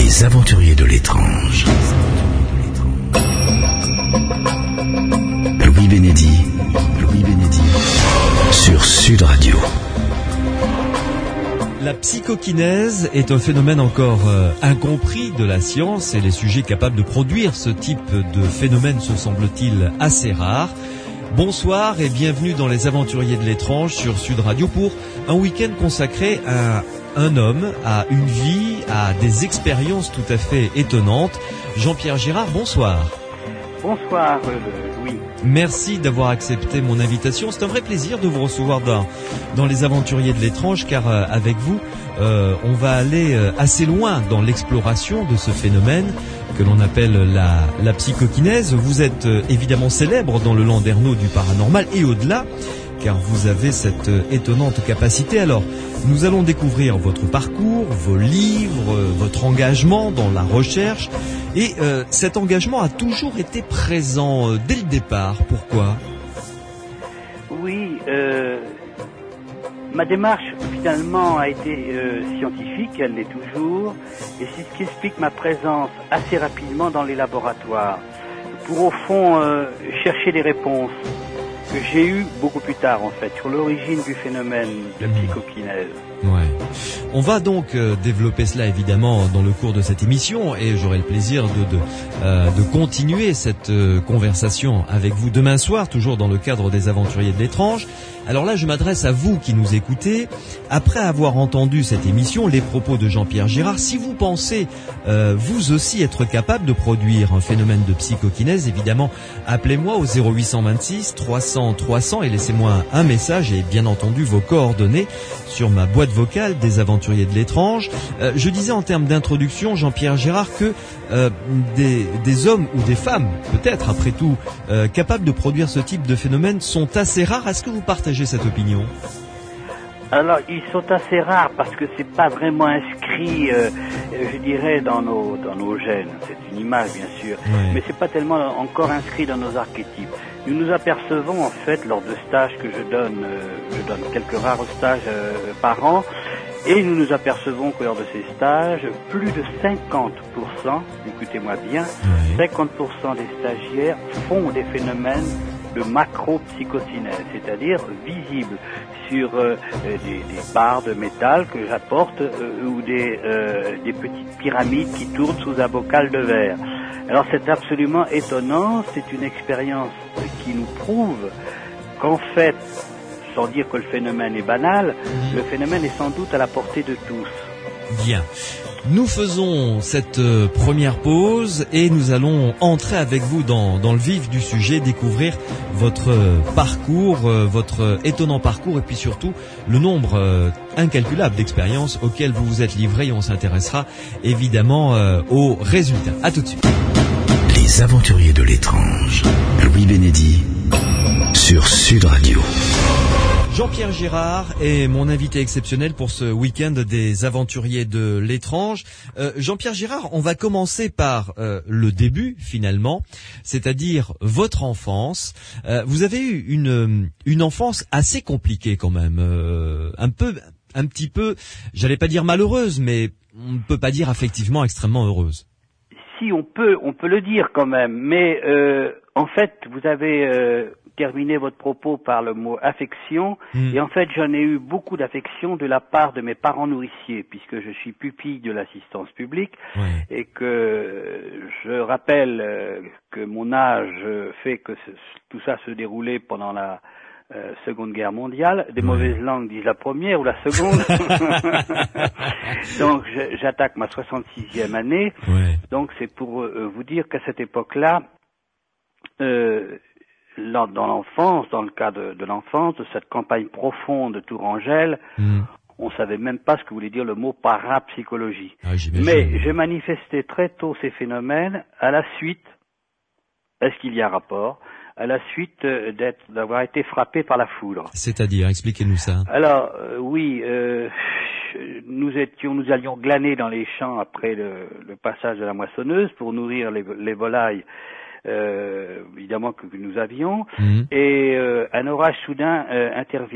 Les aventuriers de l'étrange. Louis Bénédy sur Sud Radio. La psychokinèse est un phénomène encore incompris de la science et les sujets capables de produire ce type de phénomène se semble-t-il assez rares. Bonsoir et bienvenue dans Les Aventuriers de l'étrange sur Sud Radio pour un week-end consacré à un homme, à une vie, à des expériences tout à fait étonnantes. Jean-Pierre Girard, bonsoir. Bonsoir Louis. Merci d'avoir accepté mon invitation. C'est un vrai plaisir de vous recevoir dans Les Aventuriers de l'étrange car avec vous, on va aller assez loin dans l'exploration de ce phénomène que l'on appelle la psychokinèse. Vous êtes évidemment célèbre dans le landerneau du paranormal et au-delà, car vous avez cette étonnante capacité. Alors, nous allons découvrir votre parcours, vos livres, votre engagement dans la recherche. Et cet engagement a toujours été présent dès le départ. Pourquoi ? Oui, ma démarche finalement a été scientifique, elle l'est toujours, et c'est ce qui explique ma présence assez rapidement dans les laboratoires, pour au fond chercher des réponses que j'ai eues beaucoup plus tard en fait, sur l'origine du phénomène de psychokinèse. Ouais. On va donc développer cela évidemment dans le cours de cette émission et j'aurai le plaisir de continuer cette conversation avec vous demain soir, toujours dans le cadre des Aventuriers de l'étrange. Alors là, je m'adresse à vous qui nous écoutez. Après avoir entendu cette émission, les propos de Jean-Pierre Girard, si vous pensez vous aussi être capable de produire un phénomène de psychokinèse, évidemment, appelez-moi au 0826 300 300 et laissez-moi un message et bien entendu vos coordonnées sur ma boîte vocale des Aventuriers de l'étrange. Je disais en termes d'introduction, Jean-Pierre Girard, que des hommes ou des femmes, peut-être après tout, capables de produire ce type de phénomène sont assez rares. Est-ce que vous partagez cette opinion ? Alors, ils sont assez rares parce que c'est pas vraiment inscrit, je dirais, dans nos gènes. C'est une image, bien sûr, mais c'est pas tellement encore inscrit dans nos archétypes. Nous nous apercevons, en fait, lors de stages que je donne quelques rares stages par an, et nous nous apercevons que lors de ces stages, plus de 50%, écoutez-moi bien, 50% des stagiaires font des phénomènes de macro-psychokinèse, c'est-à-dire visibles sur des barres de métal que j'apporte ou des petites pyramides qui tournent sous un bocal de verre. Alors c'est absolument étonnant, c'est une expérience qui nous prouve qu'en fait, sans dire que le phénomène est banal, le phénomène est sans doute à la portée de tous. Bien. Nous faisons cette première pause et nous allons entrer avec vous dans le vif du sujet, découvrir votre parcours, votre étonnant parcours et puis surtout le nombre incalculable d'expériences auxquelles vous vous êtes livré et on s'intéressera évidemment aux résultats. À tout de suite. Les Aventuriers de l'étrange. Louis Bénédy sur Sud Radio. Jean-Pierre Girard est mon invité exceptionnel pour ce week-end des Aventuriers de l'étrange. Jean-Pierre Girard, on va commencer par le début finalement, c'est-à-dire votre enfance. Vous avez eu une enfance assez compliquée quand même, un petit peu, j'allais pas dire malheureuse, mais on ne peut pas dire affectivement extrêmement heureuse. Si on peut le dire quand même, mais en fait vous avez terminé votre propos par le mot affection, et en fait j'en ai eu beaucoup d'affection de la part de mes parents nourriciers, puisque je suis pupille de l'assistance publique, et que je rappelle que mon âge fait que tout ça se déroulait pendant la Seconde Guerre mondiale, des mauvaises langues disent la première ou la seconde. Donc j'attaque ma 66e année. Donc c'est pour vous dire qu'à cette époque-là, dans l'enfance, dans le cas de l'enfance, de cette campagne profonde de Tourangelle, on savait même pas ce que voulait dire le mot parapsychologie. Mais j'ai manifesté très tôt ces phénomènes à la suite, est-ce qu'il y a un rapport, à la suite d'avoir été frappé par la foudre. C'est-à-dire, expliquez-nous ça. Alors, nous allions glaner dans les champs après le passage de la moissonneuse pour nourrir les volailles, évidemment que nous avions, et un orage soudain intervient.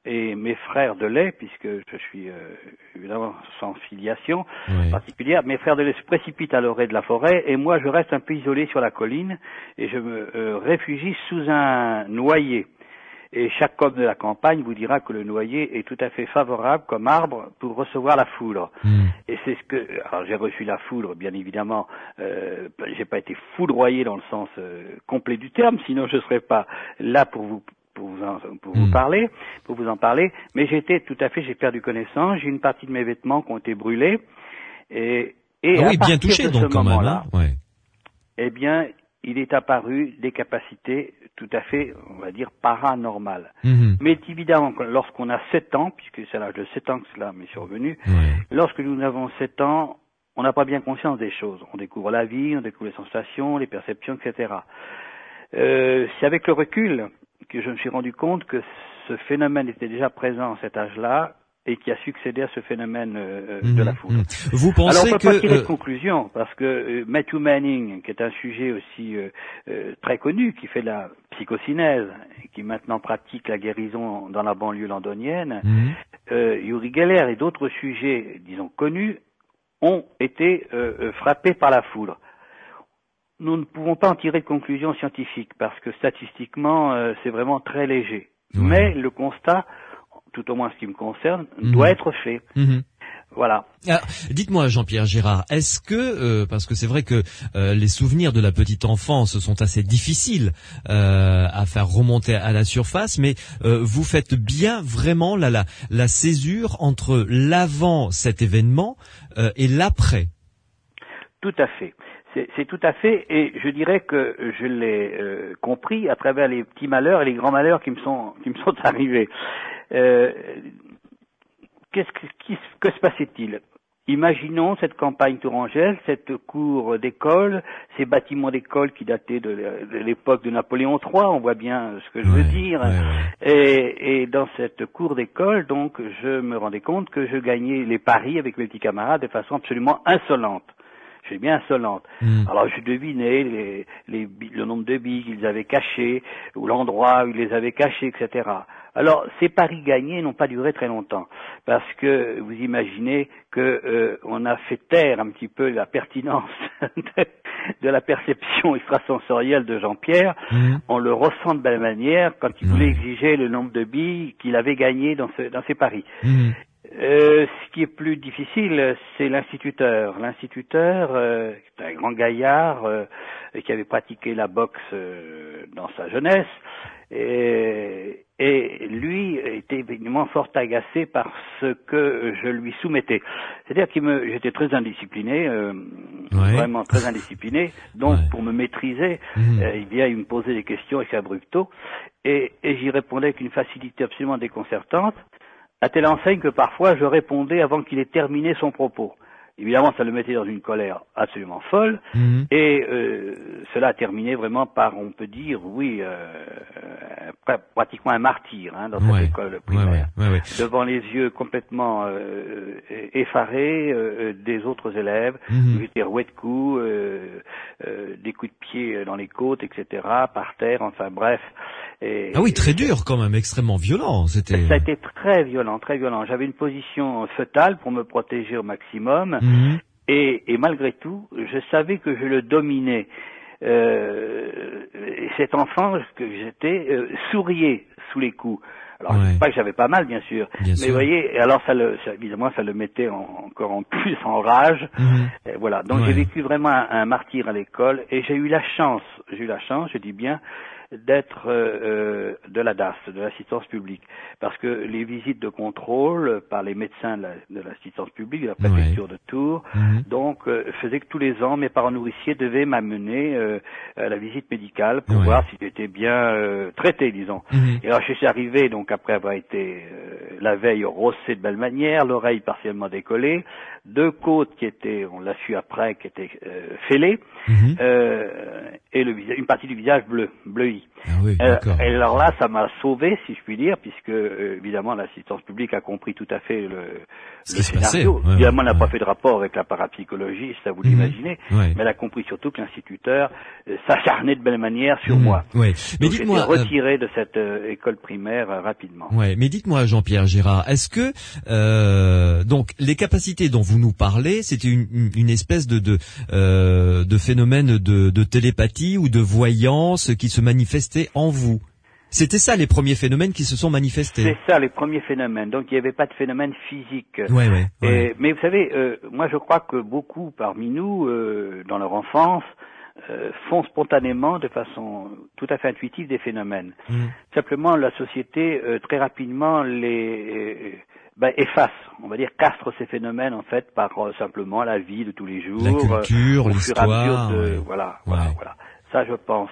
et mes frères de lait, puisque je suis évidemment sans filiation particulière, mes frères de lait se précipitent à l'orée de la forêt, et moi je reste un peu isolé sur la colline, et je me réfugie sous un noyer. Et chaque homme de la campagne vous dira que le noyer est tout à fait favorable comme arbre pour recevoir la foudre. Et c'est ce que, alors j'ai reçu la foudre, bien évidemment, j'ai pas été foudroyé dans le sens complet du terme, sinon je serais pas là pour vous parler, pour vous en parler. Mais j'ai perdu connaissance. J'ai une partie de mes vêtements qui ont été brûlés. Et oui, bien touché donc quand même. Hein, eh bien, il est apparu des capacités tout à fait, on va dire, paranormales. Mais évidemment, lorsqu'on a 7 ans, puisque c'est à l'âge de 7 ans que cela m'est survenu, lorsque nous avons 7 ans, on n'a pas bien conscience des choses. On découvre la vie, on découvre les sensations, les perceptions, etc. C'est avec le recul que je me suis rendu compte que ce phénomène était déjà présent à cet âge-là, et qui a succédé à ce phénomène de la foudre. Vous pensez Alors on peut pas tirer de conclusion, parce que Matthew Manning, qui est un sujet aussi très connu, qui fait de la psychocinèse, et qui maintenant pratique la guérison dans la banlieue londonienne, Uri Geller et d'autres sujets, disons, connus, ont été frappés par la foudre. Nous ne pouvons pas en tirer de conclusion scientifique, parce que statistiquement, c'est vraiment très léger. Mais le constat, tout au moins ce qui me concerne, doit être fait. Voilà. Alors, dites-moi, Jean-Pierre Girard, est-ce que, parce que c'est vrai que les souvenirs de la petite enfance sont assez difficiles à faire remonter à la surface, mais vous faites bien vraiment la césure entre l'avant cet événement et l'après. Tout à fait. C'est tout à fait, et je dirais que je l'ai compris à travers les petits malheurs et les grands malheurs qui me sont arrivés. Que se passait-il? Imaginons cette campagne tourangelle, cette cour d'école, ces bâtiments d'école qui dataient de l'époque de Napoléon III, on voit bien ce que je veux dire. Et dans cette cour d'école, donc, je me rendais compte que je gagnais les paris avec mes petits camarades de façon absolument insolente. Je suis bien insolente. Alors je devinais le nombre de billes qu'ils avaient cachées, ou l'endroit où ils les avaient cachées, etc. Alors ces paris gagnés n'ont pas duré très longtemps, parce que vous imaginez que on a fait taire un petit peu la pertinence de la perception extrasensorielle de Jean-Pierre. On le ressent de belle manière quand il voulait exiger le nombre de billes qu'il avait gagnées dans ses paris. Ce qui est plus difficile, c'est l'instituteur. L'instituteur, c'est un grand gaillard qui avait pratiqué la boxe dans sa jeunesse, et lui était évidemment fort agacé par ce que je lui soumettais. C'est-à-dire j'étais très indiscipliné, vraiment très indiscipliné. Donc pour me maîtriser, il me posait des questions ex abrupto, et j'y répondais avec une facilité absolument déconcertante, à telle enseigne que parfois je répondais avant qu'il ait terminé son propos. Évidemment, ça le mettait dans une colère absolument folle, et cela a terminé vraiment par, on peut dire, pratiquement un martyr dans cette école primaire, devant les yeux complètement effarés des autres élèves. J'étais roué de coups, des coups de pied dans les côtes, etc., par terre, enfin bref. Ah oui, très dur quand même, extrêmement violent. Ça a été très violent, très violent. J'avais une position fœtale pour me protéger au maximum, et malgré tout, je savais que je le dominais. Et cet enfant que j'étais souriait sous les coups. Alors, je dis pas que j'avais pas mal, bien sûr, mais vous voyez, alors évidemment, ça le mettait encore en plus en rage. Et voilà. Donc, j'ai vécu vraiment un martyr à l'école, et j'ai eu la chance, je dis bien, d'être de la DAS, de l'assistance publique, parce que les visites de contrôle par les médecins de l'assistance publique de la préfecture de Tours, donc faisaient que tous les ans mes parents nourriciers devaient m'amener à la visite médicale pour voir si j'étais bien traité, disons. Et alors je suis arrivé, donc après avoir été la veille rossé de belle manière, l'oreille partiellement décollée, 2 côtes qui étaient, on l'a su après, qui étaient fêlées, et une partie du visage bleuie. oui. Ah oui, d'accord. Et alors là, ça m'a sauvé, si je puis dire, puisque évidemment l'assistance publique a compris tout à fait le scénario. Ouais, évidemment, elle n'a pas ouais. fait de rapport avec la parapsychologie, ça vous l'imaginez, Ouais. mais elle a compris surtout que l'instituteur s'acharnait de belle manière sur moi. Ouais. Mais donc, dites-moi, j'étais retiré de cette école primaire rapidement. Ouais, mais dites-moi, Jean-Pierre Gérard, est-ce que donc les capacités dont vous nous parlez, c'était une espèce de phénomène de télépathie ou de voyance qui se manifestait en vous? C'était ça les premiers phénomènes qui se sont manifestés. C'est ça les premiers phénomènes. Donc il n'y avait pas de phénomène physique. Ouais. Mais vous savez, moi je crois que beaucoup parmi nous, dans leur enfance, font spontanément, de façon tout à fait intuitive, des phénomènes. Simplement, la société très rapidement les efface, on va dire castre ces phénomènes en fait par simplement la vie de tous les jours, la culture, l'histoire, voilà. Ça, je pense.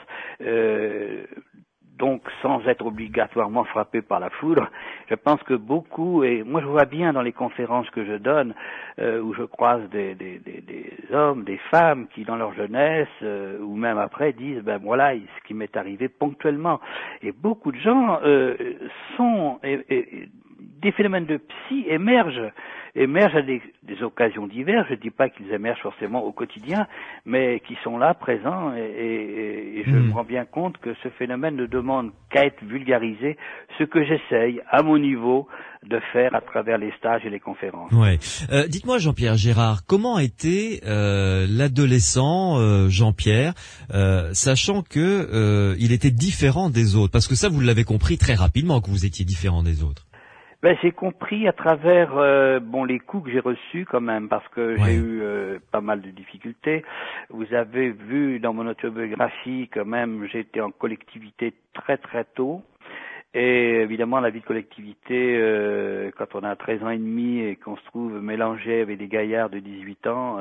Donc, sans être obligatoirement frappé par la foudre, je pense que beaucoup, et moi je vois bien dans les conférences que je donne, où je croise des hommes, des femmes qui dans leur jeunesse, ou même après, disent, voilà ce qui m'est arrivé ponctuellement. Et beaucoup de gens sont... des phénomènes de psy émergent à des occasions diverses. Je ne dis pas qu'ils émergent forcément au quotidien, mais qui sont là, présents, et je me rends bien compte que ce phénomène ne demande qu'à être vulgarisé, ce que j'essaye, à mon niveau, de faire à travers les stages et les conférences. Ouais. Dites-moi, Jean-Pierre Gérard, comment était l'adolescent Jean-Pierre, sachant que il était différent des autres? Parce que ça, vous l'avez compris très rapidement que vous étiez différent des autres. J'ai compris à travers les coups que j'ai reçus quand même, parce que j'ai eu pas mal de difficultés. Vous avez vu dans mon autobiographie quand même, j'étais en collectivité très très tôt. Et évidemment, la vie de collectivité, quand on a 13 ans et demi et qu'on se trouve mélangé avec des gaillards de 18 ans,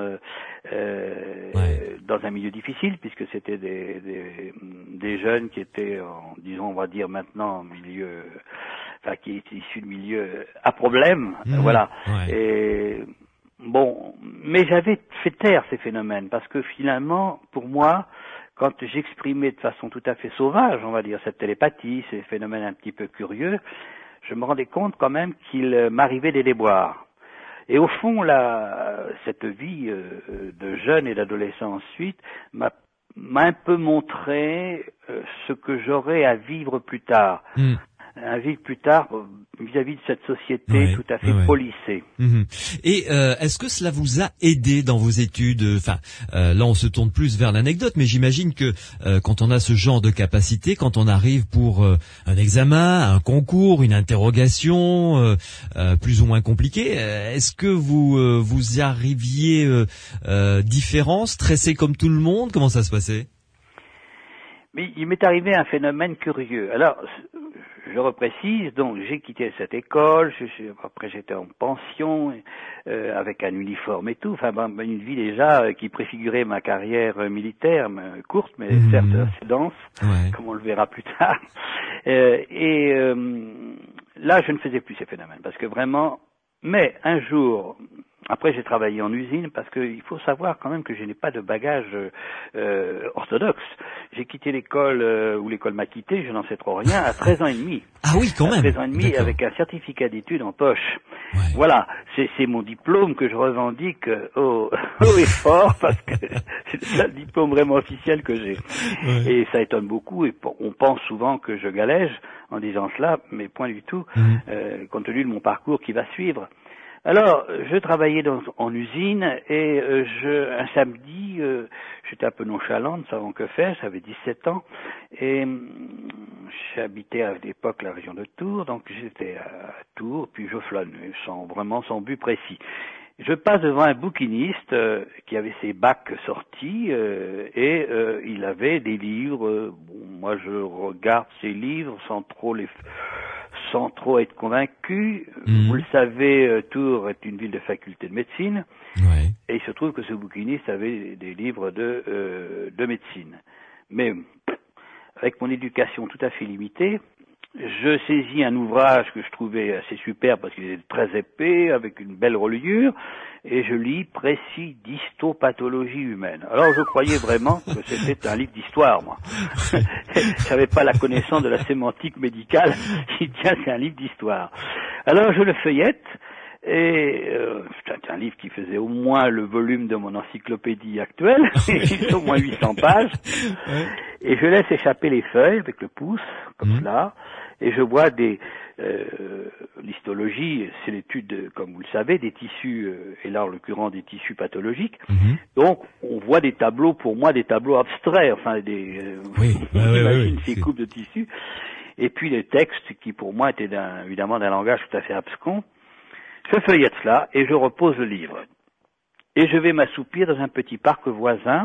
dans un milieu difficile, puisque c'était des jeunes qui étaient, on va dire maintenant, milieu, qui étaient issus de milieux à problème, voilà. Ouais. Et mais j'avais fait taire ces phénomènes, parce que finalement, pour moi, quand j'exprimais de façon tout à fait sauvage, on va dire, cette télépathie, ces phénomènes un petit peu curieux, je me rendais compte quand même qu'il m'arrivait des déboires. Et au fond, cette vie de jeune et d'adolescent ensuite m'a un peu montré ce que j'aurais à vivre plus tard. À vivre plus tard vis-à-vis de cette société tout à fait policée. Et est-ce que cela vous a aidé dans vos études? Là on se tourne plus vers l'anecdote, mais j'imagine que quand on a ce genre de capacité, quand on arrive pour un examen, un concours, une interrogation plus ou moins compliquée, est-ce que vous y arriviez différent, stressé comme tout le monde? Comment ça se passait? Mais il m'est arrivé un phénomène curieux. Alors, je reprécise, donc j'ai quitté cette école, après j'étais en pension, avec un uniforme et tout, une vie déjà qui préfigurait ma carrière militaire, courte, mais certes assez dense, comme on le verra plus tard. Là, je ne faisais plus ces phénomènes, parce que vraiment, mais un jour... Après, j'ai travaillé en usine parce qu'il faut savoir quand même que je n'ai pas de bagage orthodoxe. J'ai quitté l'école, ou l'école m'a quitté, je n'en sais trop rien, à 13 ans et demi. Ah oui, quand même. À 13 ans et demi, avec un certificat d'études en poche. Voilà, c'est mon diplôme que je revendique haut et fort, parce que c'est le seul diplôme vraiment officiel que j'ai. Et ça étonne beaucoup, et on pense souvent que je galège en disant cela, mais point du tout, compte tenu de mon parcours qui va suivre. Alors, je travaillais en usine et un samedi, j'étais un peu nonchalant, ne savant que faire, j'avais 17 ans et j'habitais à l'époque la région de Tours, donc j'étais à Tours, puis je flânais sans but précis. Je passe devant un bouquiniste qui avait ses bacs sortis et il avait des livres. Moi, je regarde ces livres sans trop être convaincu. Vous le savez, Tours est une ville de faculté de médecine, et il se trouve que ce bouquiniste avait des livres de médecine. Mais avec mon éducation tout à fait limitée, je saisis un ouvrage que je trouvais assez super parce qu'il était très épais, avec une belle reliure, et je lis Précis d'histopathologie humaine. Alors je croyais vraiment que c'était un livre d'histoire, moi. J'avais pas la connaissance de la sémantique médicale. Je dis, tiens, c'est un livre d'histoire. Alors je le feuillette, et c'est un livre qui faisait au moins le volume de mon encyclopédie actuelle, au moins 800 pages, et je laisse échapper les feuilles avec le pouce, comme cela, et je vois l'histologie, c'est l'étude, comme vous le savez, des tissus, et là en l'occurrence des tissus pathologiques. Donc on voit des tableaux, pour moi des tableaux abstraits, enfin j'imagine ces coupes de tissus, et puis les textes qui pour moi étaient évidemment d'un langage tout à fait abscon. Je feuillette cela et je repose le livre. Et je vais m'assoupir dans un petit parc voisin,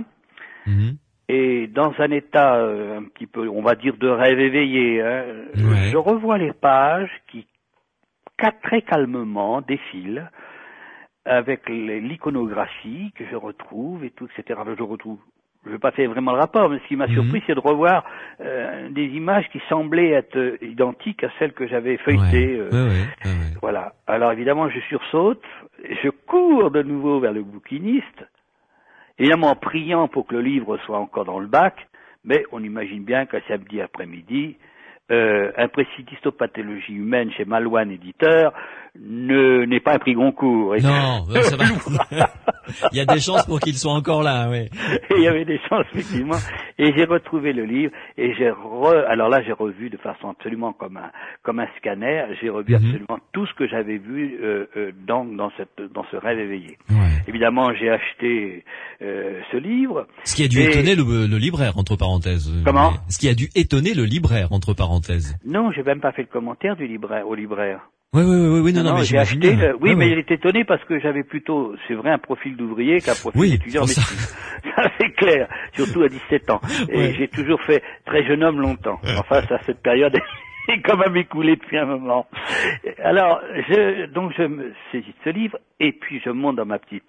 et dans un état un petit peu, on va dire, de rêve éveillé, je revois les pages qui très calmement défilent avec l'iconographie que je retrouve et tout, etc. Je vais pas faire vraiment le rapport, mais ce qui m'a surpris, c'est de revoir des images qui semblaient être identiques à celles que j'avais feuilletées. Voilà. Alors évidemment, je sursaute, je cours de nouveau vers le bouquiniste, évidemment en priant pour que le livre soit encore dans le bac, mais on imagine bien qu'un samedi après-midi, un précis d'histopathologie humaine chez Malouane éditeur n'est pas un prix Goncourt. Non, ça va. Il y a des chances pour qu'il soit encore là, oui. Et il y avait des chances, effectivement. Et j'ai retrouvé le livre, et alors là, j'ai revu de façon absolument comme un scanner, j'ai revu absolument tout ce que j'avais vu, dans ce rêve éveillé. Évidemment, j'ai acheté, ce livre. Ce qui a dû étonner le libraire, entre parenthèses. Comment? Ce qui a dû étonner le libraire, entre parenthèses. Non, j'ai même pas fait le commentaire au libraire. Oui, non, mais j'ai acheté. Mais il est étonné parce que j'avais plutôt, c'est vrai, un profil d'ouvrier qu'un profil d'étudiant en médecine. Ça c'est clair, surtout à 17 ans. Et j'ai toujours fait très jeune homme longtemps. Enfin, cette période est quand même écoulée depuis un moment. Alors, je me saisis de ce livre et puis je monte dans ma petite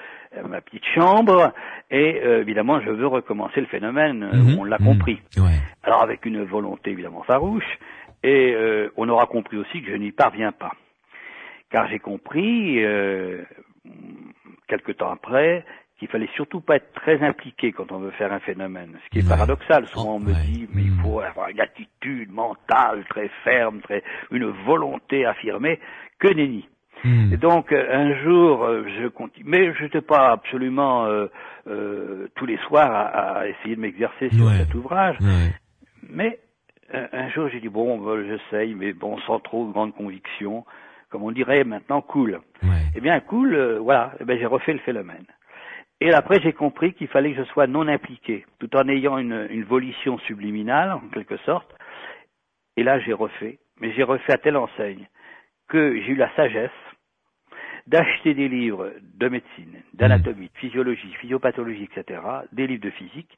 chambre et évidemment je veux recommencer le phénomène. On l'a compris. Alors avec une volonté évidemment farouche. Et on aura compris aussi que je n'y parviens pas. Car j'ai compris, quelque temps après, qu'il fallait surtout pas être très impliqué quand on veut faire un phénomène. Ce qui est paradoxal. Souvent on me dit, mais il faut avoir une attitude mentale très ferme, une volonté affirmée. Que nenni. Et donc un jour je continue, mais je n'étais pas absolument tous les soirs à essayer de m'exercer sur cet ouvrage. Mais un jour, j'ai dit, j'essaye, mais sans trop grande conviction, comme on dirait maintenant, cool. Eh bien, cool, voilà, j'ai refait le phénomène. Et après, j'ai compris qu'il fallait que je sois non impliqué, tout en ayant une volition subliminale, en quelque sorte. Et là, j'ai refait, mais j'ai refait à telle enseigne que j'ai eu la sagesse d'acheter des livres de médecine, d'anatomie, de physiologie, physiopathologie, etc., des livres de physique,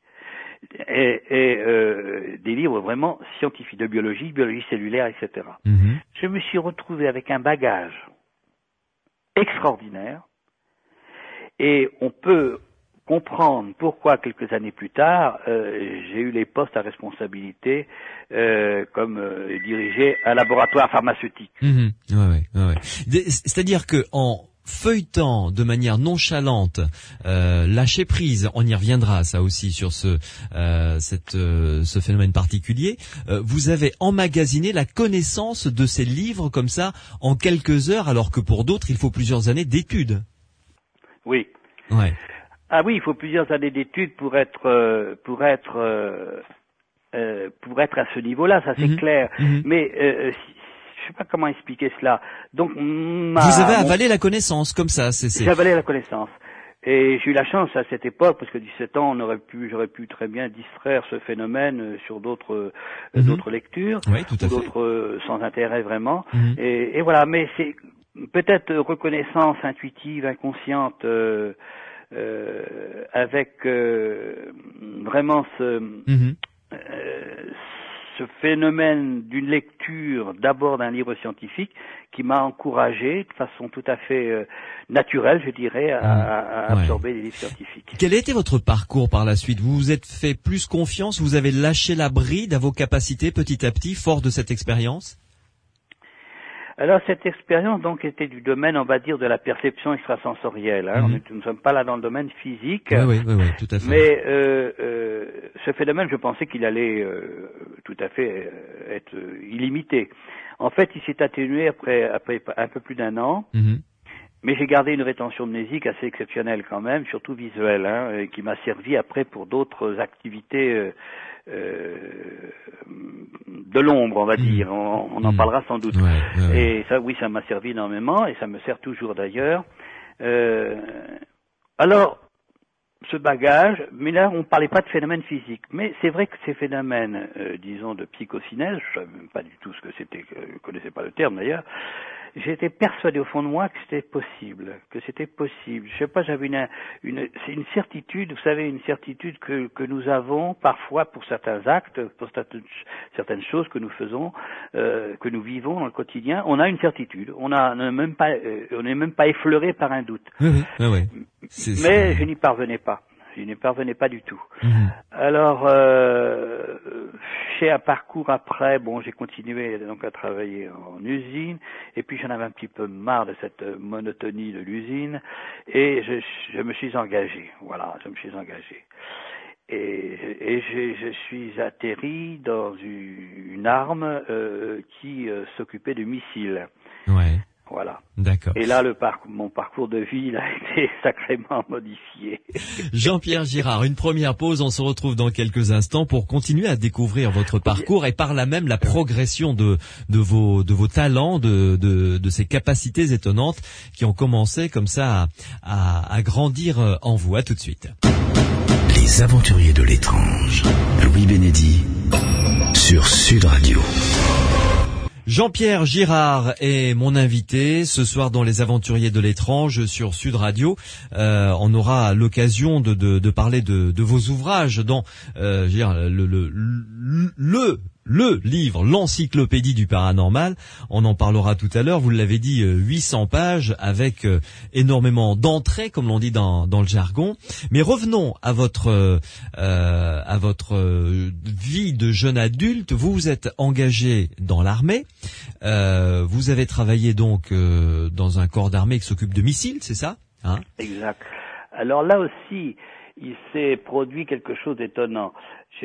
et des livres vraiment scientifiques, de biologie cellulaire, etc. Je me suis retrouvé avec un bagage extraordinaire, et on peut comprendre pourquoi quelques années plus tard, j'ai eu les postes à responsabilité comme diriger un laboratoire pharmaceutique. C'est-à-dire que en feuilletant de manière nonchalante, lâcher prise, on y reviendra ça aussi sur ce phénomène particulier, vous avez emmagasiné la connaissance de ces livres comme ça en quelques heures, alors que pour d'autres il faut plusieurs années d'études. Oui. Ah oui, il faut plusieurs années d'études pour être à ce niveau-là, ça c'est clair. Mais je sais pas comment expliquer cela. Donc, vous avez avalé la connaissance comme ça. J'ai avalé la connaissance. Et j'ai eu la chance à cette époque, parce que 17 ans, j'aurais pu très bien distraire ce phénomène sur d'autres lectures, d'autres sans intérêt vraiment. Et voilà. Mais c'est peut-être reconnaissance intuitive, inconsciente. Avec vraiment ce phénomène d'une lecture d'abord d'un livre scientifique qui m'a encouragé de façon tout à fait naturelle, je dirais, à absorber les livres scientifiques. Quel a été votre parcours par la suite? Vous vous êtes fait plus confiance? Vous avez lâché la bride à vos capacités petit à petit, fort de cette expérience? Alors cette expérience donc était du domaine, on va dire, de la perception extrasensorielle. Nous ne sommes pas là dans le domaine physique. Oui, tout à fait. Mais ce phénomène, je pensais qu'il allait tout à fait être illimité. En fait, il s'est atténué après un peu plus d'un an. Mais j'ai gardé une rétention mnésique assez exceptionnelle quand même, surtout visuelle, qui m'a servi après pour d'autres activités de l'ombre, on va dire. On en parlera sans doute. Et ça, oui, ça m'a servi énormément, et ça me sert toujours d'ailleurs. Alors, ce bagage, mais là, on ne parlait pas de phénomènes physiques. Mais c'est vrai que ces phénomènes, disons, de psychocinèse, je ne savais même pas du tout ce que c'était, je ne connaissais pas le terme d'ailleurs, j'étais persuadé au fond de moi que c'était possible. Je sais pas, j'avais c'est une certitude, vous savez, une certitude que nous avons parfois pour certains actes, pour certaines choses que nous faisons, que nous vivons dans le quotidien. On a une certitude. On n'est même pas effleuré par un doute. Oui. Mais je n'y parvenais pas. Je n'y parvenais pas du tout. Alors, j'ai un parcours après, j'ai continué donc à travailler en usine, et puis j'en avais un petit peu marre de cette monotonie de l'usine, et je me suis engagé. Voilà, je me suis engagé. Et je suis atterri dans une arme qui s'occupait de missiles. Ouais. Voilà. D'accord. Et là, mon parcours de vie, il a été sacrément modifié. Jean-Pierre Girard, une première pause. On se retrouve dans quelques instants pour continuer à découvrir votre parcours et par là même la progression de vos talents, de ces capacités étonnantes qui ont commencé comme ça à grandir en vous. À tout de suite. Les aventuriers de l'étrange. Louis Bénédy sur Sud Radio. Jean-Pierre Girard est mon invité ce soir dans Les Aventuriers de l'étrange sur Sud Radio. On aura l'occasion de parler de vos ouvrages dans le livre, l'encyclopédie du paranormal. On en parlera tout à l'heure. Vous l'avez dit, 800 pages avec énormément d'entrées, comme l'on dit dans le jargon. Mais revenons à votre vie de jeune adulte. Vous vous êtes engagé dans l'armée. Vous avez travaillé donc dans un corps d'armée qui s'occupe de missiles, c'est ça, hein? Exact. Alors là aussi, il s'est produit quelque chose d'étonnant.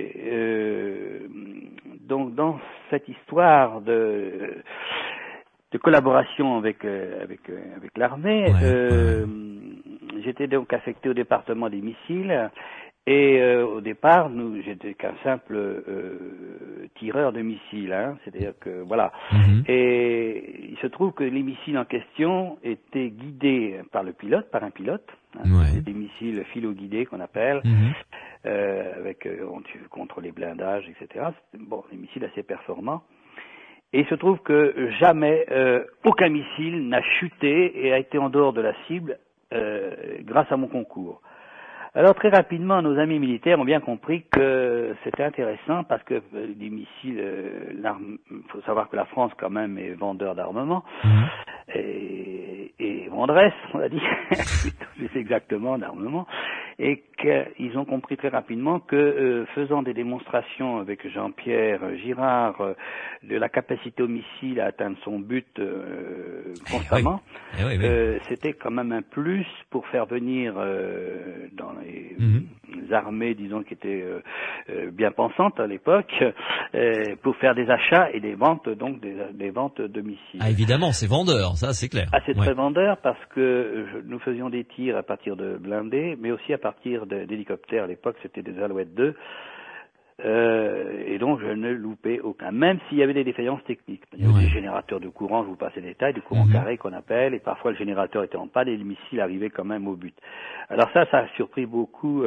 Donc dans cette histoire de collaboration avec l'armée, j'étais donc affecté au département des missiles. Et au départ, j'étais qu'un simple tireur de missiles, c'est-à-dire que voilà. Et il se trouve que les missiles en question étaient guidés par un pilote, des missiles philo-guidés qu'on appelle, contre les blindages, etc. Des missiles assez performants. Et il se trouve que jamais aucun missile n'a chuté et a été en dehors de la cible grâce à mon concours. Alors très rapidement, nos amis militaires ont bien compris que c'était intéressant parce que les missiles, il faut savoir que la France quand même est vendeur d'armement et vendresse, on va dire, plus exactement d'armement, et qu'ils ont compris très rapidement que faisant des démonstrations avec Jean-Pierre Girard de la capacité au missile à atteindre son but constamment, c'était quand même un plus pour faire venir dans les armées, disons, qui étaient bien pensantes à l'époque, pour faire des achats et des ventes, donc des ventes de missiles. Ah évidemment, c'est vendeur, ça c'est clair. Ah, c'est très vendeur parce que nous faisions des tirs à partir de blindés, mais aussi à partir d'hélicoptères. À l'époque, c'était des Alouettes 2. Et donc je ne loupais aucun, même s'il y avait des défaillances techniques. Il y avait des générateurs de courant, je vous passe les détails, des courants carrés qu'on appelle, et parfois le générateur était en panne et le missile arrivait quand même au but. Alors ça a surpris beaucoup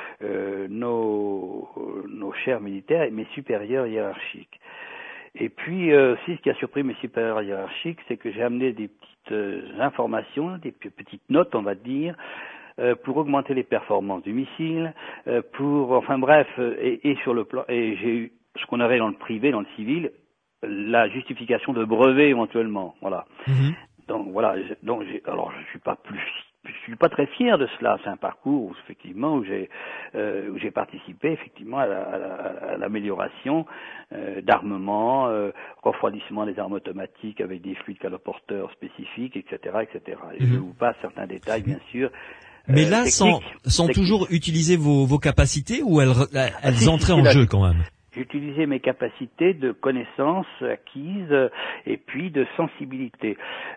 nos chers militaires et mes supérieurs hiérarchiques. Et puis aussi, ce qui a surpris mes supérieurs hiérarchiques, c'est que j'ai amené des petites informations, des petites notes, on va dire, pour augmenter les performances du missile, et sur le plan, et j'ai eu ce qu'on avait dans le privé, dans le civil, la justification de brevet éventuellement, voilà. Donc voilà, alors je suis pas plus suis pas très fier de cela. C'est un parcours effectivement où j'ai participé effectivement à l'amélioration d'armements, refroidissement des armes automatiques avec des fluides caloporteurs spécifiques, etc., etc. Et je vous passe certains détails, bien sûr. Mais là, sans toujours utiliser vos capacités, ou elles entraient en jeu quand même? J'utilisais mes capacités de connaissances acquises et puis de sensibilité.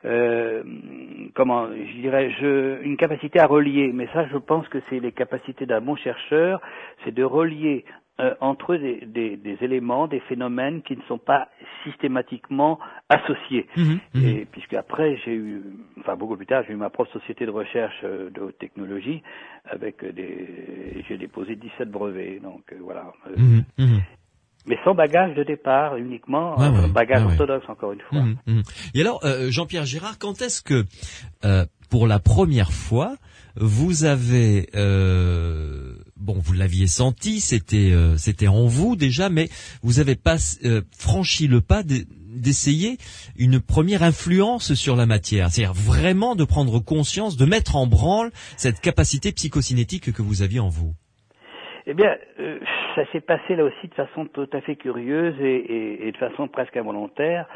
Je dirais, une capacité à relier. Mais ça, je pense que c'est les capacités d'un bon chercheur, c'est de relier entre eux des éléments, des phénomènes qui ne sont pas systématiquement associés. Et puisque après beaucoup plus tard, j'ai eu ma propre société de recherche de haute technologie avec j'ai déposé 17 brevets. Donc voilà. Mais sans bagage de départ, uniquement bagage orthodoxe, encore une fois. Et alors, Jean-Pierre Gérard, quand est-ce que, pour la première fois, vous avez, vous l'aviez senti, c'était en vous déjà, mais vous avez pas franchi le pas d'essayer une première influence sur la matière, c'est-à-dire vraiment de prendre conscience, de mettre en branle cette capacité psychocinétique que vous aviez en vous? Eh bien, ça s'est passé là aussi de façon tout à fait curieuse et de façon presque involontaire.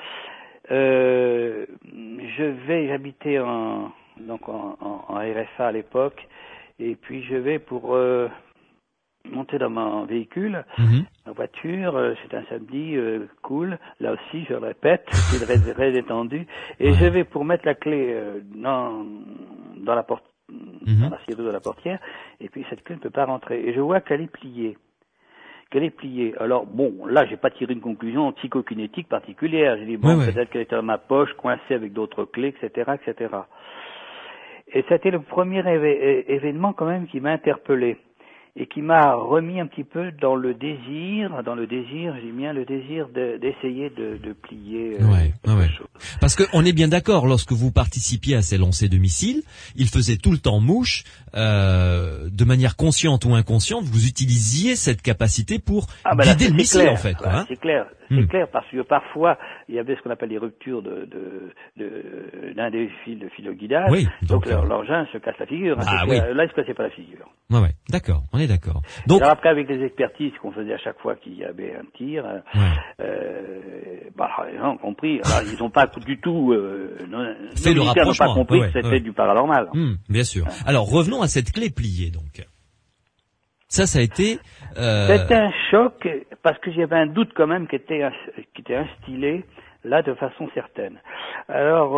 J'habitais en RFA à l'époque, et puis je vais pour monter dans mon véhicule, en voiture, c'est un samedi cool, là aussi je le répète, c'est très détendu, et je vais pour mettre la clé dans la porte, dans la serrure de la portière, et puis cette clé ne peut pas rentrer. Et je vois qu'elle est pliée. Alors là, j'ai pas tiré une conclusion psychokinétique particulière. J'ai dit peut-être qu'elle était dans ma poche, coincée avec d'autres clés, etc., etc. Et c'était le premier événement quand même qui m'a interpellé et qui m'a remis un petit peu dans le désir, j'ai bien le désir d'essayer de plier quelque chose. Parce que on est bien d'accord, lorsque vous participiez à ces lancers de missiles, il faisait tout le temps mouche, de manière consciente ou inconsciente, vous utilisiez cette capacité pour guider le missile, en fait. C'est clair. C'est clair, parce que parfois, il y avait ce qu'on appelle les ruptures d'un des fils de filoguidage. Oui, donc l'engin se casse la figure. Là, il se cassait pas la figure. Ouais, d'accord, on est d'accord. Donc alors après, avec les expertises qu'on faisait à chaque fois qu'il y avait un tir, les gens ont compris. Alors, ils n'ont pas du tout fait le rapprochement. N'ont pas compris que c'était du paranormal. Bien sûr. Alors revenons à cette clé pliée, donc. Ça a été... C'était un choc, parce que j'avais un doute quand même qui était instillé là de façon certaine. Alors,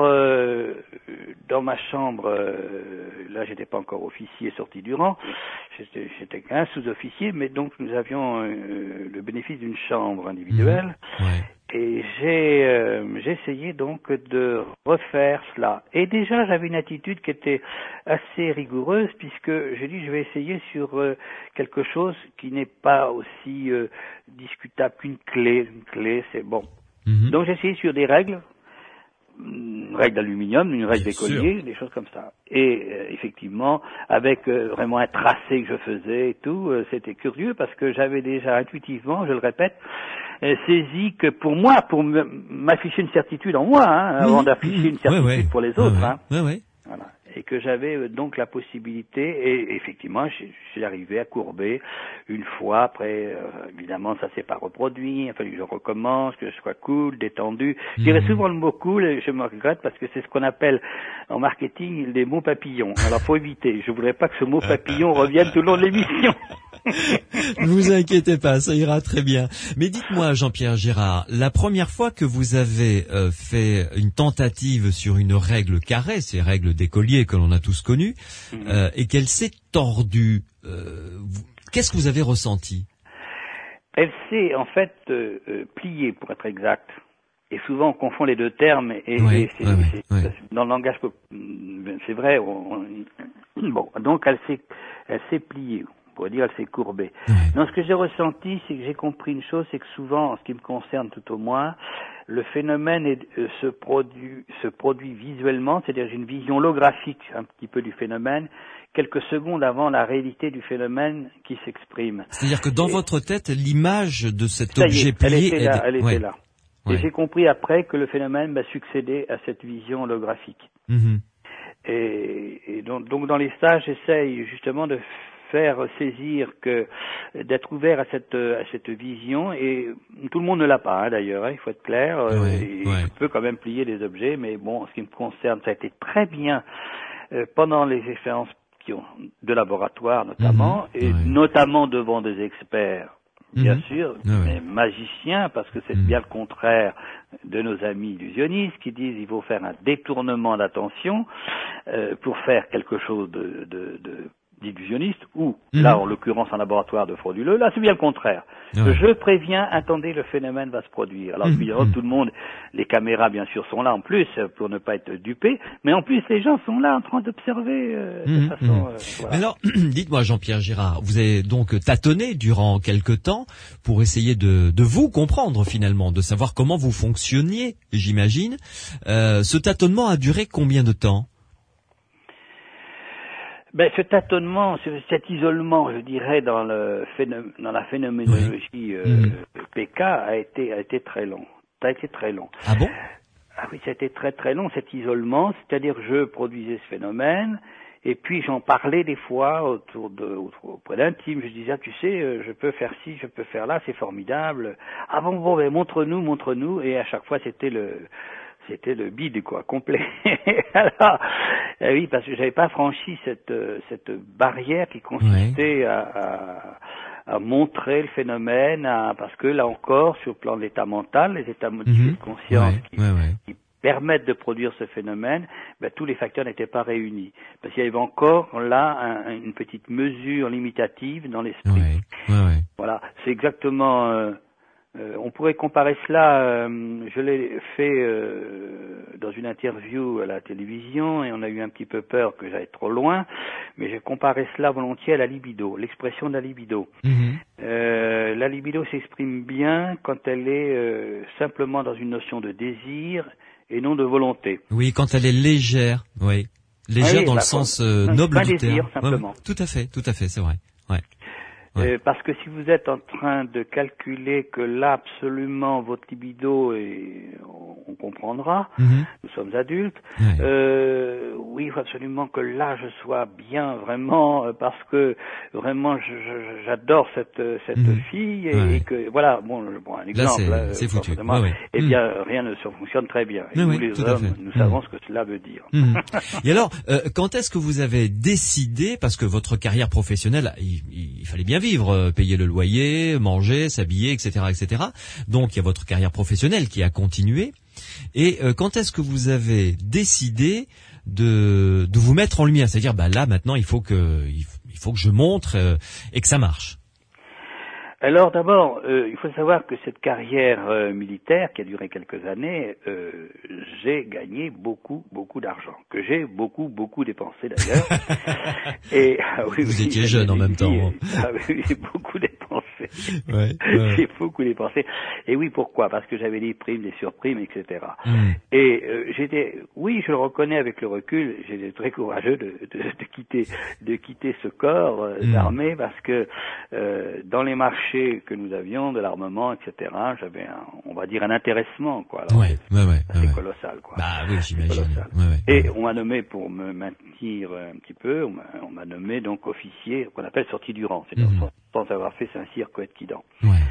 dans ma chambre, là j'étais pas encore officier sorti du rang, j'étais qu'un sous-officier, mais donc nous avions le bénéfice d'une chambre individuelle. Et j'ai essayé donc de refaire cela. Et déjà, j'avais une attitude qui était assez rigoureuse, puisque j'ai dit je vais essayer sur quelque chose qui n'est pas aussi discutable qu'une clé. Une clé, c'est bon. Donc j'ai essayé sur des règles, une règle d'aluminium, une règle d'écolier, des choses comme ça. Et effectivement, avec vraiment un tracé que je faisais et tout, c'était curieux parce que j'avais déjà intuitivement, je le répète, saisi que pour moi, pour m'afficher une certitude en moi, avant d'afficher une certitude pour les autres, voilà. Et que j'avais donc la possibilité, et effectivement, j'ai arrivé à courber une fois. Après, évidemment, ça s'est pas reproduit. Il a fallu que je recommence, que je sois cool, détendu. Je dirais souvent le mot cool, et je me regrette parce que c'est ce qu'on appelle en marketing les mots papillons. Alors, faut éviter. Je voudrais pas que ce mot papillon revienne tout le long de l'émission. Ne vous inquiétez pas, ça ira très bien. Mais dites-moi, Jean-Pierre Gérard, la première fois que vous avez fait une tentative sur une règle carrée, ces règles d'écolier que l'on a tous connues, et qu'elle s'est tordue, qu'est-ce que vous avez ressenti? Elle s'est en fait pliée, pour être exact. Et souvent on confond les deux termes, dans le langage, c'est vrai. Donc elle s'est pliée. On pourrait dire elle s'est courbée. Donc ce que j'ai ressenti, c'est que j'ai compris une chose, c'est que souvent, en ce qui me concerne tout au moins, le phénomène se produit visuellement, c'est-à-dire j'ai une vision holographique un petit peu du phénomène, quelques secondes avant la réalité du phénomène qui s'exprime. C'est-à-dire que dans votre tête, l'image de cet objet plié... Elle était là. Et j'ai compris après que le phénomène m'a succédé à cette vision holographique. Et donc dans les stages, j'essaye justement de faire saisir d'être ouvert à cette vision, et tout le monde ne l'a pas, d'ailleurs, il faut être clair. Je peux quand même plier des objets, mais bon, en ce qui me concerne, ça a été très bien pendant les expériences de laboratoire notamment, notamment devant des experts, bien sûr, mais magiciens, parce que c'est bien le contraire de nos amis illusionnistes qui disent il faut faire un détournement d'attention pour faire quelque chose d'illusionniste, ou là en l'occurrence un laboratoire de frauduleux. Là c'est bien le contraire. Je préviens, attendez, le phénomène va se produire. Alors évidemment tout le monde, les caméras bien sûr sont là en plus pour ne pas être dupés, mais en plus les gens sont là en train d'observer de façon voilà. Alors dites-moi Jean-Pierre Girard, vous avez donc tâtonné durant quelque temps pour essayer de vous comprendre finalement, de savoir comment vous fonctionniez, j'imagine. Ce tâtonnement a duré combien de temps? Ce tâtonnement, cet isolement, je dirais, dans la phénoménologie PK a été très long. Ça a été très long. Ah bon? Ah oui, ça a été très très long, cet isolement, c'est-à-dire je produisais ce phénomène, et puis j'en parlais des fois auprès d'intimes. Je disais, tu sais, je peux faire ci, je peux faire là, c'est formidable. Ah bon, montre-nous, et à chaque fois c'était le bide, quoi, complet. Alors, oui, parce que j'avais pas franchi cette barrière qui consistait à montrer le phénomène, parce que là encore, sur le plan de l'état mental, les états modifiés de conscience qui permettent de produire ce phénomène, tous les facteurs n'étaient pas réunis. Parce qu'il y avait encore là une petite mesure limitative dans l'esprit. Voilà, c'est exactement... on pourrait comparer cela, je l'ai fait dans une interview à la télévision, et on a eu un petit peu peur que j'aille trop loin, mais j'ai comparé cela volontiers à la libido, l'expression de la libido. La libido s'exprime bien quand elle est simplement dans une notion de désir et non de volonté. Oui, quand elle est légère, légère dans le sens noble du terme. Simplement. Tout à fait, c'est vrai. Parce que si vous êtes en train de calculer que là, absolument, votre libido, on comprendra, nous sommes adultes, oui, il faut absolument que là, je sois bien, vraiment, parce que, vraiment, j'adore cette fille, et que, voilà, un exemple. Là, c'est foutu. Eh bien, rien ne se fonctionne très bien. Et nous, les hommes, nous savons ce que cela veut dire. Et alors, quand est-ce que vous avez décidé, parce que votre carrière professionnelle, il fallait bien vivre, payer le loyer, manger, s'habiller, etc., etc. Donc il y a votre carrière professionnelle qui a continué. Et quand est-ce que vous avez décidé de vous mettre en lumière, c'est-à-dire là maintenant il faut que je montre et que ça marche? Alors d'abord, il faut savoir que cette carrière militaire qui a duré quelques années, j'ai gagné beaucoup d'argent, que j'ai beaucoup dépensé d'ailleurs. Et vous étiez jeune en même temps. J'ai beaucoup dépensé. J'ai beaucoup dépensé. Et oui, pourquoi? Parce que j'avais des primes, des surprimes, etc. Et je le reconnais avec le recul, j'étais très courageux de quitter ce corps d'armée, parce que dans les marchés que nous avions de l'armement, etc., j'avais on va dire un intéressement, quoi. Alors, c'est colossal, quoi. Oui, j'imagine. Et on m'a nommé, pour me maintenir un petit peu, on m'a nommé donc officier, qu'on appelle sorti du rang, c'est-à-dire sans avoir fait Saint-Cyr, Coët-Quidan.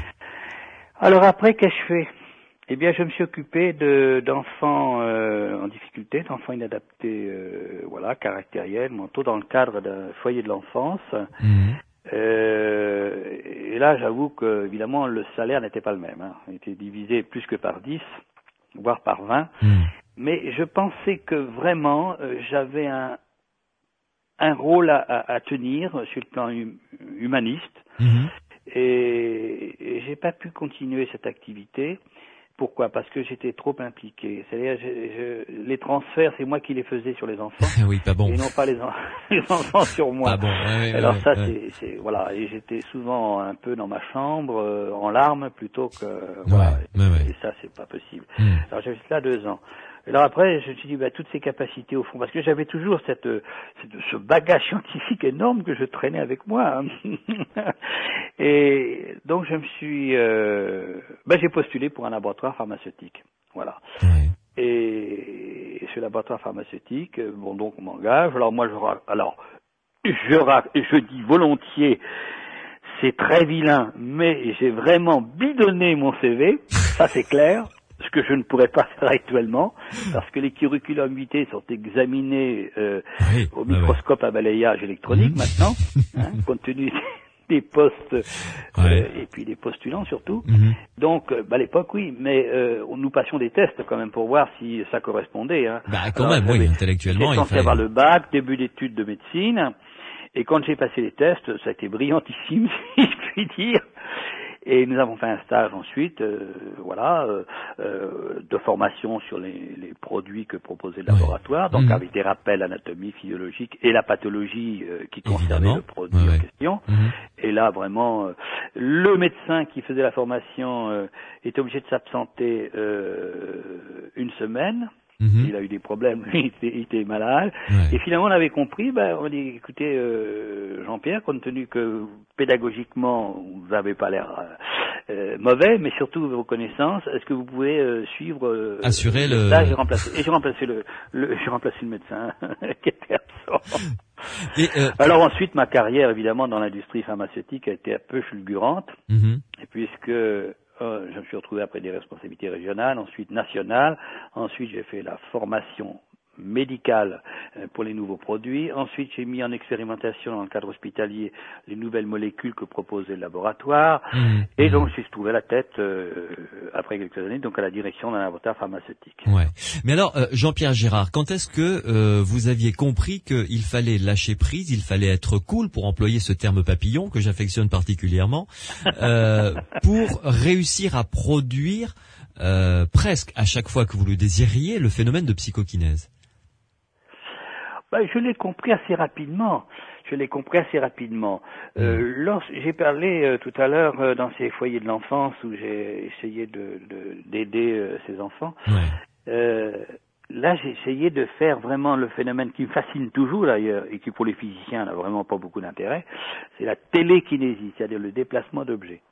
Alors après, qu'ai-je fait? Eh bien, je me suis occupé d'enfants en difficulté, d'enfants inadaptés, caractériels, mentaux, dans le cadre d'un foyer de l'enfance. Et là, j'avoue que, évidemment, le salaire n'était pas le même. Il était divisé plus que par 10, voire par 20. Mais je pensais que vraiment, j'avais un rôle à tenir sur le plan humaniste. Et j'ai pas pu continuer cette activité. Pourquoi? Parce que j'étais trop impliqué. C'est-à-dire, les transferts, c'est moi qui les faisais sur les enfants. Oui, pas bon. Et non pas les enfants sur moi. Pas bon. Alors ça, c'est voilà. Et j'étais souvent un peu dans ma chambre, en larmes, plutôt que voilà. Et ça, c'est pas possible. Alors j'ai fait cela 2 ans. Alors après, je me suis dit, toutes ces capacités au fond, parce que j'avais toujours ce bagage scientifique énorme que je traînais avec moi. Et donc je me suis, j'ai postulé pour un laboratoire pharmaceutique. Voilà. Et ce laboratoire pharmaceutique. Bon, donc on m'engage. Alors moi, je dis volontiers, c'est très vilain, mais j'ai vraiment bidonné mon CV, ça c'est clair, ce que je ne pourrais pas faire actuellement, parce que les curriculum vitae sont examinés au microscope à balayage électronique maintenant, compte tenu des postes et puis des postulants surtout. Donc, à l'époque, oui, mais nous passions des tests quand même pour voir si ça correspondait. Quand même, oui, intellectuellement. J'étais censé avoir le bac, début d'études de médecine, et quand j'ai passé les tests, ça a été brillantissime, si je puis dire. Et nous avons fait un stage ensuite, de formation sur les produits que proposait le laboratoire, donc avec des rappels anatomiques, physiologiques et la pathologie qui concernait le produit en question. Et là, vraiment, le médecin qui faisait la formation était obligé de s'absenter une semaine. Il a eu des problèmes, il était malade. Et finalement, on avait compris, on dit, écoutez, Jean-Pierre, compte tenu que pédagogiquement, vous n'avez pas l'air mauvais, mais surtout vos connaissances, est-ce que vous pouvez suivre assurer le stage et remplacer. Et j'ai remplacé le médecin qui était absent. Alors ensuite, ma carrière, évidemment, dans l'industrie pharmaceutique a été un peu fulgurante, et puisque je me suis retrouvé après des responsabilités régionales, ensuite nationales. Ensuite, j'ai fait la formation médicale pour les nouveaux produits. Ensuite, j'ai mis en expérimentation dans le cadre hospitalier les nouvelles molécules que proposait le laboratoire. Et donc, je suis trouvé à la tête, après quelques années, donc à la direction d'un laboratoire pharmaceutique. Ouais. Mais alors, Jean-Pierre Girard, quand est-ce que vous aviez compris qu'il fallait lâcher prise, il fallait être cool, pour employer ce terme papillon que j'affectionne particulièrement, pour réussir à produire presque à chaque fois que vous le désiriez le phénomène de psychokinèse? Je l'ai compris assez rapidement. J'ai parlé tout à l'heure dans ces foyers de l'enfance où j'ai essayé d'aider ces enfants. Là, j'ai essayé de faire vraiment le phénomène qui me fascine toujours d'ailleurs et qui pour les physiciens n'a vraiment pas beaucoup d'intérêt, c'est la télékinésie, c'est-à-dire le déplacement d'objets.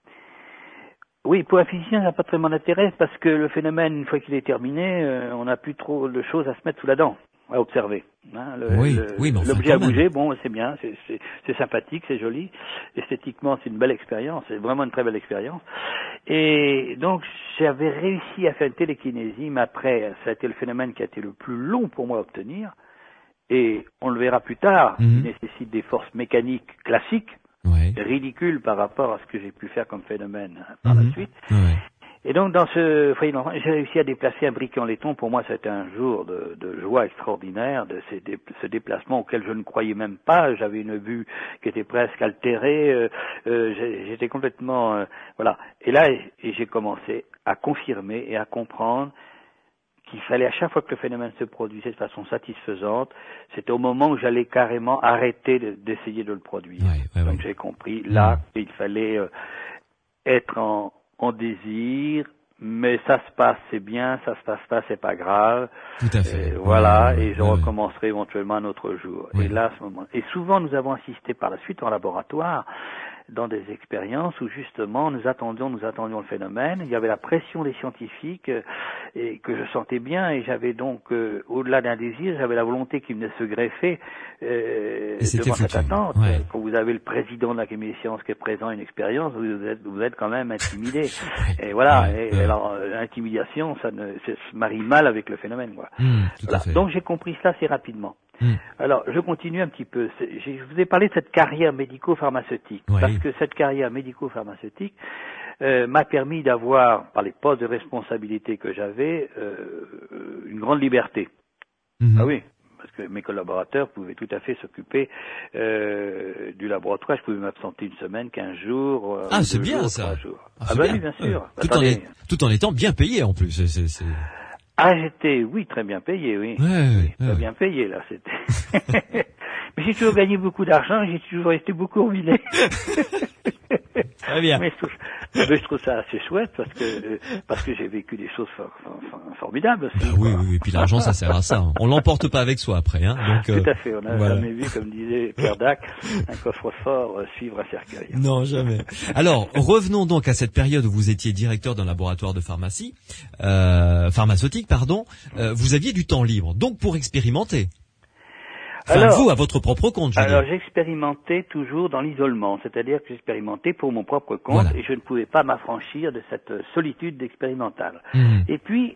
Oui, pour un physicien, ça n'a pas tellement d'intérêt parce que le phénomène, une fois qu'il est terminé, on n'a plus trop de choses à se mettre sous la dent, à observer. L'objet a bougé, bon, c'est bien, c'est sympathique, c'est joli. Esthétiquement, c'est une belle expérience, c'est vraiment une très belle expérience. Et donc, j'avais réussi à faire une télékinésie, mais après, ça a été le phénomène qui a été le plus long pour moi à obtenir. Et on le verra plus tard, il nécessite des forces mécaniques classiques, ridicule par rapport à ce que j'ai pu faire comme phénomène par la suite. Et donc dans ce foyer d'enfant, j'ai réussi à déplacer un briquet en laiton. Pour moi, c'était un jour de joie extraordinaire, de ce déplacement auquel je ne croyais même pas. J'avais une vue qui était presque altérée. J'étais complètement Et là, j'ai commencé à confirmer et à comprendre qu'il fallait à chaque fois que le phénomène se produisait de façon satisfaisante, c'était au moment où j'allais carrément arrêter d'essayer de le produire. Donc j'ai compris là qu'il fallait être en désir, mais ça se passe, c'est bien, ça se passe pas, c'est pas grave. Tout à fait. Et je recommencerai éventuellement un autre jour. Et là, à ce moment. Et souvent, nous avons assisté par la suite en laboratoire dans des expériences où justement nous attendions le phénomène. Il y avait la pression des scientifiques et que je sentais bien, et j'avais donc au-delà d'un désir, j'avais la volonté qui venait se greffer devant cette attente. Quand vous avez le président de l'Académie des sciences qui est présent à une expérience, vous êtes quand même intimidé. Et alors l'intimidation, ça se marie mal avec le phénomène, quoi. Donc j'ai compris cela assez rapidement. Alors, je continue un petit peu. Je vous ai parlé de cette carrière médico-pharmaceutique, parce que cette carrière médico-pharmaceutique m'a permis d'avoir, par les postes de responsabilité que j'avais, une grande liberté. Ah oui, parce que mes collaborateurs pouvaient tout à fait s'occuper du laboratoire. Je pouvais m'absenter une semaine, 15 jours. C'est bien ça. 3 jours. Oui, bien sûr. Tout en étant bien payé en plus. J'étais, très bien payé, très bien payé, là, c'était. Mais j'ai toujours gagné beaucoup d'argent, j'ai toujours été beaucoup ruiné. Très bien. Mais je trouve ça assez chouette parce que j'ai vécu des choses formidable aussi. Bah oui, et puis l'argent, ça sert à ça. Hein. On l'emporte pas avec soi après. Hein. Donc, tout à fait, on n'a jamais vu, comme disait Pierre Dac, un coffre-fort suivre un cercueil. Non, jamais. Alors, revenons donc à cette période où vous étiez directeur d'un laboratoire de pharmaceutique, pardon. Vous aviez du temps libre, donc pour expérimenter. Enfin, alors, vous, à votre propre compte, je veux dire. j'expérimentais toujours dans l'isolement, c'est-à-dire que j'expérimentais pour mon propre compte et je ne pouvais pas m'affranchir de cette solitude d'expérimental. Et puis,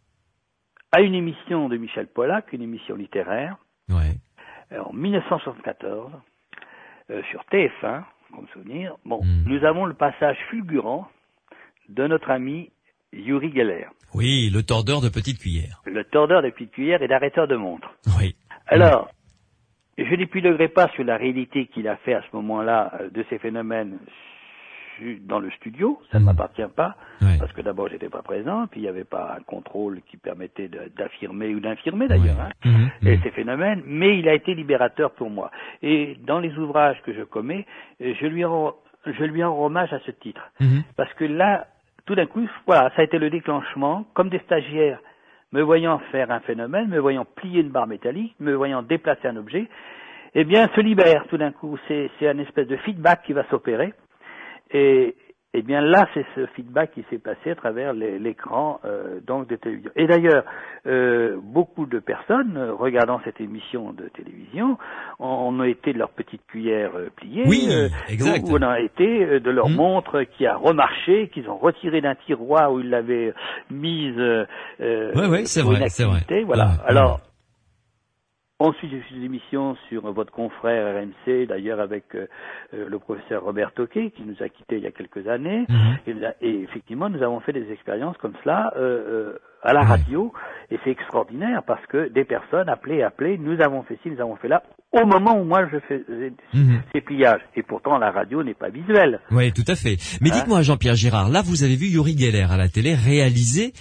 à une émission de Michel Pollack, une émission littéraire, en 1974, sur TF1, comme souvenir, nous avons le passage fulgurant de notre ami Uri Geller. Oui, le tordeur de petites cuillères. Le tordeur de petites cuillères et d'arrêteur de montre. Oui. Alors, je n'épiloguerai pas sur la réalité qu'il a fait à ce moment-là de ces phénomènes dans le studio, ça ne m'appartient pas, parce que d'abord j'étais pas présent, puis il n'y avait pas un contrôle qui permettait d'affirmer ou d'infirmer d'ailleurs ces phénomènes, mais il a été libérateur pour moi. Et dans les ouvrages que je commets, je lui rends hommage à ce titre, parce que là, tout d'un coup, voilà, ça a été le déclenchement, comme des stagiaires me voyant faire un phénomène, me voyant plier une barre métallique, me voyant déplacer un objet, eh bien, se libère tout d'un coup. C'est un espèce de feedback qui va s'opérer. Et bien là, c'est ce feedback qui s'est passé à travers l'écran donc de télévision. Et d'ailleurs, beaucoup de personnes regardant cette émission de télévision ont été de leur petite cuillère pliée. Oui, exact. Ou on a été de leur montre qui a remarché, qu'ils ont retiré d'un tiroir où ils l'avaient mise. C'est vrai, c'est vrai. Voilà. Alors. Ensuite, j'ai fait des émissions sur votre confrère RMC, d'ailleurs avec le professeur Robert Toquet, qui nous a quittés il y a quelques années. Et effectivement, nous avons fait des expériences comme cela à la radio. Et c'est extraordinaire parce que des personnes appelaient, nous avons fait ci, nous avons fait là, au moment où moi je faisais ces pliages. Et pourtant, la radio n'est pas visuelle. Oui, tout à fait. Mais dites-moi, Jean-Pierre Girard, là, vous avez vu Uri Geller à la télé réaliser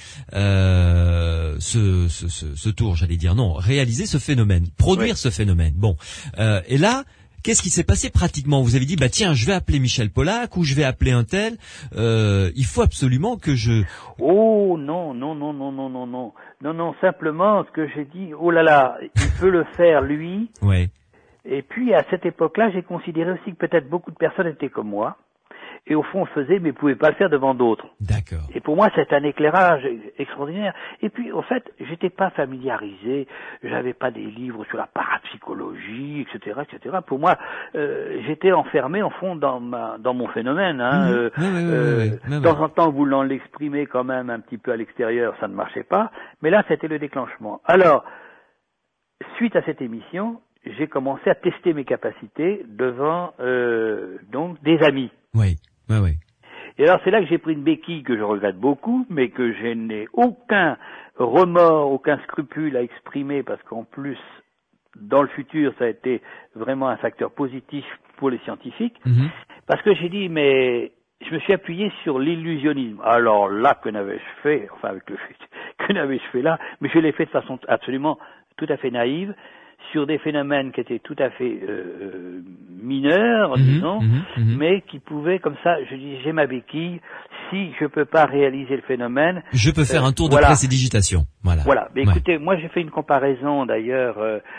ce tour, j'allais dire, non, réaliser ce phénomène, produire ce phénomène. Bon, et là, qu'est-ce qui s'est passé pratiquement? Vous avez dit, bah tiens, je vais appeler Michel Pollack ou je vais appeler un tel. Il faut absolument que je... Oh non, simplement ce que j'ai dit, oh là là, il peut le faire lui. Et puis à cette époque-là, j'ai considéré aussi que peut-être beaucoup de personnes étaient comme moi. Et au fond, on le faisait, mais ne pouvait pas le faire devant d'autres. D'accord. Et pour moi, c'est un éclairage extraordinaire. Et puis, en fait, j'étais pas familiarisé, j'avais pas des livres sur la parapsychologie, etc., etc. Pour moi, j'étais enfermé, en fond, dans mon phénomène. De temps en temps, voulant l'exprimer quand même un petit peu à l'extérieur, ça ne marchait pas. Mais là, c'était le déclenchement. Alors, suite à cette émission, j'ai commencé à tester mes capacités devant, donc, des amis. Et alors c'est là que j'ai pris une béquille que je regrette beaucoup, mais que je n'ai aucun remords, aucun scrupule à exprimer, parce qu'en plus, dans le futur, ça a été vraiment un facteur positif pour les scientifiques, parce que j'ai dit, mais je me suis appuyé sur l'illusionnisme. Alors là, que n'avais-je fait, enfin avec le que n'avais-je fait là, mais je l'ai fait de façon absolument tout à fait naïve, sur des phénomènes qui étaient tout à fait mineurs, disons, mais qui pouvaient, comme ça, je dis, j'ai ma béquille, si je peux pas réaliser le phénomène... Je peux faire un tour de prestidigitation. Voilà. Mais écoutez, moi j'ai fait une comparaison d'ailleurs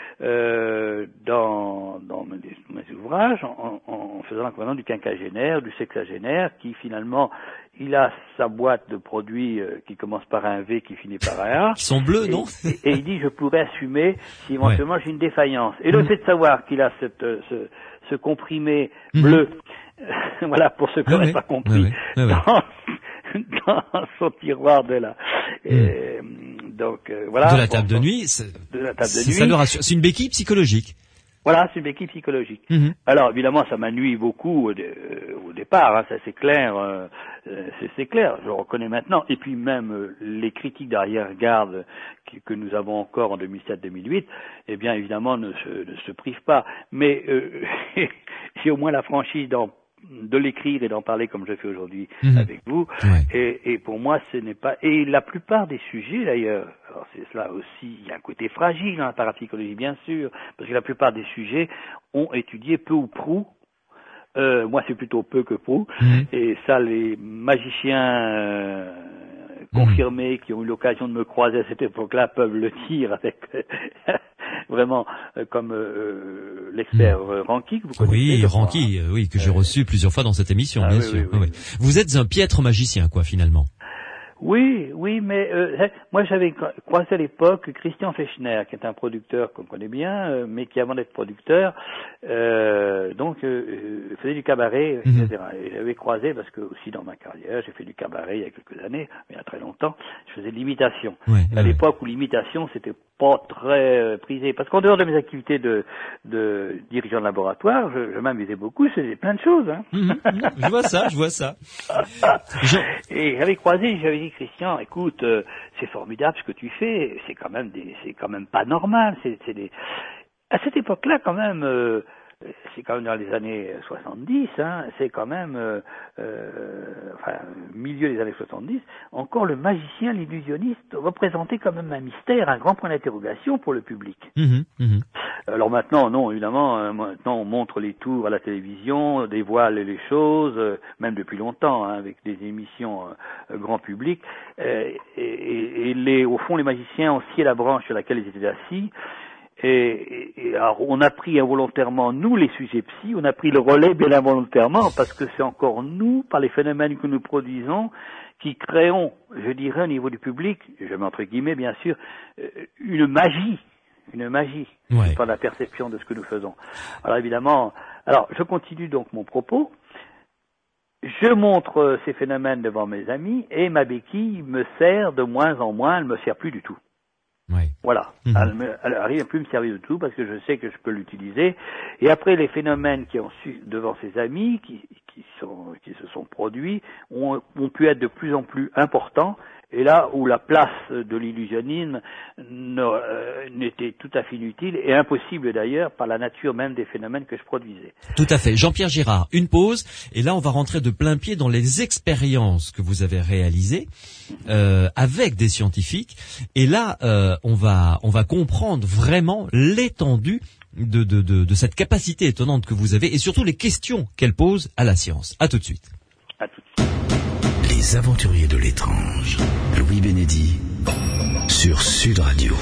dans mes ouvrages, en faisant la comparaison du quinquagénaire, du sexagénaire, qui finalement, il a sa boîte de produits qui commence par un V, qui finit par un A. Qui sont bleus, non? Et il dit, je pourrais assumer si éventuellement j'ai une défaillance. Et le fait de savoir qu'il a ce comprimé bleu, voilà, pour ceux qui n'auraient pas compris, dans son tiroir de la... donc voilà. De la table de nuit. Ça le rassure. C'est une béquille psychologique. Voilà, c'est une béquille psychologique. Alors évidemment, ça m'a nui beaucoup au départ, hein, ça c'est clair, c'est clair, je le reconnais maintenant. Et puis même les critiques d'arrière-garde que nous avons encore en 2007-2008, eh bien évidemment ne se privent pas. Mais j'ai au moins la franchise de l'écrire et d'en parler comme je fais aujourd'hui avec vous. Et pour moi, ce n'est pas... Et la plupart des sujets, d'ailleurs, alors c'est cela aussi, il y a un côté fragile dans la parapsychologie, bien sûr, parce que la plupart des sujets ont étudié peu ou prou. Moi, c'est plutôt peu que prou. Et ça, les magiciens confirmés qui ont eu l'occasion de me croiser à cette époque-là peuvent le dire avec vraiment comme l'expert Ranky que vous connaissez. Oui, Ranky, oui, que j'ai reçu plusieurs fois dans cette émission, bien sûr. Oui. Vous êtes un piètre magicien, quoi, finalement. Oui, mais moi j'avais croisé à l'époque Christian Fechner, qui est un producteur qu'on connaît bien, mais qui avant d'être producteur, faisait du cabaret, etc. Et j'avais croisé parce que aussi dans ma carrière, j'ai fait du cabaret il y a quelques années, il y a très longtemps, je faisais de l'imitation. À l'époque où l'imitation c'était pas très prisé, parce qu'en dehors de mes activités de dirigeant de laboratoire, je m'amusais beaucoup, je faisais plein de choses. Hein. Je vois ça. Et j'avais dit, Christian, écoute, c'est formidable ce que tu fais, c'est quand même pas normal, à cette époque-là quand même, c'est quand même dans les années 70, hein, c'est quand même, milieu des années 70, encore le magicien, l'illusionniste représentait quand même un mystère, un grand point d'interrogation pour le public. Alors maintenant, non, évidemment, maintenant on montre les tours à la télévision, on dévoile les choses, même depuis longtemps, hein, avec des émissions grand public, et au fond les magiciens ont scié la branche sur laquelle ils étaient assis. Et alors on a pris involontairement, nous les sujets psy, on a pris le relais bien involontairement parce que c'est encore nous, par les phénomènes que nous produisons, qui créons, je dirais au niveau du public, je mets entre guillemets bien sûr, une magie par la perception de ce que nous faisons. Alors évidemment, je continue donc mon propos. Je montre ces phénomènes devant mes amis et ma béquille me sert de moins en moins, elle me sert plus du tout. Voilà, elle arrive à plus me servir de tout parce que je sais que je peux l'utiliser. Et après les phénomènes qui ont su devant ses amis, qui se sont produits, ont pu être de plus en plus importants. Et là où la place de l'illusionnisme n'était tout à fait inutile et impossible d'ailleurs par la nature même des phénomènes que je produisais. Tout à fait. Jean-Pierre Girard, une pause. Et là, on va rentrer de plein pied dans les expériences que vous avez réalisées avec des scientifiques. Et là, on va comprendre vraiment l'étendue de cette capacité étonnante que vous avez et surtout les questions qu'elle pose à la science. À tout de suite. À tout de suite. Les aventuriers de l'étrange. Louis Bénédy sur Sud Radio.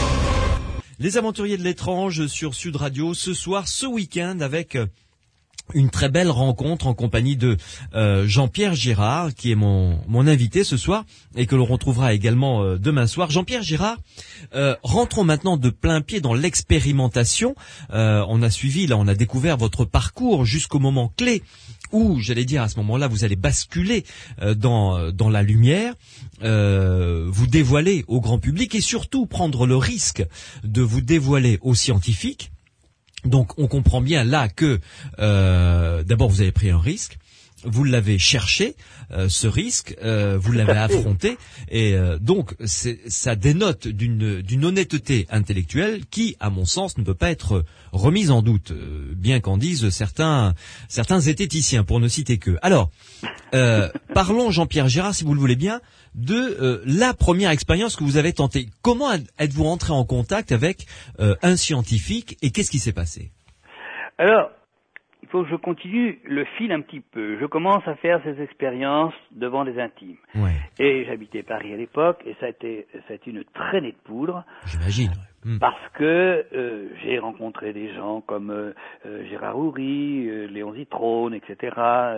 Les aventuriers de l'étrange sur Sud Radio ce soir, ce week-end avec une très belle rencontre en compagnie de Jean-Pierre Girard qui est mon invité ce soir et que l'on retrouvera également demain soir. Jean-Pierre Girard, rentrons maintenant de plein pied dans l'expérimentation. On a découvert votre parcours jusqu'au moment clé où, j'allais dire, à ce moment-là, vous allez basculer dans la lumière, vous dévoiler au grand public et surtout prendre le risque de vous dévoiler aux scientifiques. Donc, on comprend bien là que, d'abord, vous avez pris un risque. Vous l'avez cherché, ce risque, vous l'avez affronté, et donc ça dénote d'une honnêteté intellectuelle qui, à mon sens, ne peut pas être remise en doute, bien qu'en disent certains zététiciens, pour ne citer qu'eux. Alors, parlons, Jean-Pierre Girard, si vous le voulez bien, de la première expérience que vous avez tentée. Comment êtes-vous entré en contact avec un scientifique et qu'est-ce qui s'est passé? Alors, il faut que je continue le fil un petit peu. Je commence à faire ces expériences devant des intimes. Ouais. Et j'habitais Paris à l'époque, et ça a été une traînée de poudre. J'imagine. Parce que j'ai rencontré des gens comme Gérard Houry, Léon Zitrone, etc.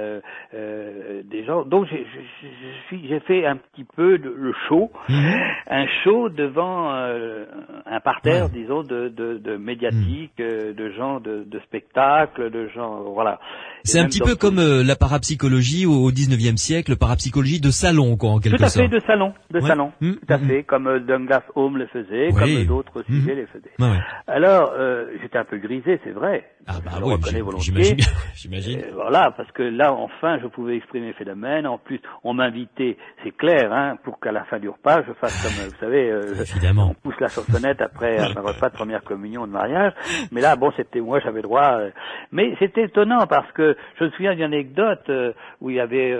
Des gens. Donc j'ai fait un petit peu le show, un show devant un parterre, disons, de médiatique, de gens de spectacles, de gens, voilà. C'est un petit peu comme la parapsychologie au 19e siècle, parapsychologie de salon, quoi, en quelque sorte. Tout à fait, de salon, salon. Tout à fait, comme Douglas Home le faisait, comme d'autres sujets les faisaient. Alors, j'étais un peu grisé, c'est vrai. Je le reconnais volontiers. J'imagine. Voilà, parce que là, enfin, je pouvais exprimer mes phénomènes. En plus, on m'invitait, c'est clair, hein, pour qu'à la fin du repas, je fasse comme, vous savez, on pousse la chansonnette après un repas de première communion, de mariage. Mais là, bon, c'était moi, j'avais droit. Mais c'était étonnant parce que je me souviens d'une anecdote où il y avait,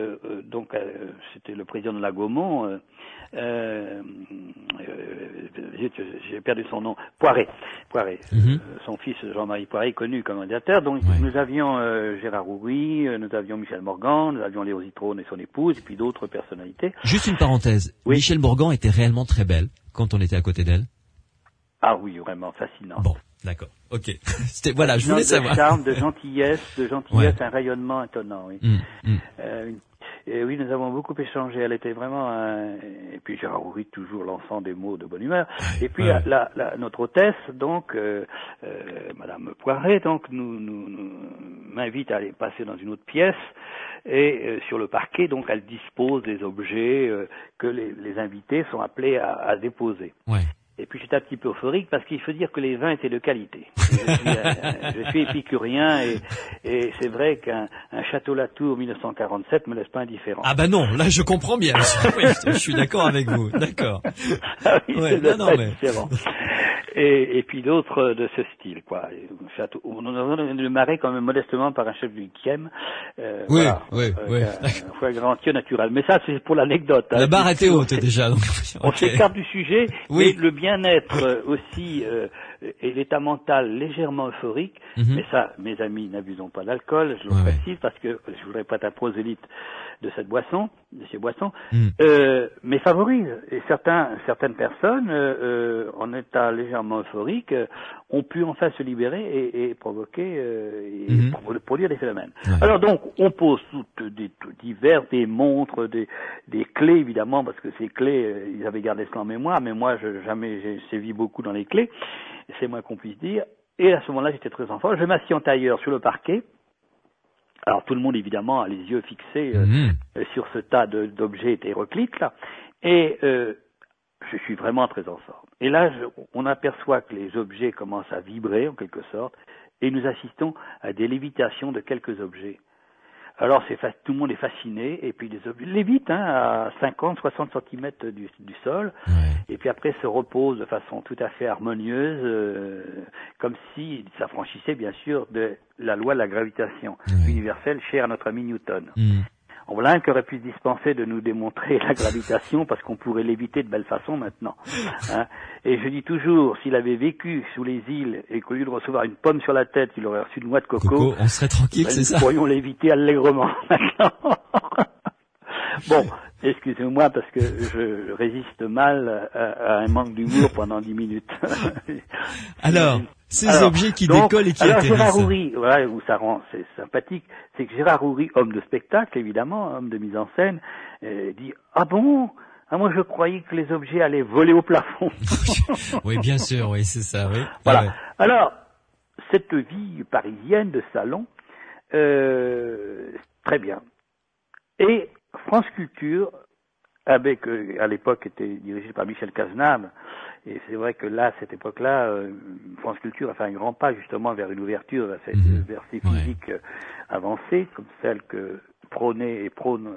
c'était le président de la Gaumont. J'ai perdu son nom. Poiret. Son fils Jean-Marie Poiret très connu comme réalisateur. Donc nous avions Gérard Houry, nous avions Michel Morgan, nous avions Léo Zitrone et son épouse, et puis d'autres personnalités. Juste une parenthèse. Oui. Michel Morgan était réellement très belle quand on était à côté d'elle. Ah oui, vraiment fascinant. Bon, d'accord. Ok. C'était voilà, je voulais savoir. De charme, de gentillesse, un rayonnement étonnant. Oui. Et oui, nous avons beaucoup échangé. Elle était vraiment et puis Gérard Houry, toujours lançant des mots de bonne humeur. Et puis notre hôtesse, donc Madame Poiret, donc nous m'invite à aller passer dans une autre pièce. Et sur le parquet, donc, elle dispose des objets que les invités sont appelés à déposer. Ouais. Et puis j'étais un petit peu euphorique parce qu'il faut dire que les vins étaient de qualité. Je suis épicurien et c'est vrai qu'un Château Latour 1947 me laisse pas indifférent. Ah bah non, là je comprends bien. Oui, je suis d'accord avec vous. D'accord. Ah oui, ouais, c'est différent. Et puis d'autres de ce style, quoi. Château, on a démarré quand même modestement par un chef du 8e. Oui. Un foie gras entier naturel. Mais ça, c'est pour l'anecdote. La barre était haute déjà. Donc, on s'écarte du sujet, mais le bien-être aussi et l'état mental légèrement euphorique. Mais ça, mes amis, n'abusons pas d'alcool, je le précise, parce que je voudrais pas être un prosélyte de cette boisson, de ces boissons, mais favorise. Et certaines personnes, en état légèrement euphorique, ont pu enfin se libérer et provoquer, produire des phénomènes. Ouais. Alors donc, on pose des montres, des clés évidemment, parce que ces clés, ils avaient gardé cela en mémoire, mais moi, j'ai sévi beaucoup dans les clés, c'est moins qu'on puisse dire. Et à ce moment-là, j'étais très en forme. Je m'assis en tailleur sur le parquet. Alors tout le monde évidemment a les yeux fixés sur ce tas d'objets hétéroclites là, et je suis vraiment très en forme. Et là, on aperçoit que les objets commencent à vibrer en quelque sorte, et nous assistons à des lévitations de quelques objets. Alors tout le monde est fasciné, et puis les objets lévitent à 50-60 cm du sol, et puis après se reposent de façon tout à fait harmonieuse, comme si s'affranchissait bien sûr de la loi de la gravitation universelle chère à notre ami Newton. Voilà un qui aurait pu se dispenser de nous démontrer la gravitation parce qu'on pourrait l'éviter de belle façon maintenant. Et je dis toujours, s'il avait vécu sous les îles et qu'au lieu de recevoir une pomme sur la tête, il aurait reçu une noix de coco, on serait tranquille, c'est ça. Nous pourrions l'éviter allègrement maintenant. Bon, excusez-moi parce que je résiste mal à un manque d'humour pendant 10 minutes. Alors, ces objets qui décollent et qui atterrissent. Gérard Houry, voilà où ça rend c'est sympathique, c'est que Gérard Houry, homme de spectacle évidemment, homme de mise en scène, dit « Ah bon ? Ah moi je croyais que les objets allaient voler au plafond. » Oui, bien sûr, oui, c'est ça, oui. Voilà. Ouais. Alors, cette vie parisienne de salon, très bien. Et France Culture, avec à l'époque était dirigé par Michel Cazenave, et c'est vrai que là, à cette époque-là, France Culture a fait un grand pas justement vers une ouverture vers ces physiques avancées, comme celle que prônait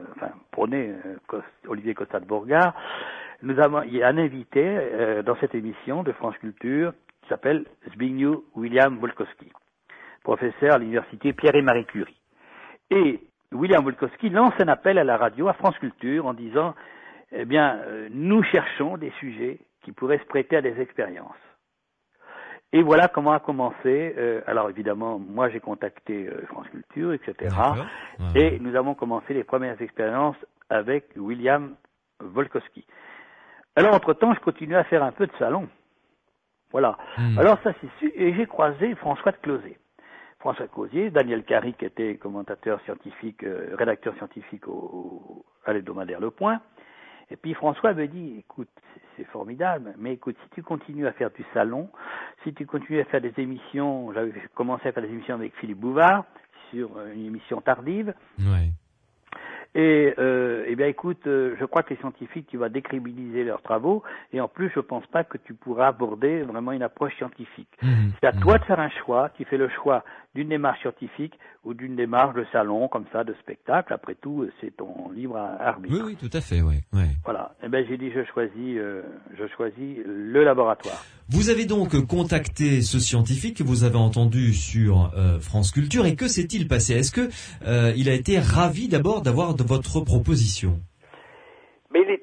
Olivier Costa de Bourgard. Il y a un invité dans cette émission de France Culture qui s'appelle Zbigniew William Wolkowski, professeur à l'université Pierre et Marie Curie. Et William Wolkowski lance un appel à la radio, à France Culture, en disant eh bien, nous cherchons des sujets qui pourraient se prêter à des expériences. Et voilà comment a commencé. Alors évidemment, moi j'ai contacté France Culture, etc. Et nous avons commencé les premières expériences avec William Wolkowski. Alors entre-temps, je continuais à faire un peu de salon. Voilà. Alors ça c'est sûr. Et j'ai croisé François de Closet. François Cosier, Daniel Carry qui était commentateur scientifique, rédacteur scientifique à l'hebdomadaire Le Point. Et puis François me dit, écoute, c'est formidable, mais écoute, si tu continues à faire du salon, si tu continues à faire des émissions, j'avais commencé à faire des émissions avec Philippe Bouvard, sur une émission tardive. Ouais. Et eh bien écoute, je crois que les scientifiques, tu vas décrédibiliser leurs travaux, et en plus je pense pas que tu pourras aborder vraiment une approche scientifique. C'est à toi de faire un choix, tu fais le choix d'une démarche scientifique ou d'une démarche de salon, comme ça, de spectacle. Après tout, c'est ton libre arbitre. Oui, tout à fait, oui. Voilà. Eh ben j'ai dit je choisis le laboratoire. Vous avez donc contacté ce scientifique que vous avez entendu sur France Culture, et que s'est-il passé? Est-ce que il a été ravi d'abord d'avoir de votre proposition? Mais il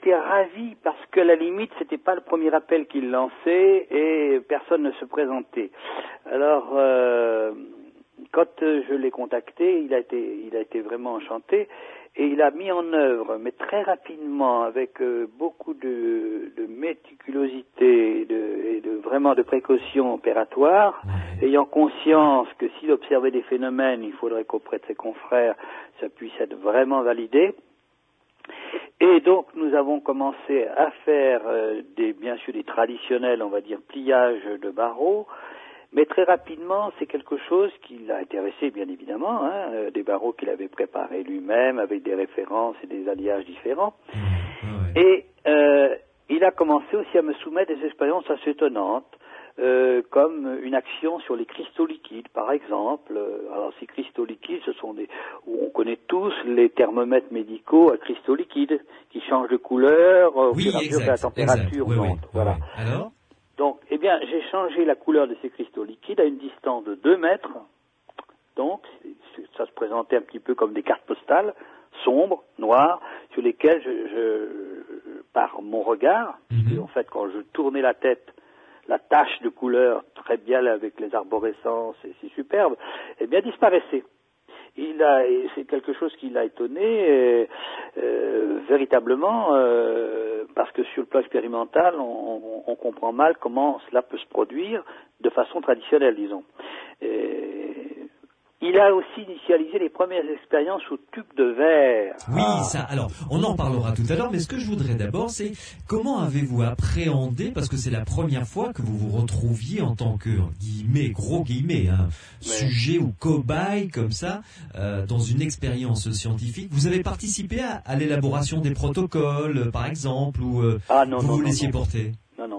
été ravi parce que à la limite, c'était pas le premier appel qu'il lançait et personne ne se présentait. Alors, quand je l'ai contacté, il a été vraiment enchanté et il a mis en œuvre, mais très rapidement, avec beaucoup de méticulosité et vraiment de précautions opératoires, ayant conscience que s'il observait des phénomènes, il faudrait qu'auprès de ses confrères, ça puisse être vraiment validé. Et donc nous avons commencé à faire bien sûr des traditionnels, on va dire, pliages de barreaux, mais très rapidement c'est quelque chose qui l'a intéressé bien évidemment, des barreaux qu'il avait préparés lui-même avec des références et des alliages différents. Et il a commencé aussi à me soumettre des expériences assez étonnantes. Comme une action sur les cristaux liquides, par exemple. Alors ces cristaux liquides, ce sont où on connaît tous les thermomètres médicaux à cristaux liquides qui changent de couleur au fur et à mesure que la température monte. Voilà. Alors ? Donc, eh bien, j'ai changé la couleur de ces cristaux liquides à une distance de 2 mètres. Donc, ça se présentait un petit peu comme des cartes postales, sombres, noires, sur lesquelles par mon regard, en fait, quand je tournais la tête, la tache de couleur, très bien avec les arborescences, et c'est superbe, eh bien, disparaissait. C'est quelque chose qui l'a étonné, véritablement, parce que sur le plan expérimental, on comprend mal comment cela peut se produire de façon traditionnelle, disons. Il a aussi initialisé les premières expériences au tube de verre. Oui, ça. Alors, on en parlera tout à l'heure, mais ce que je voudrais d'abord, c'est comment avez-vous appréhendé, parce que c'est la première fois que vous vous retrouviez en tant que, gros guillemets, sujet ou cobaye comme ça, dans une expérience scientifique. Vous avez participé à l'élaboration des protocoles, par exemple, ou vous laissiez porter?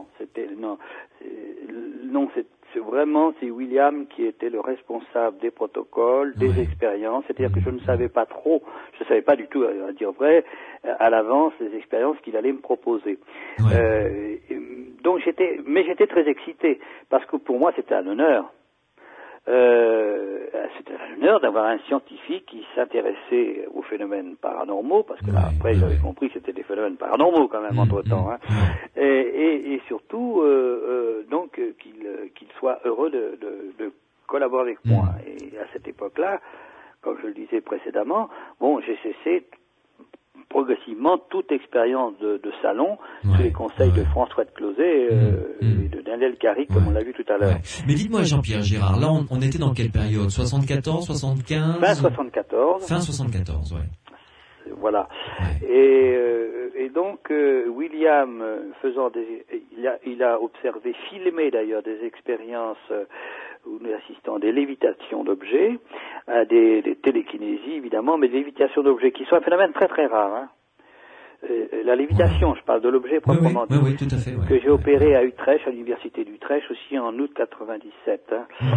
C'est William qui était le responsable des protocoles, des expériences. C'est-à-dire que je ne savais pas trop, je ne savais pas du tout, à dire vrai, à l'avance les expériences qu'il allait me proposer. Donc j'étais très excité parce que pour moi c'était un honneur. C'était un honneur d'avoir un scientifique qui s'intéressait aux phénomènes paranormaux, parce que là, après, j'avais compris que c'était des phénomènes paranormaux quand même, entre-temps. Et surtout, donc, qu'il soit heureux de collaborer avec moi. Et à cette époque-là, comme je le disais précédemment, j'ai cessé progressivement toute expérience de salon sous les conseils de François de Closet et de Daniel Carrick, comme on l'a vu tout à l'heure. Mais dites-moi, Jean-Pierre Girard, là on était dans quelle période? 74, 75? Fin 74. Fin 74, Voilà. Et donc William il a observé, filmé d'ailleurs des expériences où nous assistons à des lévitations d'objets, à des télékinésies évidemment, mais des lévitations d'objets qui sont un phénomène très très rare. La lévitation, je parle de l'objet proprement dit, oui, tout à fait, que j'ai opéré à Utrecht, à l'université d'Utrecht aussi en août 97.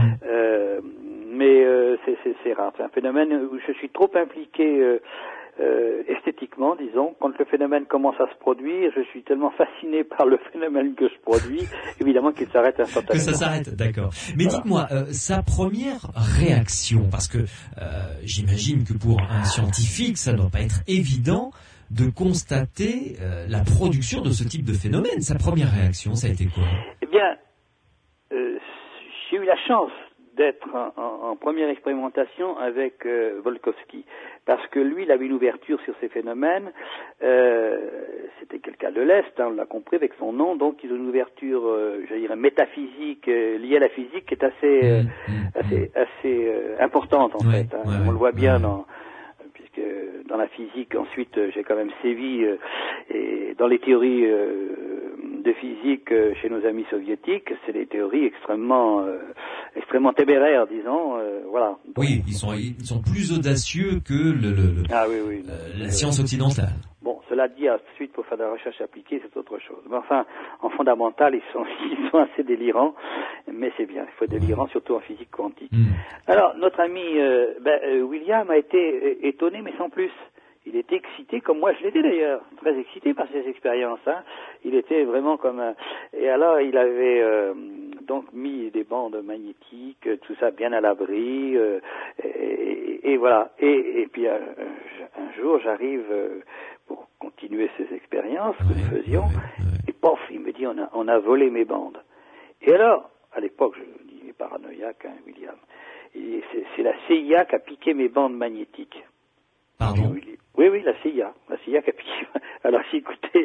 Mais c'est rare. C'est un phénomène où je suis trop impliqué esthétiquement, disons. Quand le phénomène commence à se produire, je suis tellement fasciné par le phénomène que je produis, évidemment qu'il s'arrête instantanément. Que ça s'arrête, d'accord. Mais dites-moi, sa première réaction, parce que j'imagine que pour un scientifique, ça ne doit pas être évident de constater la production de ce type de phénomène. Sa première réaction, ça a été quoi? Eh bien, j'ai eu la chance d'être en première expérimentation avec Volkovsky, parce que lui, il avait une ouverture sur ces phénomènes. C'était quelqu'un de l'Est, on l'a compris avec son nom, donc ils ont une ouverture, je dirais, métaphysique liée à la physique qui est assez importante en fait. On le voit bien puisque dans la physique, ensuite, j'ai quand même sévi et dans les théories de physique chez nos amis soviétiques, c'est des théories extrêmement téméraires, disons. Voilà. Donc, oui, ils sont plus audacieux que la science occidentale. Bon, cela dit, ensuite, pour faire de la recherche appliquée, c'est autre chose. Mais enfin, en fondamental, ils sont assez délirants, mais c'est bien. Il faut être délirant, surtout en physique quantique. Alors, notre ami William a été étonné, mais sans plus. Il était excité, comme moi je l'étais d'ailleurs, très excité par ces expériences. Il était vraiment comme Et alors, il avait donc mis des bandes magnétiques, tout ça bien à l'abri, et voilà. Et puis un jour, j'arrive pour continuer ces expériences que nous faisions. Et pof, il me dit, on a volé mes bandes. Et alors, à l'époque, je dis, il est paranoïaque, hein, William. C'est la CIA qui a piqué mes bandes magnétiques. Pardon? Oui, la CIA qui a piqué. Alors, écoutez,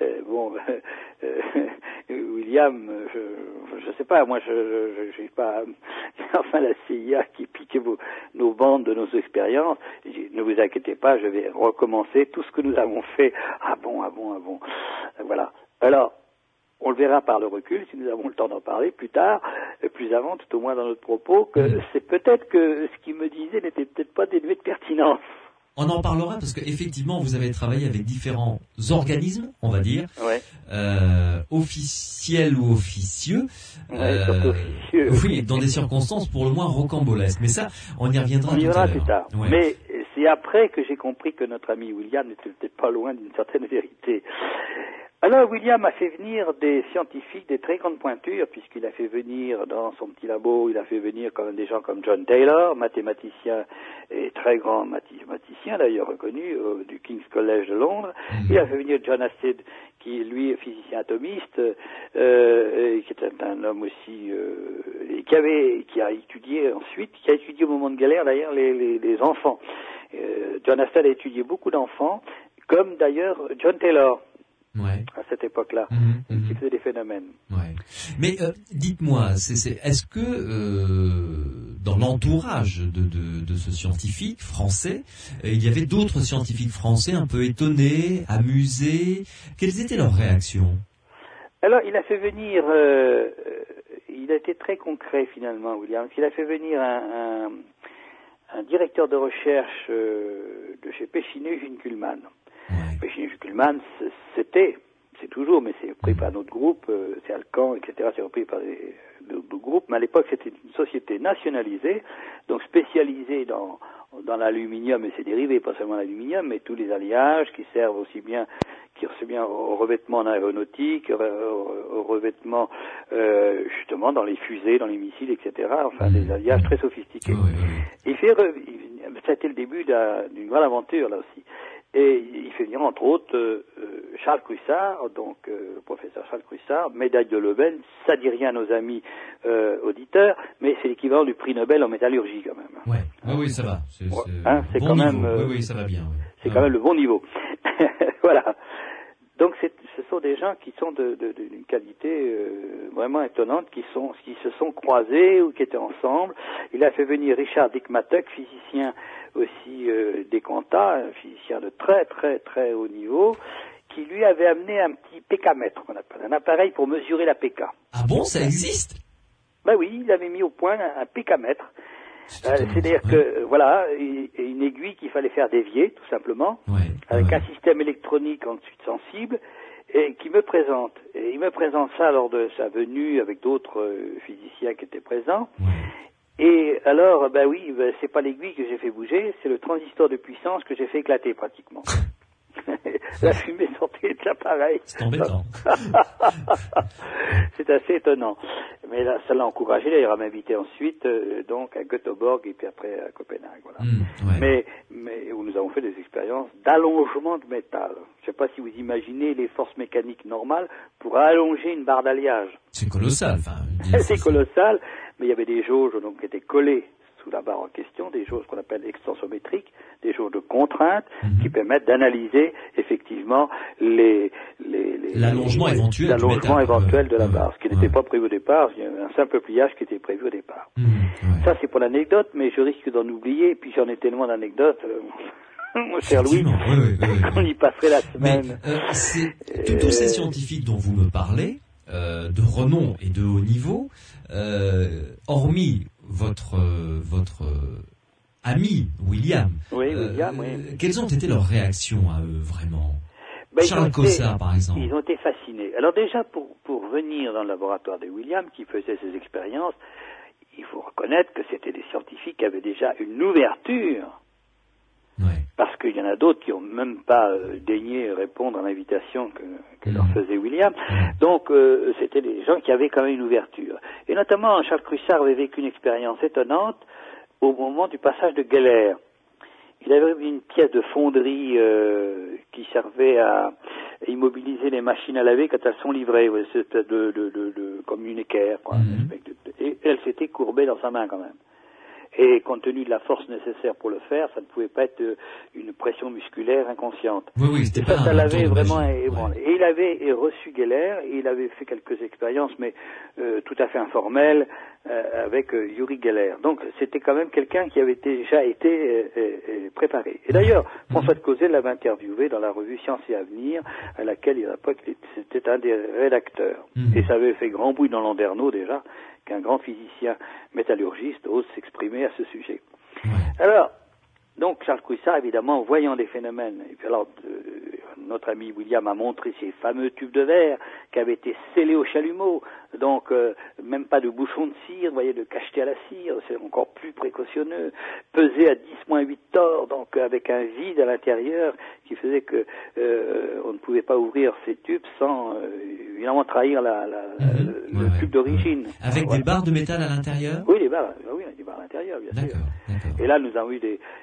William, je sais pas, moi, je sais pas, enfin, la CIA qui piquait nos bandes de nos expériences. Ne vous inquiétez pas, je vais recommencer tout ce que nous avons fait. Ah bon. Voilà. Alors, on le verra par le recul, si nous avons le temps d'en parler plus tard, plus avant, tout au moins dans notre propos, que c'est peut-être que ce qu'il me disait n'était peut-être pas dénué de pertinence. On en parlera parce que effectivement vous avez travaillé avec différents organismes, on va dire, officiels ou officieux, officieux. Oui, dans des circonstances pour le moins rocambolesques. Mais ça, on y reviendra tout à l'heure. Plus tard. Ouais. Mais c'est après que j'ai compris que notre ami William n'était peut-être pas loin d'une certaine vérité. Alors William a fait venir des scientifiques, des très grandes pointures, puisqu'il a fait venir dans son petit labo, il a fait venir quand même des gens comme John Taylor, mathématicien et très grand mathématicien d'ailleurs reconnu du King's College de Londres. Il a fait venir John Husted, qui lui est physicien atomiste, qui est un homme aussi qui a étudié au moment de Galère d'ailleurs les enfants. John Husted a étudié beaucoup d'enfants, comme d'ailleurs John Taylor. À cette époque-là, qui faisait des phénomènes. Mais dites-moi, est-ce que dans l'entourage de ce scientifique français, il y avait d'autres scientifiques français un peu étonnés, amusés? Quelles étaient leurs réactions? Alors, il a fait venir, il a été très concret finalement, William. Il a fait venir un directeur de recherche de chez Pechiney-Kuhlmann. Pechiney-Kuhlmann, c'est toujours, mais c'est repris par notre groupe, c'est Alcan, etc., c'est repris par d'autres groupes, mais à l'époque c'était une société nationalisée, donc spécialisée dans l'aluminium et ses dérivés, pas seulement l'aluminium, mais tous les alliages qui servent aussi bien au revêtement en aéronautique, au revêtement justement dans les fusées, dans les missiles, etc., enfin des alliages très sophistiqués. Ça a été le début d'une grande aventure là aussi. Et il fait venir entre autres Charles Cruissard, donc le professeur Charles Cruissard, médaille de Nobel. Ça dit rien à nos amis auditeurs, mais c'est l'équivalent du prix Nobel en métallurgie quand même. Oui, ça va. C'est bon quand niveau. Même. Oui, ça va bien. C'est quand même le bon niveau. Voilà. Donc ce sont des gens qui sont d'une qualité vraiment étonnante, qui se sont croisés ou qui étaient ensemble. Il a fait venir Richard Dick-Mattock, physicien aussi des quantas, un physicien de très très très haut niveau, qui lui avait amené un petit pécamètre, qu'on appelle un appareil pour mesurer la PK. Ah bon, ça existe? Ben oui, il avait mis au point un pécamètre. C'est-à-dire que, voilà, une aiguille qu'il fallait faire dévier, tout simplement, avec un système électronique ensuite sensible, et qui me présente. Et il me présente ça lors de sa venue avec d'autres physiciens qui étaient présents. Et alors, c'est pas l'aiguille que j'ai fait bouger, c'est le transistor de puissance que j'ai fait éclater pratiquement. La fumée sortait de l'appareil. C'est embêtant. C'est assez étonnant. Mais là, ça l'a encouragé d'ailleurs à m'inviter ensuite, donc à Göteborg et puis après à Copenhague. Voilà. Mais où nous avons fait des expériences d'allongement de métal. Je ne sais pas si vous imaginez les forces mécaniques normales pour allonger une barre d'alliage. C'est colossal. C'est colossal, mais il y avait des jauges donc qui étaient collées sous la barre en question, des jauges qu'on appelle extensométriques, des jauges de contrainte qui permettent d'analyser effectivement l'allongement éventuel de la barre, ce qui n'était pas prévu au départ. Il y avait un simple pliage qui était prévu au départ. Ça c'est pour l'anecdote, mais je risque d'en oublier, et puis j'en ai tellement d'anecdotes. Mon cher Louis, on y passerait la semaine. Mais tous ces scientifiques dont vous me parlez, de renom et de haut niveau, hormis votre ami William, quelles ont été leurs réactions à eux vraiment? Charles Cossard par exemple. Ils ont été fascinés. Alors déjà pour venir dans le laboratoire de William qui faisait ces expériences, il faut reconnaître que c'était des scientifiques qui avaient déjà une ouverture. Parce qu'il y en a d'autres qui n'ont même pas daigné répondre à l'invitation que leur faisait William. Donc c'était des gens qui avaient quand même une ouverture. Et notamment Charles Cruissard avait vécu une expérience étonnante au moment du passage de Geller. il avait une pièce de fonderie qui servait à immobiliser les machines à laver quand elles sont livrées, c'était comme une équerre, quoi. Et elle s'était courbée dans sa main quand même. Et compte tenu de la force nécessaire pour le faire, ça ne pouvait pas être une pression musculaire inconsciente. Oui, c'était pas ça l'avait vraiment ébranlé. Et il avait reçu Geller, et il avait fait quelques expériences, mais tout à fait informelles, avec Uri Geller. Donc c'était quand même quelqu'un qui avait déjà été préparé. Et d'ailleurs, François de Causet l'avait interviewé dans la revue Science et Avenir, à laquelle à l'époque c'était un des rédacteurs. Et ça avait fait grand bruit dans Landerneau déjà, qu'un grand physicien métallurgiste ose s'exprimer à ce sujet. Alors, donc Charles Cruissard, évidemment, voyant des phénomènes, et puis alors notre ami William a montré ces fameux tubes de verre qui avaient été scellés au chalumeau, donc même pas de bouchon de cire, vous voyez, de cacheté à la cire, c'est encore plus précautionneux, pesé à 10-8 torts, donc avec un vide à l'intérieur qui faisait que on ne pouvait pas ouvrir ces tubes sans évidemment trahir le tube d'origine. Avec des barres de métal à l'intérieur? Oui, des barres à l'intérieur, bien sûr. D'accord. Et là, nous avons eu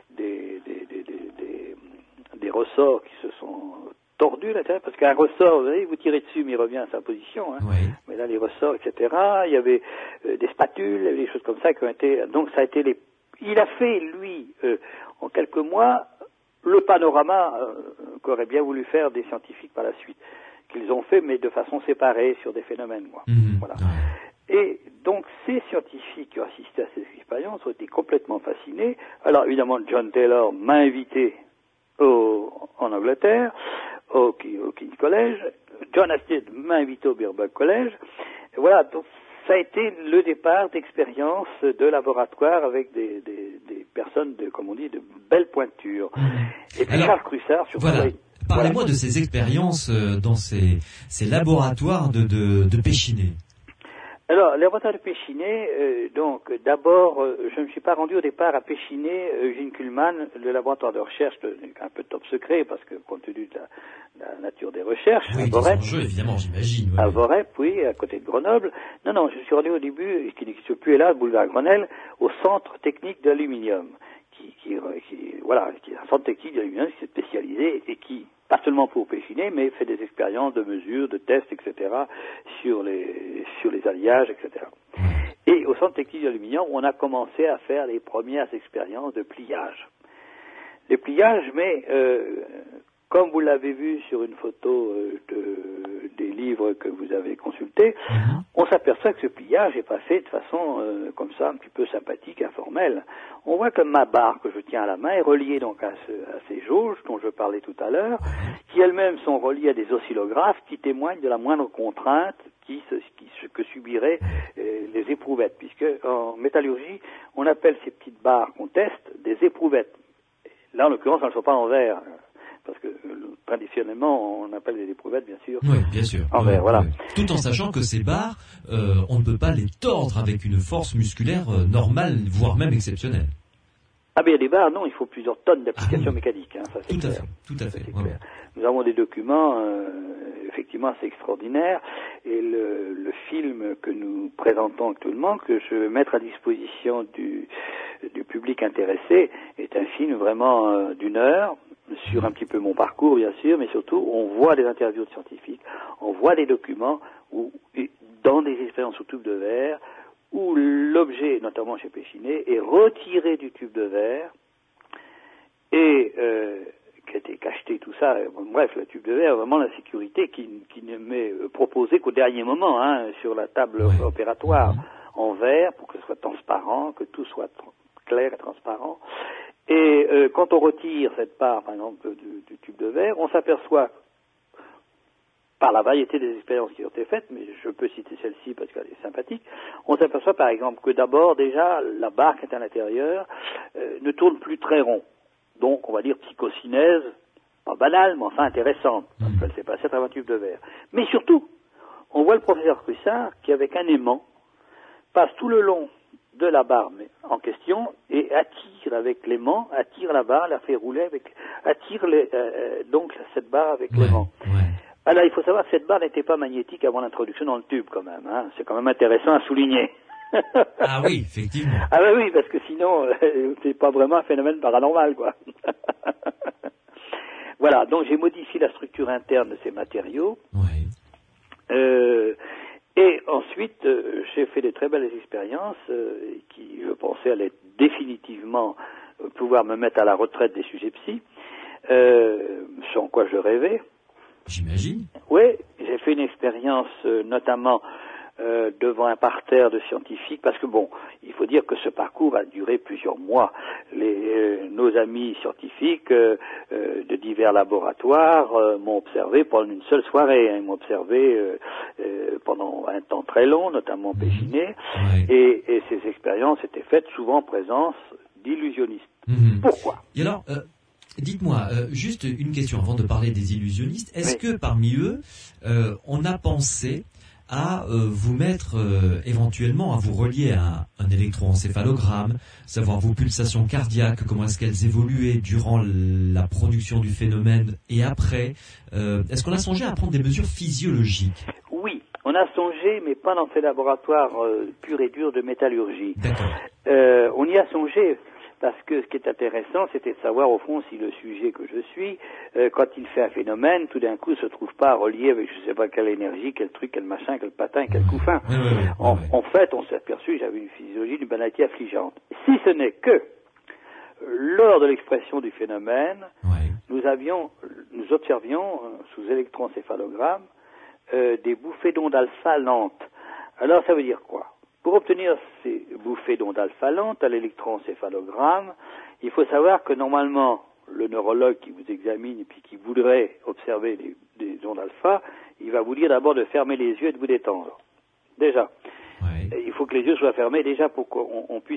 des ressorts qui se sont tordus à l'intérieur, parce qu'un ressort, vous savez, vous tirez dessus, mais il revient à sa position. Hein. Oui. Mais là, les ressorts, etc. Il y avait des spatules, des choses comme ça qui ont été. Donc, ça a été Il a fait, lui, en quelques mois, le panorama qu'auraient bien voulu faire des scientifiques par la suite, qu'ils ont fait, mais de façon séparée sur des phénomènes. Voilà. Et donc, ces scientifiques qui ont assisté à ces expériences ont été complètement fascinés. Alors, évidemment, John Taylor m'a invité en Angleterre, au King's College. John Asted m'a invité au Birkbeck College. Et voilà, donc, ça a été le départ d'expériences de laboratoire avec des personnes, comme on dit, de belles pointures. Et puis, Charles Cruissard, surtout... Voilà. Parlez-moi de ces expériences dans ces laboratoires de Péchiné. Alors, les laboratoires de Péchiné, donc, d'abord, je ne me suis pas rendu au départ à Péchiné, Eugene Kuhlmann, le laboratoire de recherche, un peu top secret, parce que compte tenu de la nature des recherches, à Vorep, évidemment, j'imagine. À Vorep, oui, à côté de Grenoble. Non, je suis rendu au début, qui n'existe plus, hélas, boulevard Grenelle, au Centre technique d'aluminium, qui est un centre technique d'aluminium qui s'est spécialisé et qui, pas seulement pour Péchiné, mais fait des expériences de mesures, de tests, etc., sur les alliages, etc. Et au centre technique d'aluminium, on a commencé à faire les premières expériences de pliage. Les pliages, mais comme vous l'avez vu sur une photo des livres que vous avez consultés, on s'aperçoit que ce pliage n'est pas fait de façon comme ça, un petit peu sympathique, informelle. On voit que ma barre que je tiens à la main est reliée donc à ces jauges dont je parlais tout à l'heure, qui elles-mêmes sont reliées à des oscillographes qui témoignent de la moindre contrainte que subiraient les éprouvettes, puisque en métallurgie, on appelle ces petites barres qu'on teste des éprouvettes. Là, en l'occurrence, elles ne sont pas en verre, parce que traditionnellement, on appelle des éprouvettes, bien sûr. Oui, bien sûr. En verre, voilà. Tout en sachant que ces barres, on ne peut pas les tordre avec une force musculaire normale, voire même exceptionnelle. Ah, mais il y a des barres, non, il faut plusieurs tonnes d'applications mécaniques. Hein, ça, c'est tout clair. Tout à fait. Clair. Nous avons des documents, effectivement, assez extraordinaires. Et le film que nous présentons actuellement, que je vais mettre à disposition du public intéressé, est un film vraiment d'une heure, sur un petit peu mon parcours, bien sûr, mais surtout, on voit des interviews de scientifiques, on voit des documents dans des expériences sous tube de verre, où l'objet, notamment chez Péchiné, est retiré du tube de verre et qui a été cacheté, tout ça. Bref, le tube de verre, vraiment la sécurité qui ne m'est proposée qu'au dernier moment, sur la table opératoire, en verre, pour que ce soit transparent, que tout soit clair et transparent. Et quand on retire cette part, par exemple, du tube de verre, on s'aperçoit, par la variété des expériences qui ont été faites, mais je peux citer celle-ci parce qu'elle est sympathique, on s'aperçoit par exemple que d'abord déjà la barre qui est à l'intérieur ne tourne plus très rond. Donc on va dire psychocinèse, pas banale, mais enfin intéressante, parce qu'elle s'est passée à travers un tube de verre. Mais surtout, on voit le professeur Cruissard qui avec un aimant passe tout le long de la barre en question et attire avec l'aimant, attire la barre, la fait rouler attire donc cette barre avec l'aimant. Alors, il faut savoir que cette barre n'était pas magnétique avant l'introduction dans le tube, quand même. C'est quand même intéressant à souligner. Ah oui, effectivement. Ah ben oui, parce que sinon, c'est pas vraiment un phénomène paranormal, quoi. Voilà, donc j'ai modifié la structure interne de ces matériaux. Oui. Et ensuite, j'ai fait des très belles expériences qui, je pensais, allaient définitivement pouvoir me mettre à la retraite des sujets psy, sans quoi je rêvais. J'imagine. Oui, j'ai fait une expérience notamment devant un parterre de scientifiques, parce que bon, il faut dire que ce parcours a duré plusieurs mois. Nos amis scientifiques de divers laboratoires m'ont observé pendant une seule soirée. Ils m'ont observé pendant un temps très long, notamment au Péchiné, et ces expériences étaient faites souvent en présence d'illusionnistes. Pourquoi ? Et alors, dites-moi, juste une question avant de parler des illusionnistes. Est-ce que parmi eux, on a pensé à vous mettre éventuellement à vous relier à un électroencéphalogramme, savoir vos pulsations cardiaques, comment est-ce qu'elles évoluaient durant la production du phénomène et après. Est-ce qu'on a songé à prendre des mesures physiologiques ? Oui, on a songé, mais pas dans ces laboratoires purs et durs de métallurgie. D'accord. On y a songé parce que ce qui est intéressant, c'était de savoir au fond si le sujet que je suis, quand il fait un phénomène, tout d'un coup se trouve pas relié avec je sais pas quelle énergie, quel truc, quel machin, quel patin, quel couffin. En fait, on s'est aperçu que j'avais une physiologie d'une banalité affligeante. Si ce n'est que, lors de l'expression du phénomène, nous observions sous électroencéphalogramme des bouffées d'ondes alpha lentes. Alors ça veut dire quoi ? Pour obtenir ces bouffées d'ondes alpha lentes à l'électroencéphalogramme, il faut savoir que normalement, le neurologue qui vous examine et puis qui voudrait observer des ondes alpha, il va vous dire d'abord de fermer les yeux et de vous détendre. Déjà. Il faut que les yeux soient fermés déjà pour qu'on puisse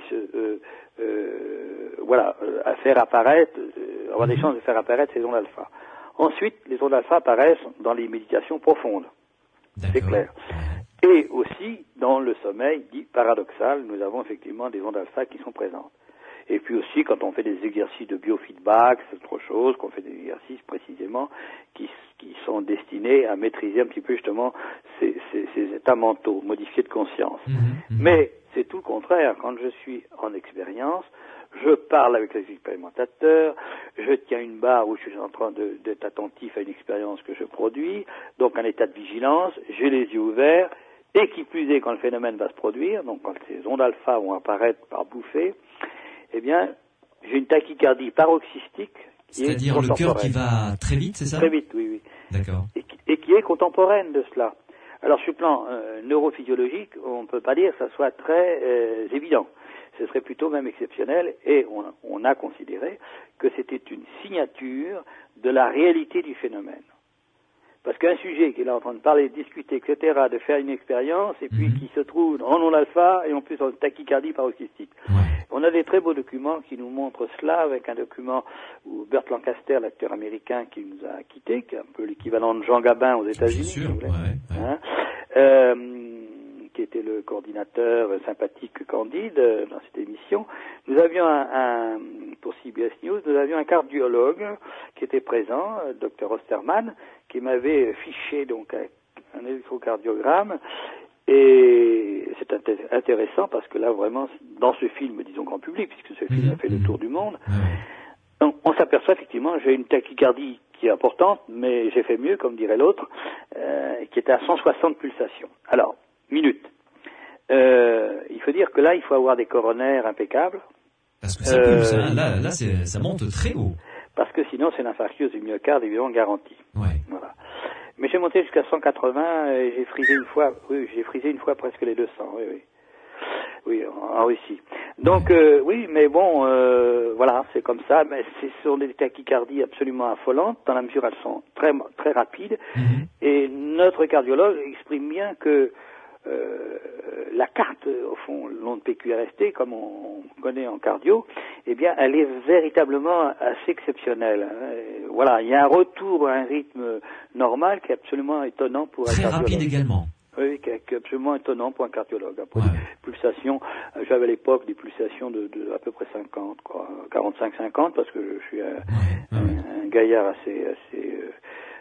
faire apparaître, avoir des chances de faire apparaître ces ondes alpha. Ensuite, les ondes alpha apparaissent dans les méditations profondes. C'est clair. Et aussi, dans le sommeil dit paradoxal, nous avons effectivement des ondes alpha qui sont présentes. Et puis aussi, quand on fait des exercices de biofeedback, c'est autre chose, qu'on fait des exercices précisément qui sont destinés à maîtriser un petit peu justement ces états mentaux, modifiés de conscience. Mais c'est tout le contraire. Quand je suis en expérience, je parle avec les expérimentateurs, je tiens une barre où je suis en train d'être attentif à une expérience que je produis, donc un état de vigilance, j'ai les yeux ouverts, et qui plus est quand le phénomène va se produire, donc quand ces ondes alpha vont apparaître par bouffée, eh bien, j'ai une tachycardie paroxystique qui est c'est-à-dire le cœur qui va très vite, c'est ça ? Très vite, oui. D'accord. Et qui est contemporaine de cela. Alors, sur le plan neurophysiologique, on ne peut pas dire que ça soit très évident. Ce serait plutôt même exceptionnel, et on a considéré que c'était une signature de la réalité du phénomène. Parce qu'un sujet qui est là en train de parler, de discuter, etc., de faire une expérience, et puis qui se trouve en onde alpha, et en plus en tachycardie paroxystique. On a des très beaux documents qui nous montrent cela, avec un document où Burt Lancaster, l'acteur américain qui nous a quittés, qui est un peu l'équivalent de Jean Gabin aux États-Unis, si vous voulez, qui était le coordinateur sympathique Candide dans cette émission. Nous avions pour CBS News, nous avions un cardiologue qui était présent, Dr Osterman, qui m'avait fiché donc un électrocardiogramme. Et c'est intéressant parce que là, vraiment, dans ce film, disons grand public, puisque ce film a fait le tour du monde, on s'aperçoit effectivement, j'ai une tachycardie qui est importante, mais j'ai fait mieux, comme dirait l'autre, qui était à 160 pulsations. Alors, minute. Il faut dire que là, il faut avoir des coronaires impeccables. Parce que ça pulse, hein. Là ça monte très haut. Parce que sinon, c'est l'infarctus du myocarde, évidemment, garanti. Voilà. Mais j'ai monté jusqu'à 180 et j'ai frisé une fois presque les 200, oui, en Russie. Donc, oui, mais bon, voilà, c'est comme ça, mais ce sont des tachycardies absolument affolantes, dans la mesure elles sont très, très rapides, et notre cardiologue exprime bien que la carte, au fond, l'onde PQRST, comme on connaît en cardio, eh bien, elle est véritablement assez exceptionnelle. Voilà, il y a un retour à un rythme normal qui est absolument étonnant pour un cardiologue. Très rapide également. Oui, qui est absolument étonnant pour un cardiologue. Après, des pulsations, j'avais à l'époque des pulsations de à peu près 50, quoi, 45-50, parce que je suis un gaillard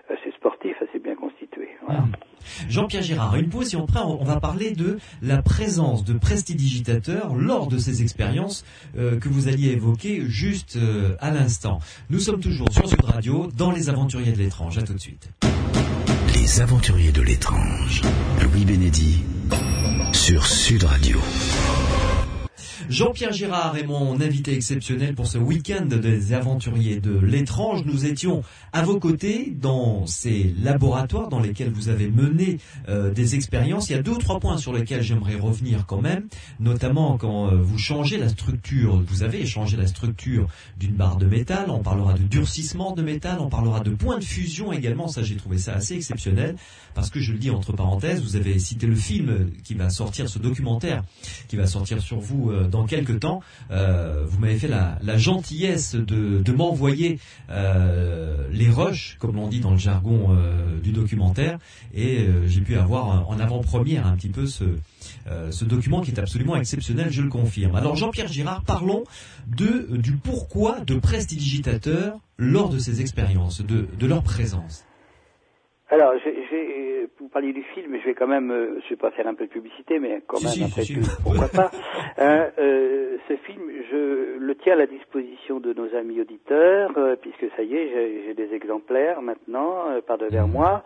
assez sportif, assez bien constitué. Voilà. Jean-Pierre Girard, une pause et après on va parler de la présence de prestidigitateurs lors de ces expériences que vous alliez évoquer juste à l'instant. Nous sommes toujours sur Sud Radio dans Les Aventuriers de l'étrange. À tout de suite. Les Aventuriers de l'étrange. Louis Bénédy sur Sud Radio. Jean-Pierre Girard est mon invité exceptionnel pour ce week-end des Aventuriers de l'étrange. Nous étions à vos côtés dans ces laboratoires dans lesquels vous avez mené des expériences. Il y a 2 ou 3 points sur lesquels j'aimerais revenir quand même, notamment quand vous changez la structure, vous avez changé la structure d'une barre de métal. On parlera de durcissement de métal, on parlera de points de fusion également. Ça, j'ai trouvé ça assez exceptionnel parce que je le dis entre parenthèses, vous avez cité le film qui va sortir, ce documentaire qui va sortir sur vous dans quelques temps. Vous m'avez fait la gentillesse de m'envoyer les rushs, comme l'on dit dans le jargon du documentaire, et j'ai pu avoir en avant-première un petit peu ce document qui est absolument exceptionnel, je le confirme. Alors Jean-Pierre Girard, parlons du pourquoi de prestidigitateurs lors de ces expériences, de leur présence. Alors, vous parliez du film, je vais quand même, je vais pas faire un peu de publicité, mais quand même, après tout, pourquoi pas. Ce film, je le tiens à la disposition de nos amis auditeurs, puisque ça y est, j'ai des exemplaires maintenant, par devers moi.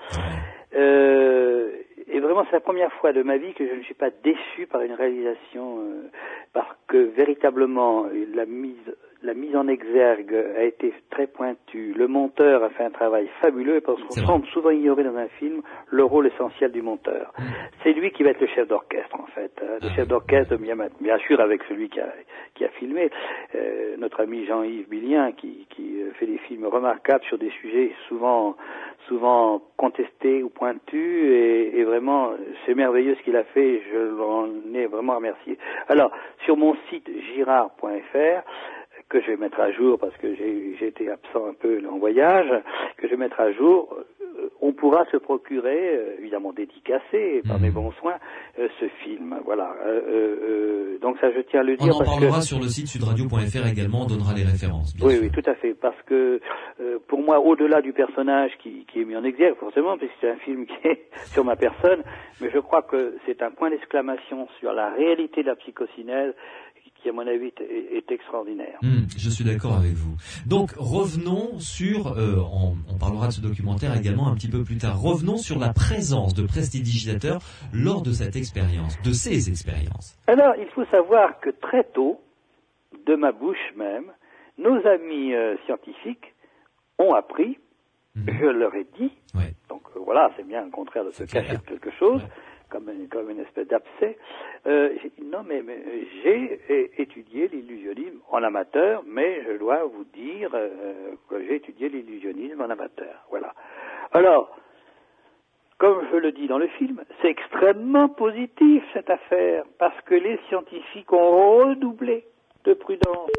Et vraiment, c'est la première fois de ma vie que je ne suis pas déçu par une réalisation, parce que véritablement, la mise en exergue a été très pointue. Le monteur a fait un travail fabuleux parce qu'on semble souvent ignorer dans un film le rôle essentiel du monteur. C'est lui qui va être le chef d'orchestre, en fait. Le chef d'orchestre, bien sûr, avec celui qui a filmé, notre ami Jean-Yves Billien, qui fait des films remarquables sur des sujets souvent contestés ou pointus, et vraiment, c'est merveilleux ce qu'il a fait, je l'en ai vraiment remercié. Alors, sur mon site girard.fr, que je vais mettre à jour parce que j'ai été absent un peu en voyage, que je vais mettre à jour, on pourra se procurer, évidemment dédicacé par mes bons soins, ce film. Voilà. Donc ça, je tiens à le dire. On en parlera sur le site sudradio.fr également, on donnera les références. Oui, oui, tout à fait. Parce que pour moi, au-delà du personnage qui est mis en exergue, forcément, puisque c'est un film qui est sur ma personne, mais je crois que c'est un point d'exclamation sur la réalité de la psychocinèse qui, à mon avis, est extraordinaire. Je suis d'accord avec vous. Donc, revenons sur, on parlera de ce documentaire également un petit peu plus tard, revenons sur la présence de prestidigitateurs lors de cette expérience, de ces expériences. Alors, il faut savoir que très tôt, de ma bouche même, nos amis scientifiques ont appris, je leur ai dit, donc voilà, c'est bien le contraire de se cacher quelque chose, comme une espèce d'abcès. J'ai dit, non, mais j'ai étudié l'illusionnisme en amateur, mais je dois vous dire que j'ai étudié l'illusionnisme en amateur. Voilà. Alors, comme je le dis dans le film, c'est extrêmement positif cette affaire, parce que les scientifiques ont redoublé de prudence.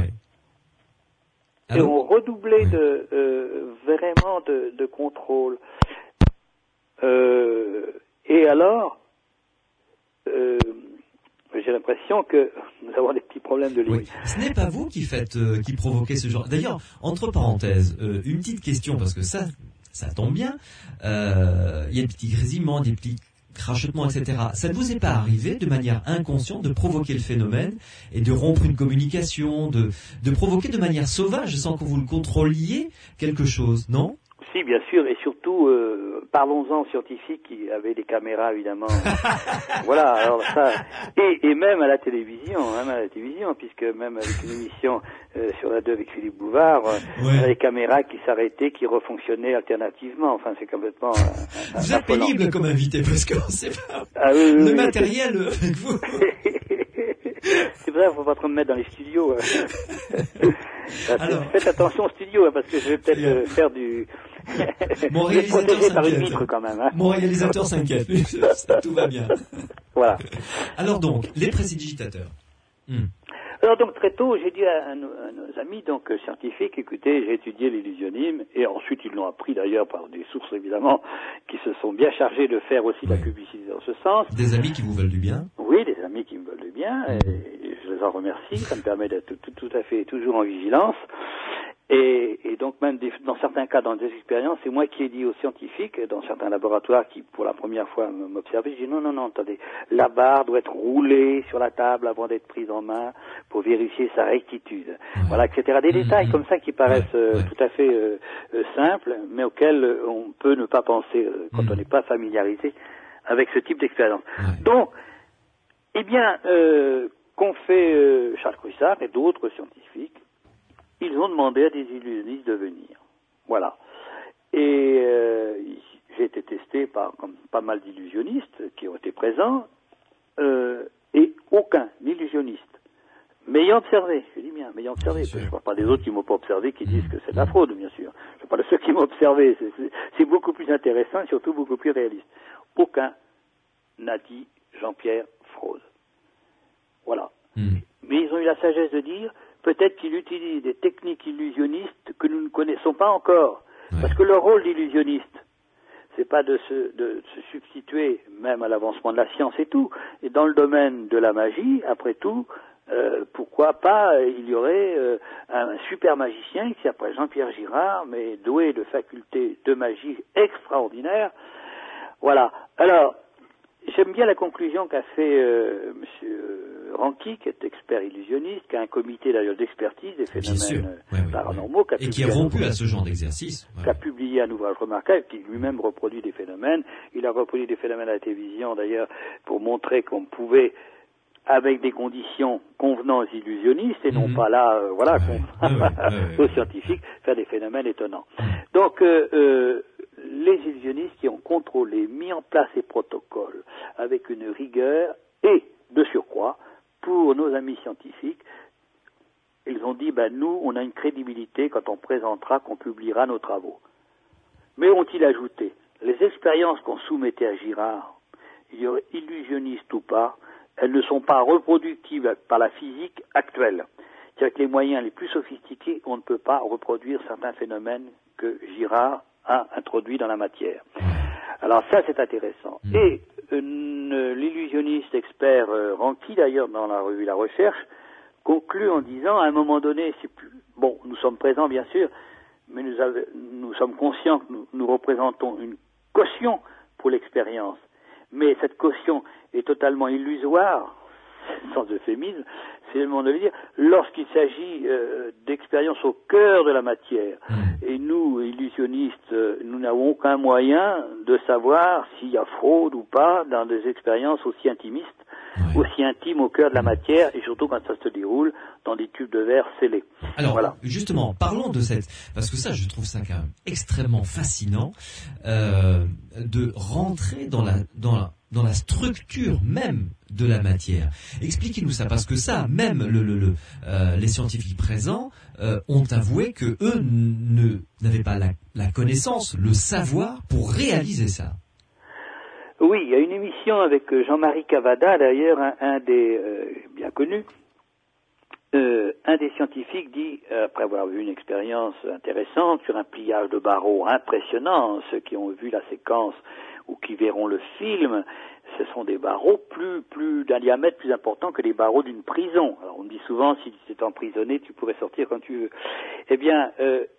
Et ont redoublé vraiment de contrôle. Et alors, j'ai l'impression que nous avons des petits problèmes de limite. Ce n'est pas vous qui provoquez ce genre. D'ailleurs, entre parenthèses, une petite question, parce que ça tombe bien. Il y a des petits grésillements, des petits crachotements, etc. Ça ne vous est pas arrivé de manière inconsciente de provoquer le phénomène et de rompre une communication, de provoquer de manière sauvage, sans que vous le contrôliez, quelque chose, non ? Si, bien sûr, et surtout, parlons-en aux scientifiques qui avaient des caméras, évidemment. Voilà, alors ça, et même à la télévision, puisque même avec une émission sur la 2 avec Philippe Bouvard, on a des caméras qui s'arrêtaient, qui refonctionnaient alternativement. Enfin, c'est complètement... Vous êtes pénible comme invité, parce qu'on ne sait pas le matériel avec vous. C'est vrai, il ne faut pas trop me mettre dans les studios. Alors, faites attention au studio, parce que je vais peut-être faire du... Mon réalisateur par une vitre quand même. Mon réalisateur s'inquiète, tout va bien. Voilà. Alors donc, les prestidigitateurs. Alors donc très tôt, j'ai dit à nos amis donc scientifiques, écoutez, j'ai étudié l'illusionnisme, et ensuite ils l'ont appris d'ailleurs par des sources évidemment qui se sont bien chargées de faire aussi de la publicité dans ce sens. Des amis qui vous veulent du bien. Oui, des amis qui me veulent du bien, et je les en remercie, ça me permet d'être tout à fait toujours en vigilance. Et donc même dans certains cas, dans des expériences, c'est moi qui ai dit aux scientifiques, dans certains laboratoires qui pour la première fois m'observaient, je dis non, attendez, la barre doit être roulée sur la table avant d'être prise en main pour vérifier sa rectitude. Voilà, etc. Des détails comme ça qui paraissent tout à fait simples, mais auxquels on peut ne pas penser quand on n'est pas familiarisé avec ce type d'expérience. Donc, eh bien, qu'ont fait Charles Crissard et d'autres scientifiques, ils ont demandé à des illusionnistes de venir. Voilà. Et j'ai été testé par comme pas mal d'illusionnistes qui ont été présents, et aucun illusionniste m'ayant observé, je dis bien, m'ayant observé, parce que je ne vois pas des autres qui m'ont pas observé qui disent que c'est de la fraude, bien sûr. Je parle de ceux qui m'ont observé, c'est beaucoup plus intéressant et surtout beaucoup plus réaliste. Aucun n'a dit Jean-Pierre fraude. Voilà. Mais ils ont eu la sagesse de dire, peut-être qu'il utilise des techniques illusionnistes que nous ne connaissons pas encore. Parce que le rôle d'illusionniste, c'est pas de se substituer même à l'avancement de la science et tout. Et dans le domaine de la magie, après tout, pourquoi pas, il y aurait un super magicien qui s'appelle Jean-Pierre Girard, mais doué de facultés de magie extraordinaires. Voilà. Alors, j'aime bien la conclusion qu'a fait monsieur Ranqui, qui est expert illusionniste, qui a un comité d'ailleurs d'expertise des phénomènes paranormaux, et qui est rompu à ce genre d'exercice, qui a publié un ouvrage remarquable, qui lui-même reproduit des phénomènes. Il a reproduit des phénomènes à la télévision d'ailleurs pour montrer qu'on pouvait, avec des conditions convenant aux illusionnistes et non pas là, aux scientifiques, faire des phénomènes étonnants. Donc, les illusionnistes qui ont contrôlé, mis en place ces protocoles avec une rigueur et, de surcroît, pour nos amis scientifiques, ils ont dit, nous, on a une crédibilité quand on présentera, qu'on publiera nos travaux. Mais ont-ils ajouté, les expériences qu'on soumettait à Girard, illusionnistes ou pas, elles ne sont pas reproductibles par la physique actuelle. C'est-à-dire avec les moyens les plus sophistiqués, on ne peut pas reproduire certains phénomènes que Girard a introduits dans la matière. Alors ça, c'est intéressant. Et l'illusionniste expert Ranqui, d'ailleurs, dans la revue La Recherche, conclut en disant, à un moment donné, nous sommes présents, bien sûr, mais nous sommes conscients que nous représentons une caution pour l'expérience. Mais cette caution est totalement illusoire, sans euphémisme, c'est le moment de le dire, lorsqu'il s'agit d'expériences au cœur de la matière. Et nous, illusionnistes, nous n'avons aucun moyen de savoir s'il y a fraude ou pas dans des expériences aussi intimistes, aussi intimes au cœur de la matière, et surtout quand ça se déroule dans des tubes de verre scellés. Alors, justement, parlons de parce que ça, je trouve ça quand même extrêmement fascinant, de rentrer dans la structure même de la matière. Expliquez-nous ça, parce que ça, même les scientifiques présents ont avoué que eux n'avaient pas la connaissance, le savoir pour réaliser ça. Oui, il y a une émission avec Jean-Marie Cavada, d'ailleurs, un des bien connus. Un des scientifiques dit, après avoir vu une expérience intéressante sur un pliage de barreaux impressionnant, ceux qui ont vu la séquence ou qui verront le film, ce sont des barreaux plus d'un diamètre plus important que les barreaux d'une prison. Alors on me dit souvent, si tu étais emprisonné, tu pourrais sortir quand tu veux. Eh bien,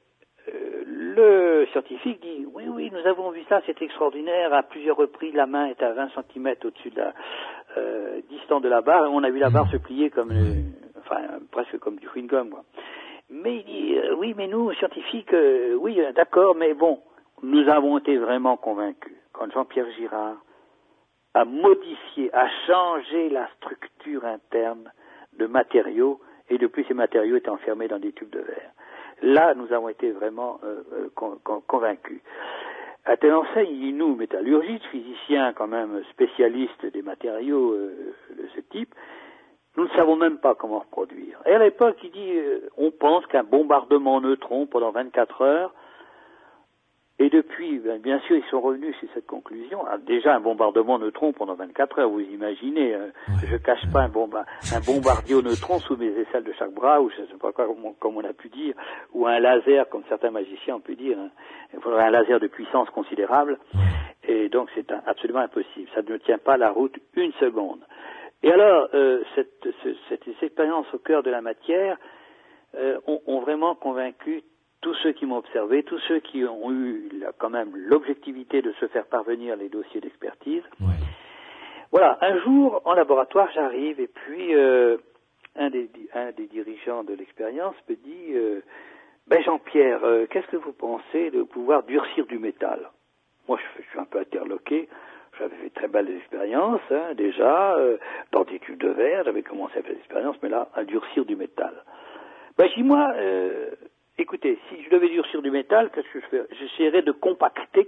le scientifique dit, oui, nous avons vu ça, c'est extraordinaire, à plusieurs reprises, la main est à 20 cm au-dessus de la distance de la barre, et on a vu la barre se plier comme presque comme du chewing-gum, quoi. Mais il dit, oui, mais nous, scientifiques, oui, d'accord, mais bon, nous avons été vraiment convaincus. Quand Jean-Pierre Girard a modifié, a changé la structure interne de matériaux, et depuis ces matériaux étaient enfermés dans des tubes de verre. Là, nous avons été vraiment convaincus. À telle enseigne, nous, métallurgistes, physiciens quand même spécialistes des matériaux de ce type, nous ne savons même pas comment reproduire. Et à l'époque, il dit, on pense qu'un bombardement en neutrons pendant 24 heures, et depuis, bien sûr, ils sont revenus sur cette conclusion. Alors, déjà, un bombardement de neutrons pendant 24 heures, vous imaginez, je cache pas un bombardier au neutrons sous mes aisselles de chaque bras, ou je ne sais pas quoi, comme on a pu dire, ou un laser, comme certains magiciens ont pu dire. Il faudrait un laser de puissance considérable, et donc c'est absolument impossible. Ça ne tient pas la route une seconde. Et alors, cette expérience au cœur de la matière ont vraiment convaincu tous ceux qui m'ont observé, tous ceux qui ont eu quand même l'objectivité de se faire parvenir les dossiers d'expertise. Ouais. Voilà, un jour, en laboratoire, j'arrive, et puis un des dirigeants de l'expérience me dit Jean-Pierre, qu'est-ce que vous pensez de pouvoir durcir du métal? Moi, je suis un peu interloqué. J'avais fait très belles expériences, déjà, dans des tubes de verre, j'avais commencé à faire des expériences, mais là, à durcir du métal. Je dis, moi, écoutez, si je devais durcir du métal, qu'est-ce que je fais? J'essaierais de compacter,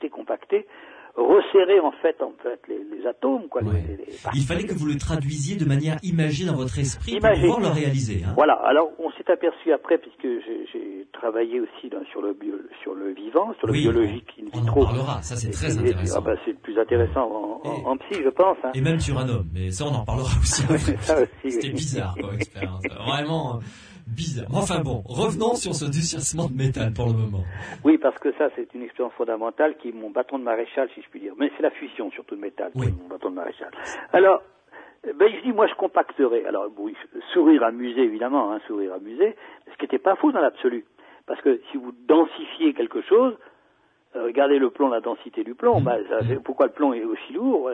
resserrer en fait les atomes, quoi. Ouais. Il fallait que vous le traduisiez de manière imagée dans votre esprit pour pouvoir le réaliser. Hein. Voilà. Alors, on s'est aperçu après, puisque j'ai travaillé aussi sur le vivant, sur le biologique in vitro. On en parlera. Ça, c'est très intéressant. C'est le plus intéressant en psy, je pense. Hein. Et même sur un homme. Mais ça, on en parlera aussi. Ça aussi. C'était bizarre, comme expérience. Vraiment bizarre. Enfin bon, revenons sur ce durcissement de métal pour le moment. Oui, parce que ça, c'est une expérience fondamentale qui est mon bâton de maréchal, si je puis dire. Mais c'est la fusion, surtout de métal, qui est mon bâton de maréchal. Alors, je dis, moi, je compacterai. Alors, oui, sourire amusé, évidemment, sourire amusé, ce qui n'était pas faux dans l'absolu. Parce que si vous densifiez quelque chose, regardez le plomb, la densité du plomb, pourquoi le plomb est aussi lourd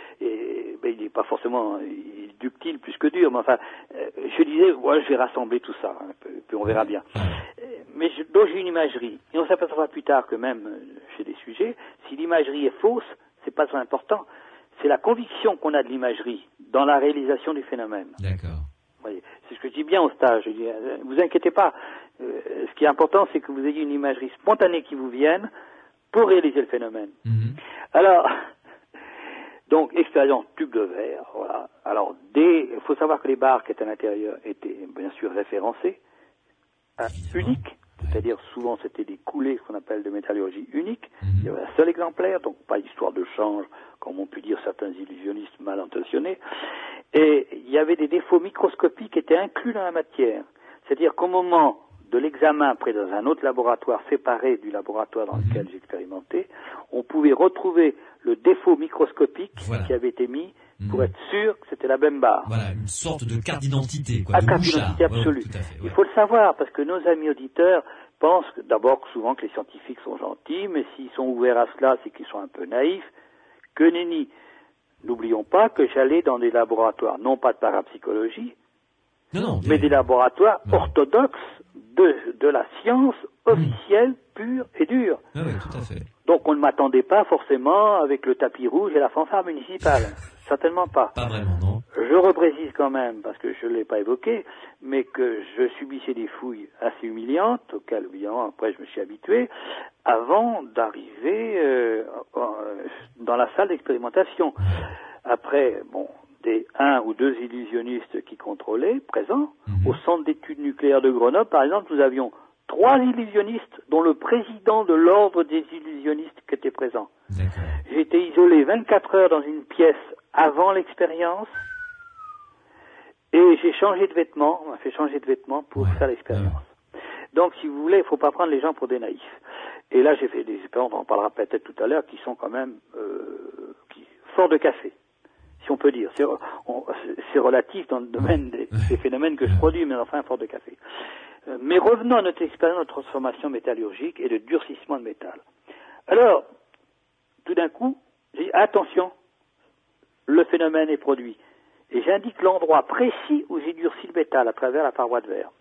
il n'est pas forcément ductile plus que dur, mais enfin, je disais, je vais rassembler tout ça, puis on verra bien. Donc j'ai une imagerie, et on s'aperçoit plus tard que même chez des sujets, si l'imagerie est fausse, c'est pas très important, c'est la conviction qu'on a de l'imagerie dans la réalisation du phénomène. D'accord. Voyez, c'est ce que je dis bien au stage, je dis, vous inquiétez pas, ce qui est important, c'est que vous ayez une imagerie spontanée qui vous vienne, pour réaliser le phénomène. Alors, donc, expérience tube de verre, voilà. Alors, il faut savoir que les barres qui étaient à l'intérieur étaient, bien sûr, référencées, uniques, c'est-à-dire souvent c'était des coulées, ce qu'on appelle de métallurgie unique. Il y avait un seul exemplaire, donc pas histoire de change, comme ont pu dire certains illusionnistes mal intentionnés. Et il y avait des défauts microscopiques qui étaient inclus dans la matière. C'est-à-dire qu'au moment de l'examen après dans un autre laboratoire séparé du laboratoire dans lequel j'expérimentais, on pouvait retrouver le défaut microscopique qui avait été mis pour être sûr que c'était la même barre. Voilà, une sorte de carte d'identité, quoi, de carte d'identité absolue. Tout à fait, Il faut le savoir, parce que nos amis auditeurs pensent d'abord souvent que les scientifiques sont gentils, mais s'ils sont ouverts à cela, c'est qu'ils sont un peu naïfs. Que nenni. N'oublions pas que j'allais dans des laboratoires, non pas de parapsychologie, mais des laboratoires orthodoxes de la science officielle, pure et dure. Oui, tout à fait. Donc on ne m'attendait pas forcément avec le tapis rouge et la fanfare municipale. Certainement pas. Pas vraiment, non. Je reprécise quand même, parce que je ne l'ai pas évoqué, mais que je subissais des fouilles assez humiliantes, auxquelles, évidemment, après je me suis habitué, avant d'arriver dans la salle d'expérimentation. Après, des 1 ou 2 illusionnistes qui contrôlaient, présents. Au centre d'études nucléaires de Grenoble, par exemple, nous avions 3 illusionnistes, dont le président de l'ordre des illusionnistes qui était présent. J'ai été isolé 24 heures dans une pièce avant l'expérience, et j'ai changé de vêtements, on m'a fait changer de vêtements pour faire l'expérience. Donc, si vous voulez, il ne faut pas prendre les gens pour des naïfs. Et là, j'ai fait des expériences, on en parlera peut-être tout à l'heure, qui sont quand même forts de café, si on peut dire. C'est relatif dans le domaine des phénomènes que je produis, mais enfin, fort de café. Mais revenons à notre expérience de transformation métallurgique et de durcissement de métal. Alors, tout d'un coup, j'ai dit, attention, le phénomène est produit. Et j'indique l'endroit précis où j'ai durci le métal à travers la paroi de verre.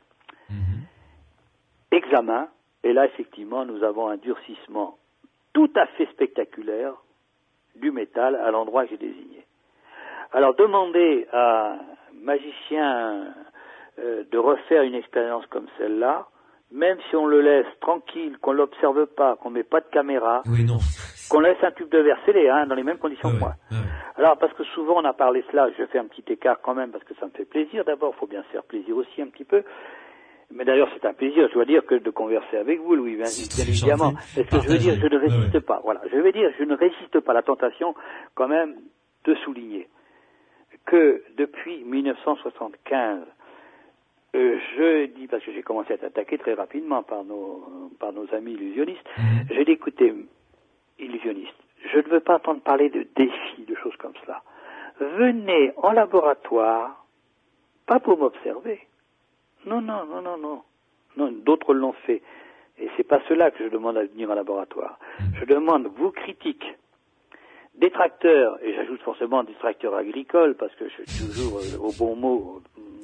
Examen, et là, effectivement, nous avons un durcissement tout à fait spectaculaire du métal à l'endroit que j'ai désigné. Alors, demander à un magicien de refaire une expérience comme celle-là, même si on le laisse tranquille, qu'on l'observe pas, qu'on met pas de caméra, qu'on laisse un tube de verre scellé, dans les mêmes conditions que moi. Alors, parce que souvent on a parlé cela, je fais un petit écart quand même, parce que ça me fait plaisir d'abord, il faut bien se faire plaisir aussi un petit peu. Mais d'ailleurs, c'est un plaisir, je dois dire, que de converser avec vous, Louis, bien évidemment. Parce que je veux dire, je ne résiste pas. Voilà, je vais dire, je ne résiste pas à la tentation, quand même, de souligner que depuis 1975, je dis, parce que j'ai commencé à être attaqué très rapidement par nos amis illusionnistes, je dis, écoutez, illusionnistes, je ne veux pas entendre parler de défis, de choses comme cela. Venez en laboratoire, pas pour m'observer. Non, d'autres l'ont fait. Et c'est pas cela que je demande à venir en laboratoire. Je demande, vous critiques, détracteurs, et j'ajoute forcément détracteurs agricoles, parce que je suis toujours au bon mot,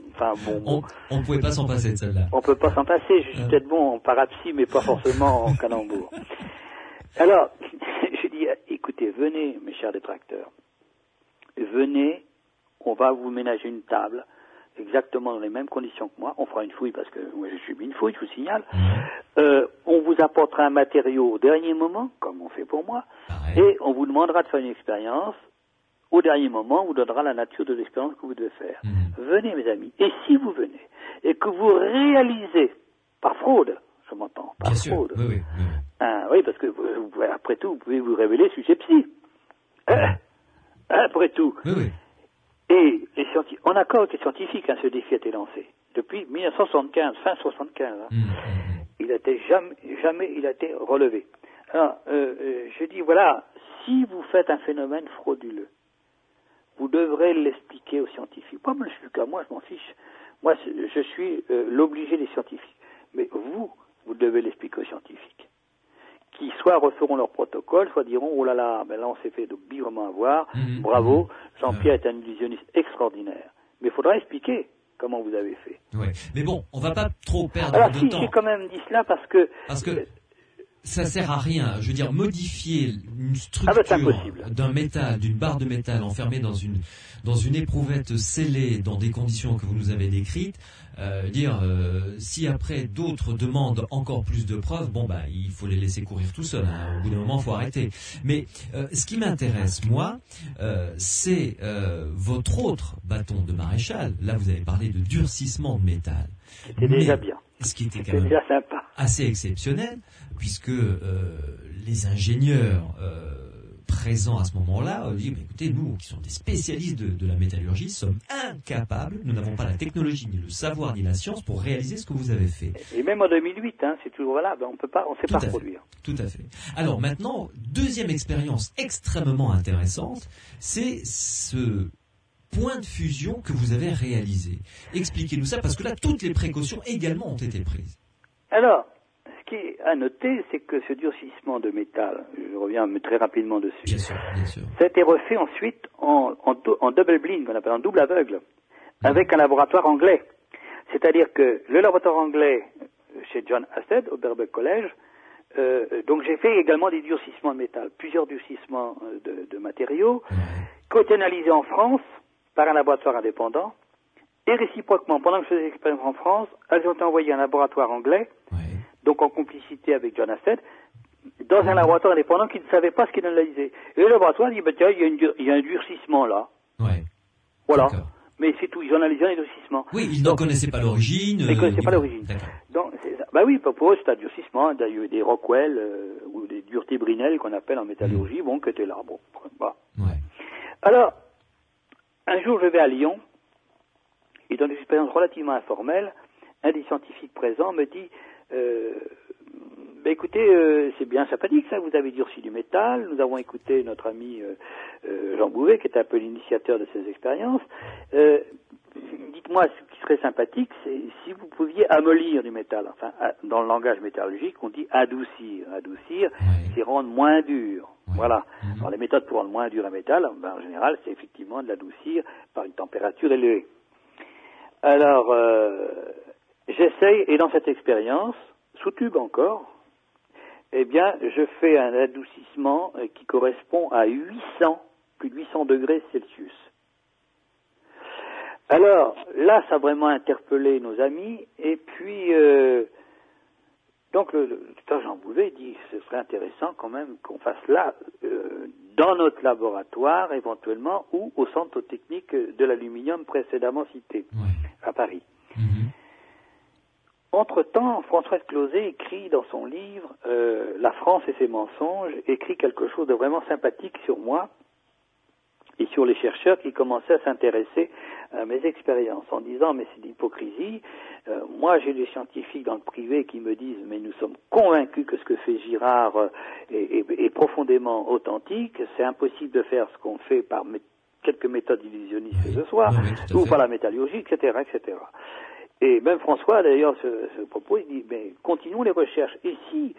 on pouvait pas s'en passer de celle-là. On peut pas s'en passer, je suis peut-être bon en parapsie, mais pas forcément en calembour. Alors, je dis, écoutez, venez, mes chers détracteurs, venez, on va vous ménager une table, exactement dans les mêmes conditions que moi, on fera une fouille, parce que moi je subis une fouille, je vous signale, on vous apportera un matériau au dernier moment, comme on fait pour moi, et on vous demandera de faire une expérience, au dernier moment, on vous donnera la nature de l'expérience que vous devez faire. Venez, mes amis, et si vous venez, et que vous réalisez, par fraude, je m'entends, par Bien fraude, sûr. Oui. oui, parce que après tout, vous pouvez vous révéler susceptible. Après tout. Oui. Et les scientifiques, en accord avec les scientifiques, ce défi a été lancé. Depuis 1975, fin 75, il a été jamais il a été relevé. Alors, je dis, voilà, si vous faites un phénomène frauduleux, vous devrez l'expliquer aux scientifiques. Pas me l'expliquer à moi, je m'en fiche. Moi, je suis l'obligé des scientifiques. Mais vous devez l'expliquer aux scientifiques. Qui soit referont leur protocole, soit diront, oh là là, ben là on s'est fait bigrement avoir, bravo, Jean-Pierre est un illusionniste extraordinaire. Mais il faudra expliquer comment vous avez fait. Ouais. Mais bon, on va pas trop perdre Alors, de temps. J'ai quand même dit cela parce que ça sert à rien. Je veux dire, modifier une structure d'un métal, d'une barre de métal enfermée dans une éprouvette scellée dans des conditions que vous nous avez décrites, si après d'autres demandent encore plus de preuves, il faut les laisser courir tout seuls. Au bout d'un moment, il faut arrêter. Mais ce qui m'intéresse, moi, c'est votre autre bâton de maréchal. Là, vous avez parlé de durcissement de métal. C'était déjà bien. Ce qui était quand même assez exceptionnel, puisque les ingénieurs présents à ce moment-là disent, écoutez, nous qui sommes des spécialistes de la métallurgie, sommes incapables, nous n'avons pas la technologie, ni le savoir, ni la science pour réaliser ce que vous avez fait. Et même en 2008, c'est toujours valable, on ne sait pas reproduire. Tout à fait. Alors maintenant, deuxième expérience extrêmement intéressante, c'est ce point de fusion que vous avez réalisé. Expliquez-nous ça, parce que là, toutes les précautions également ont été prises. Alors, ce qui est à noter, c'est que ce durcissement de métal, je reviens très rapidement dessus, bien sûr. Ça a été refait ensuite en double blind, qu'on appelle en double aveugle, avec un laboratoire anglais. C'est-à-dire que le laboratoire anglais, chez John Asted, au Birkbeck College, donc j'ai fait également des durcissements de métal, plusieurs durcissements de matériaux, qui ont été analysés en France, par un laboratoire indépendant, et réciproquement, pendant que je faisais l'expérience en France, elles ont été envoyées à un laboratoire anglais, donc en complicité avec John Asted, dans un laboratoire indépendant qui ne savait pas ce qu'il analysait. Et le laboratoire dit, tiens, il y a un durcissement là. Voilà. D'accord. Mais c'est tout, ils ont analysé un durcissement. Oui, ils n'en connaissaient pas l'origine. Ils ne connaissaient pas l'origine. Donc, oui, pour eux, c'est un durcissement. Il y a eu des Rockwell ou des duretés Brinell qu'on appelle en métallurgie, qui étaient là. Bon, voilà. Alors, un jour, je vais à Lyon, et dans des expériences relativement informelles, un des scientifiques présents me dit, écoutez, c'est bien sympathique ça, vous avez durci du métal, nous avons écouté notre ami Jean Bouvet, qui est un peu l'initiateur de ces expériences. Dites-moi, ce qui serait sympathique, c'est si vous pouviez amollir du métal. Enfin, dans le langage métallurgique, on dit adoucir. Adoucir, c'est rendre moins dur. Voilà. Alors, les méthodes pour rendre moins dur un métal, en général, c'est effectivement de l'adoucir par une température élevée. Alors, j'essaye, et dans cette expérience, sous tube encore, je fais un adoucissement qui correspond à plus de 800 degrés Celsius. Alors, là, ça a vraiment interpellé nos amis, et puis, donc, le docteur Jean Bouvet dit, ce serait intéressant quand même qu'on fasse là, dans notre laboratoire, éventuellement, ou au centre technique de l'aluminium précédemment cité, à Paris. Entre-temps, Françoise Closet écrit dans son livre « La France et ses mensonges », écrit quelque chose de vraiment sympathique sur moi et sur les chercheurs qui commençaient à s'intéresser à mes expériences, en disant « mais c'est de l'hypocrisie, moi j'ai des scientifiques dans le privé qui me disent « mais nous sommes convaincus que ce que fait Girard est profondément authentique, c'est impossible de faire ce qu'on fait par quelques méthodes illusionnistes ce soir, ou par la métallurgie, etc. etc. » Et même François, d'ailleurs, ce propos, il dit, mais continuons les recherches. Et si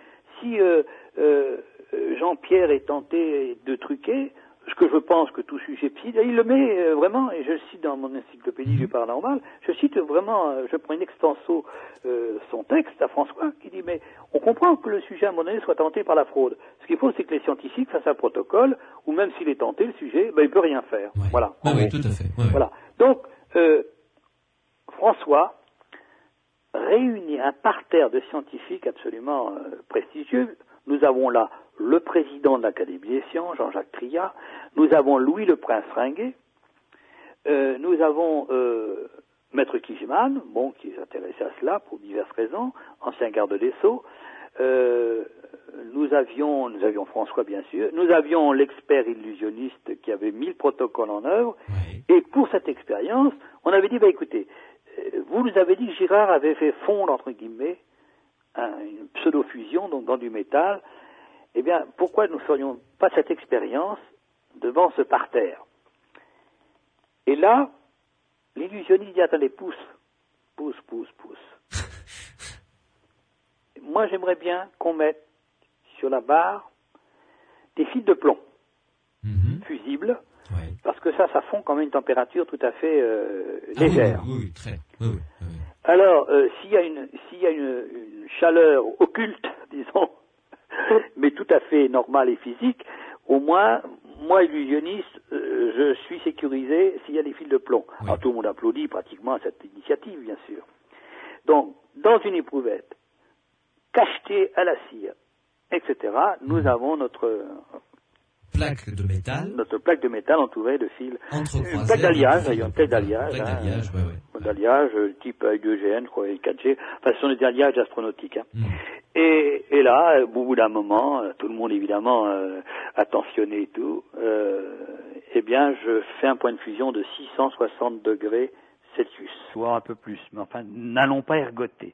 Jean-Pierre est tenté de truquer, ce que je pense que tout sujet psy, il le met vraiment, et je le cite dans mon encyclopédie du paranormal, je cite vraiment, je prends une extenso son texte à François, qui dit, mais on comprend que le sujet à un moment donné soit tenté par la fraude. Ce qu'il faut, c'est que les scientifiques fassent un protocole, où même s'il est tenté, le sujet, il peut rien faire. Ouais. Voilà. Oui, tout à fait. Ouais, voilà. Donc, François réunit un parterre de scientifiques absolument prestigieux. Nous avons là le président de l'Académie des sciences, Jean-Jacques Triat. Nous avons Louis le Prince Ringuet. Nous avons Maître Kijman, qui s'intéressait à cela pour diverses raisons, ancien garde des Sceaux. Nous avions François, bien sûr. Nous avions l'expert illusionniste qui avait mis le protocole en œuvre. Ouais. Et pour cette expérience, on avait dit, écoutez, vous nous avez dit que Girard avait fait fondre, entre guillemets, une pseudo-fusion, donc dans du métal. Eh bien, pourquoi nous ne ferions pas cette expérience devant ce parterre? Et là, l'illusionniste dit, attendez, pousse. Moi, j'aimerais bien qu'on mette sur la barre des fils de plomb fusibles, parce que ça fond quand même une température tout à fait légère. Oui, très. Oui. Alors, s'il y a une chaleur occulte, disons, mais tout à fait normale et physique, au moins, moi, illusionniste, je suis sécurisé s'il y a des fils de plomb. Oui. Alors, tout le monde applaudit pratiquement à cette initiative, bien sûr. Donc, dans une éprouvette, cachetée à la cire, etc., nous avons notre plaque de métal. Notre plaque de métal entourée de fils. Entrecroisée. Une plaque d'alliage, d'ailleurs, une plaque d'alliage. Ouais. D'alliage, type hydrogène, je crois, et 4G. Enfin, ce sont des alliages astronautiques. Et là, au bout d'un moment, tout le monde, évidemment, attentionné et tout, eh bien, je fais un point de fusion de 660 degrés Celsius. Voire un peu plus, mais enfin, n'allons pas ergoter.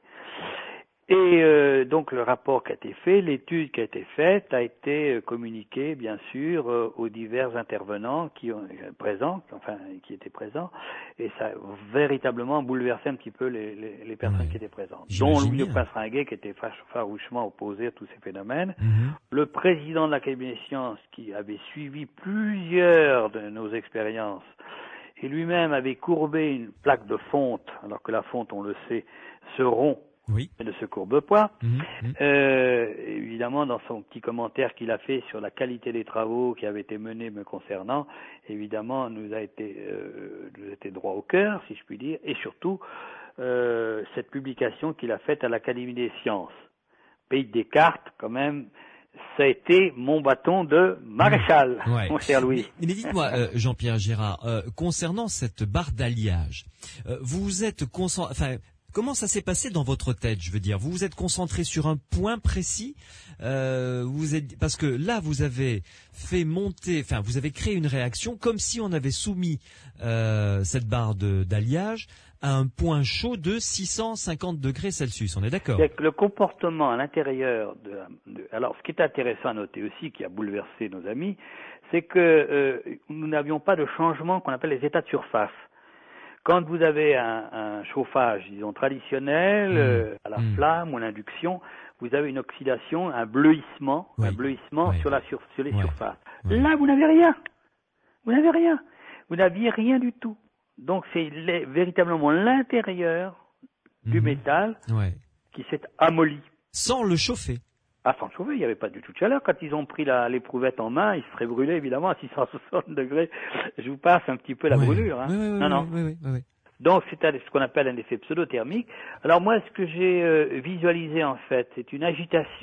Et donc le rapport qui a été fait, l'étude qui a été faite, a été communiquée bien sûr aux divers intervenants qui étaient présents, et ça a véritablement bouleversé un petit peu les personnes qui étaient présentes, dont Louis le Prince Ringuet qui était farouchement opposé à tous ces phénomènes, le président de l'Académie des sciences qui avait suivi plusieurs de nos expériences et lui-même avait courbé une plaque de fonte, alors que la fonte, on le sait, se rompt. Oui. Et ne se courbe pas. Évidemment, dans son petit commentaire qu'il a fait sur la qualité des travaux qui avaient été menés me concernant, évidemment, nous a été droit au cœur, si je puis dire, et surtout cette publication qu'il a faite à l'Académie des sciences. Pays de Descartes, quand même, ça a été mon bâton de maréchal, mon cher Louis. Mais dites-moi, Jean-Pierre Girard, concernant cette barre d'alliage, vous êtes comment ça s'est passé dans votre tête, je veux dire? Vous vous êtes concentré sur un point précis, parce que là, vous avez vous avez créé une réaction comme si on avait soumis cette barre d'alliage à un point chaud de 650 degrés Celsius. On est d'accord? Le comportement à l'intérieur alors, ce qui est intéressant à noter aussi, qui a bouleversé nos amis, c'est que nous n'avions pas de changement qu'on appelle les états de surface. Quand vous avez un chauffage, disons, traditionnel, à la flamme ou à l'induction, vous avez une oxydation, un bleuissement sur les surfaces. Là, vous n'avez rien. Vous n'aviez rien du tout. Donc, c'est véritablement l'intérieur du métal qui s'est amolli. Sans le chauffer. Ah, sans le chauffer, il n'y avait pas du tout de chaleur. Quand ils ont pris l'éprouvette en main, ils se seraient brûlés, évidemment, à 660 degrés. Je vous passe un petit peu la brûlure. Hein. Oui. Donc, c'est ce qu'on appelle un effet pseudo-thermique. Alors, moi, ce que j'ai visualisé, en fait, c'est une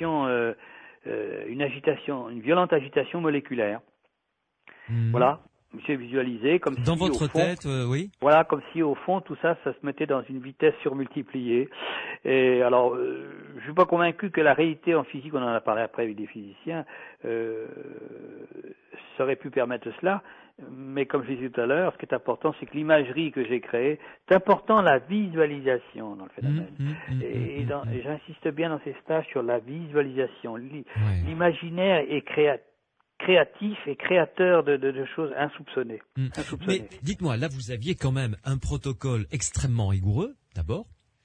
violente agitation moléculaire. Voilà. J'ai visualisé comme si dans votre tête, oui. Voilà, comme si au fond tout ça se mettait dans une vitesse surmultipliée. Et alors, je suis pas convaincu que la réalité en physique, on en a parlé après avec des physiciens, saurait pu permettre cela. Mais comme je disais tout à l'heure, ce qui est important, c'est que l'imagerie que j'ai créée, c'est important la visualisation dans le phénomène. Et j'insiste bien dans ces stages sur la visualisation. L'imaginaire est créatif et créateur de choses insoupçonnées. Mais dites-moi, là vous aviez quand même un protocole extrêmement rigoureux, d'abord,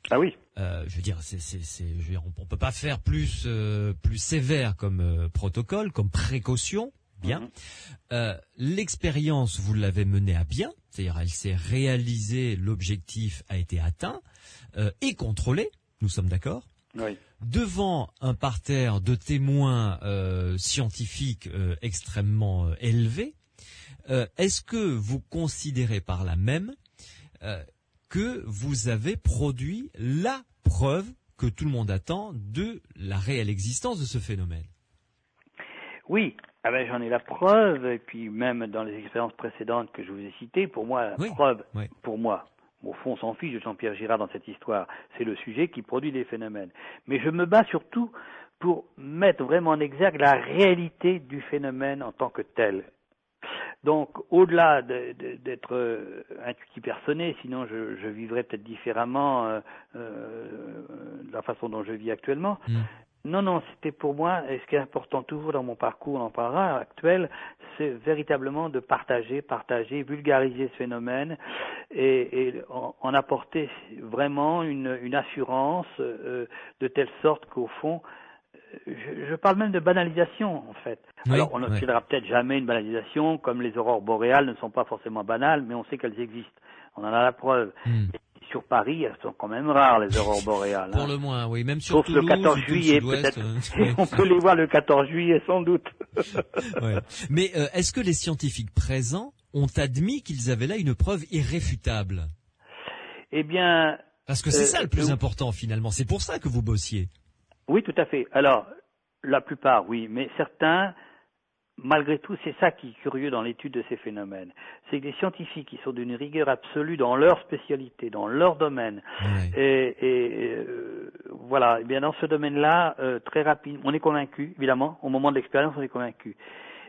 Ah oui. Je veux dire, on peut pas faire plus sévère comme protocole, comme précaution. Bien. L'expérience, vous l'avez menée à bien, c'est-à-dire elle s'est réalisée, l'objectif a été atteint et contrôlé. Nous sommes d'accord. Oui. Devant un parterre de témoins scientifiques extrêmement élevés, est-ce que vous considérez par là même que vous avez produit la preuve que tout le monde attend de la réelle existence de ce phénomène? Oui, j'en ai la preuve, et puis même dans les expériences précédentes que je vous ai citées, pour moi, la preuve, pour moi, au fond, on s'en fiche de Jean-Pierre Girard dans cette histoire, c'est le sujet qui produit des phénomènes. Mais je me bats surtout pour mettre vraiment en exergue la réalité du phénomène en tant que tel. Donc, au-delà d'être intuitif personné, sinon je vivrais peut-être différemment de la façon dont je vis actuellement. Non, c'était pour moi, et ce qui est important toujours dans mon parcours, on en parlera, actuel, c'est véritablement de partager, vulgariser ce phénomène et en apporter vraiment une assurance de telle sorte qu'au fond, je parle même de banalisation, en fait. Oui, alors, on n'obtiendra peut-être jamais une banalisation, comme les aurores boréales ne sont pas forcément banales, mais on sait qu'elles existent. On en a la preuve. Et sur Paris, elles sont quand même rares, les aurores boréales. Pour le moins, oui. Même sur Sauf Toulouse, le 14 juillet, peut-être. On peut les voir le 14 juillet, sans doute. Ouais. Mais est-ce que les scientifiques présents ont admis qu'ils avaient là une preuve irréfutable? Eh bien... Parce que c'est ça le plus important, finalement. C'est pour ça que vous bossiez. Oui, tout à fait. Alors, la plupart, oui, mais certains, malgré tout, c'est ça qui est curieux dans l'étude de ces phénomènes. C'est que les scientifiques qui sont d'une rigueur absolue dans leur spécialité, dans leur domaine, voilà, eh bien dans ce domaine-là, très rapide, on est convaincu, évidemment, au moment de l'expérience, on est convaincu.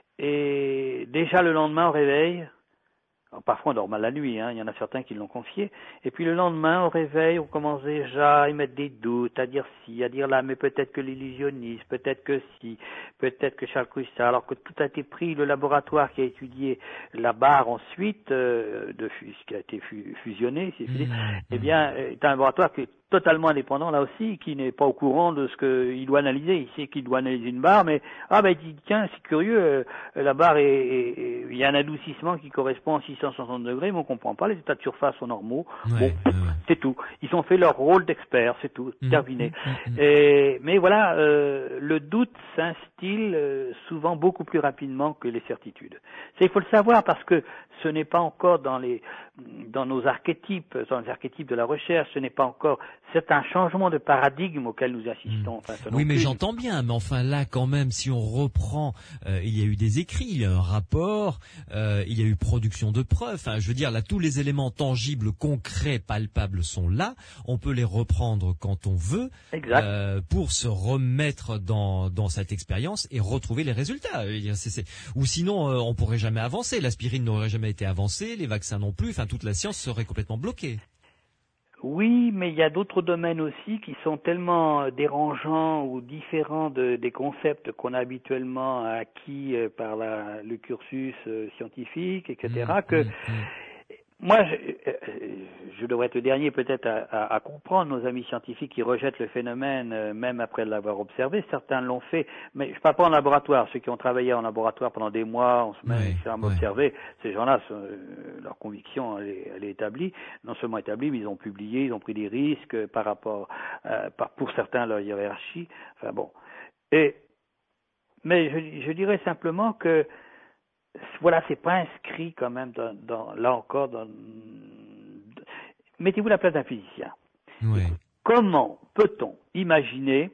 Et déjà le lendemain au réveil, alors, parfois on dort mal la nuit, il y en a certains qui l'ont confié, et puis le lendemain au réveil on commence déjà à émettre des doutes, à dire ci, à dire là, mais peut-être que l'illusionniste, peut-être que si, peut-être que Charles Crustac, alors que tout a été pris, le laboratoire qui a étudié la barre ensuite, qui a été fusionné, eh bien est un laboratoire qui est totalement indépendant là aussi, qui n'est pas au courant de ce qu'il doit analyser. Il sait qu'il doit analyser une barre, mais il dit tiens, c'est curieux, la barre il y a un adoucissement qui correspond à 660 degrés, mais on comprend pas, les états de surface sont normaux. C'est tout. Ils ont fait leur rôle d'expert, c'est tout, terminé. Mais voilà, le doute s'instille souvent beaucoup plus rapidement que les certitudes. Il faut le savoir parce que ce n'est pas encore dans nos archétypes, dans les archétypes de la recherche, ce n'est pas encore, c'est un changement de paradigme auquel nous assistons. Oui, mais j'entends bien, mais enfin là quand même, si on reprend, il y a eu des écrits, il y a un rapport, il y a eu production de preuves, enfin je veux dire là tous les éléments tangibles, concrets, palpables sont là, on peut les reprendre quand on veut, pour se remettre dans cette expérience et retrouver les résultats. Ou sinon on pourrait jamais avancer, l'aspirine n'aurait jamais été avancée, les vaccins non plus, enfin toute la science serait complètement bloquée. Oui, mais il y a d'autres domaines aussi qui sont tellement dérangeants ou différents des concepts qu'on a habituellement acquis par le cursus scientifique, etc., que moi, je devrais être le dernier peut-être à comprendre nos amis scientifiques qui rejettent le phénomène même après l'avoir observé. Certains l'ont fait, mais je parle pas en laboratoire. Ceux qui ont travaillé en laboratoire pendant des mois, en semaine, etc., observé, ces gens-là, leur conviction, elle est établie. Non seulement établie, mais ils ont publié, ils ont pris des risques par rapport, pour certains, leur hiérarchie. Enfin bon. Mais je dirais simplement que voilà, c'est pas inscrit quand même là encore mettez-vous la place d'un physicien. Oui. Comment peut-on imaginer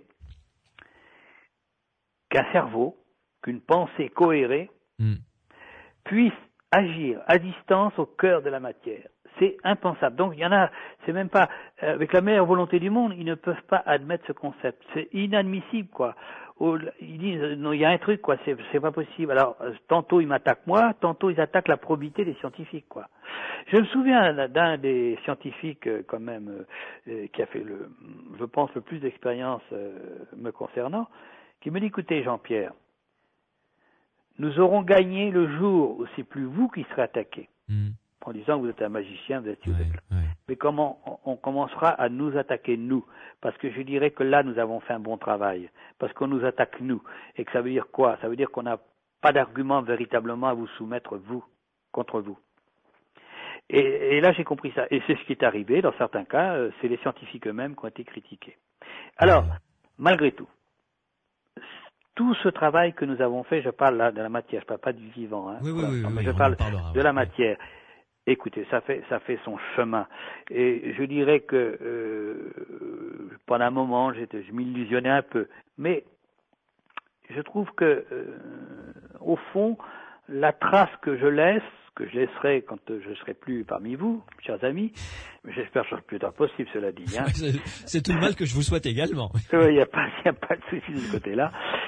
qu'un cerveau, qu'une pensée cohérée puisse agir à distance au cœur de la matière? C'est impensable. Donc il y en a, c'est même pas avec la meilleure volonté du monde, ils ne peuvent pas admettre ce concept. C'est inadmissible, quoi. Ils disent non, il y a un truc, quoi. C'est pas possible. Alors tantôt ils m'attaquent moi, tantôt ils attaquent la probité des scientifiques, quoi. Je me souviens d'un des scientifiques quand même qui a fait je pense le plus d'expérience me concernant, qui me dit écoutez Jean-Pierre, nous aurons gagné le jour où c'est plus vous qui serez attaqué. En disant que vous êtes un magicien, vous êtes mais comment on commencera à nous attaquer nous. Parce que je dirais que là, nous avons fait un bon travail. Parce qu'on nous attaque nous. Et que ça veut dire quoi? Ça veut dire qu'on n'a pas d'argument véritablement à vous soumettre, vous, contre vous. Et là, j'ai compris ça. Et c'est ce qui est arrivé. Dans certains cas, c'est les scientifiques eux-mêmes qui ont été critiqués. Alors, malgré tout ce travail que nous avons fait, je parle là de la matière, je parle pas du vivant, hein. Oui, je parle de la matière. Écoutez, ça fait son chemin. Et je dirais que pendant un moment, je m'illusionnais un peu. Mais je trouve que au fond, la trace que je laisserai quand je serai plus parmi vous, chers amis, j'espère que ce sera le plus tard possible, cela dit. Hein. C'est tout le mal que je vous souhaite également. Il n'y a pas de souci de ce côté-là.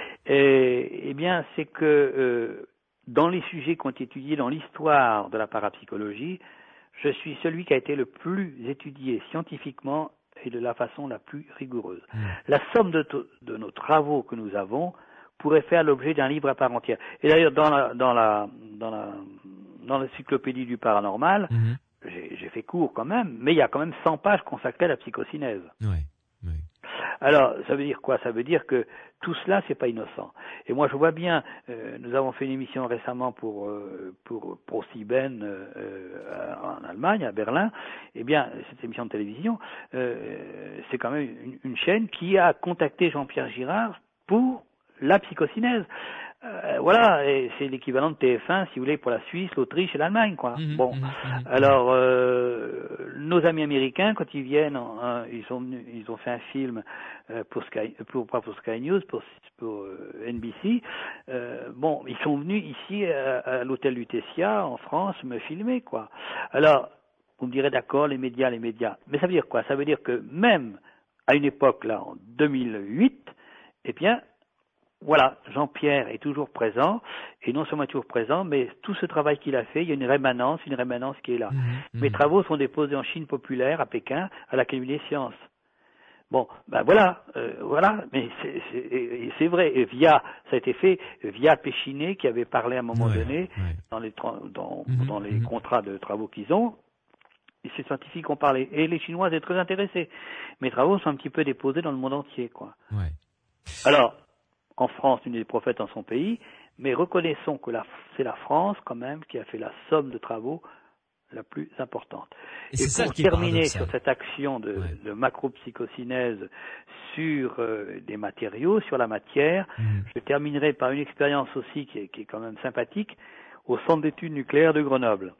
Eh bien, c'est que dans les sujets qui ont été étudiés dans l'histoire de la parapsychologie, je suis celui qui a été le plus étudié scientifiquement et de la façon la plus rigoureuse. La somme de nos travaux que nous avons pourrait faire l'objet d'un livre à part entière. Et d'ailleurs, dans l'encyclopédie du paranormal, j'ai fait court quand même, mais il y a quand même 100 pages consacrées à la psychocinèse. Oui. Alors, ça veut dire quoi? Ça veut dire que tout cela, c'est pas innocent. Et moi, je vois bien, nous avons fait une émission récemment pour ProSieben en Allemagne, à Berlin. Eh bien, cette émission de télévision, c'est quand même une chaîne qui a contacté Jean-Pierre Girard pour la psychocinèse. Voilà, et c'est l'équivalent de TF1, si vous voulez, pour la Suisse, l'Autriche et l'Allemagne, quoi. Alors, nos amis américains, quand ils viennent, ils ont fait un film pas pour Sky News, pour NBC. Ils sont venus ici à l'hôtel Lutetia, en France, me filmer, quoi. Alors, vous me direz, d'accord, les médias. Mais ça veut dire quoi? Ça veut dire que même à une époque, là, en 2008, eh bien, voilà, Jean-Pierre est toujours présent, et non seulement toujours présent, mais tout ce travail qu'il a fait, il y a une rémanence qui est là. Mes travaux sont déposés en Chine populaire, à Pékin, à l'Académie des sciences. Bon, voilà, mais c'est vrai, et ça a été fait via Péchinet, qui avait parlé à un moment donné, dans les contrats de travaux qu'ils ont, et ces scientifiques ont parlé, et les Chinois étaient très intéressés. Mes travaux sont un petit peu déposés dans le monde entier, quoi. Alors, en France, une des prophètes en son pays, mais reconnaissons que c'est la France, quand même, qui a fait la somme de travaux la plus importante. Et pour terminer sur cette action de macropsychocinèse sur des matériaux, sur la matière, je terminerai par une expérience aussi qui est quand même sympathique, au Centre d'études nucléaires de Grenoble.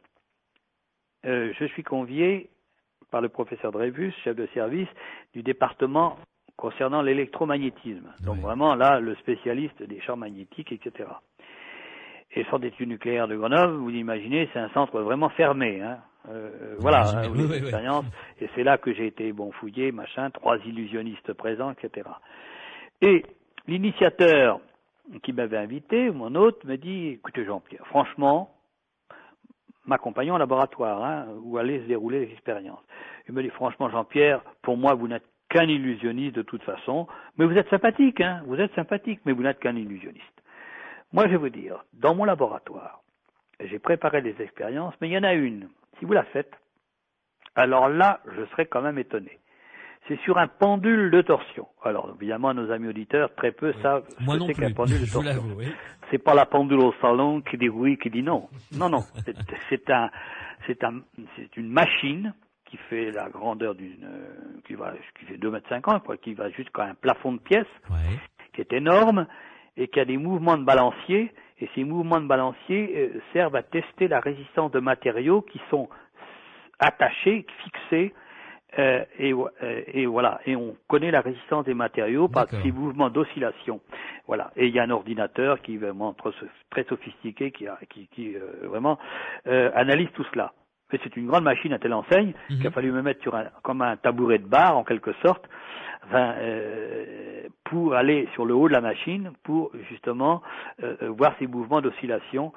Je suis convié par le professeur Dreyfus, chef de service du département concernant l'électromagnétisme. Donc vraiment, là, le spécialiste des champs magnétiques, etc. Et le centre d'études nucléaires de Grenoble, vous imaginez, c'est un centre vraiment fermé. Hein. L'expérience. Et c'est là que j'ai été fouillé, 3 illusionnistes présents, etc. Et l'initiateur qui m'avait invité, mon hôte, me dit, écoutez Jean-Pierre, franchement, m'accompagnons au laboratoire, où allaient se dérouler les expériences. Il me dit, franchement Jean-Pierre, pour moi, vous n'êtes qu'un illusionniste de toute façon, mais vous êtes sympathique, mais vous n'êtes qu'un illusionniste. Moi, je vais vous dire, dans mon laboratoire, j'ai préparé des expériences, mais il y en a une. Si vous la faites, alors là, je serais quand même étonné. C'est sur un pendule de torsion. Alors, évidemment, nos amis auditeurs, très peu savent ce que c'est qu'un pendule de torsion. C'est pas la pendule au salon qui dit oui, qui dit non. Non. C'est une machine qui fait la grandeur qui fait 2,50 m, quoi, qui va jusqu'à un plafond de pièce, qui est énorme, et qui a des mouvements de balancier, et ces mouvements de balancier servent à tester la résistance de matériaux qui sont attachés, fixés, et voilà, et on connaît la résistance des matériaux par ces mouvements d'oscillation. Voilà, et il y a un ordinateur qui est vraiment très sophistiqué, qui vraiment analyse tout cela. Mais c'est une grande machine à telle enseigne qu'il a fallu me mettre comme un tabouret de bar en quelque sorte, pour aller sur le haut de la machine pour justement voir ces mouvements d'oscillation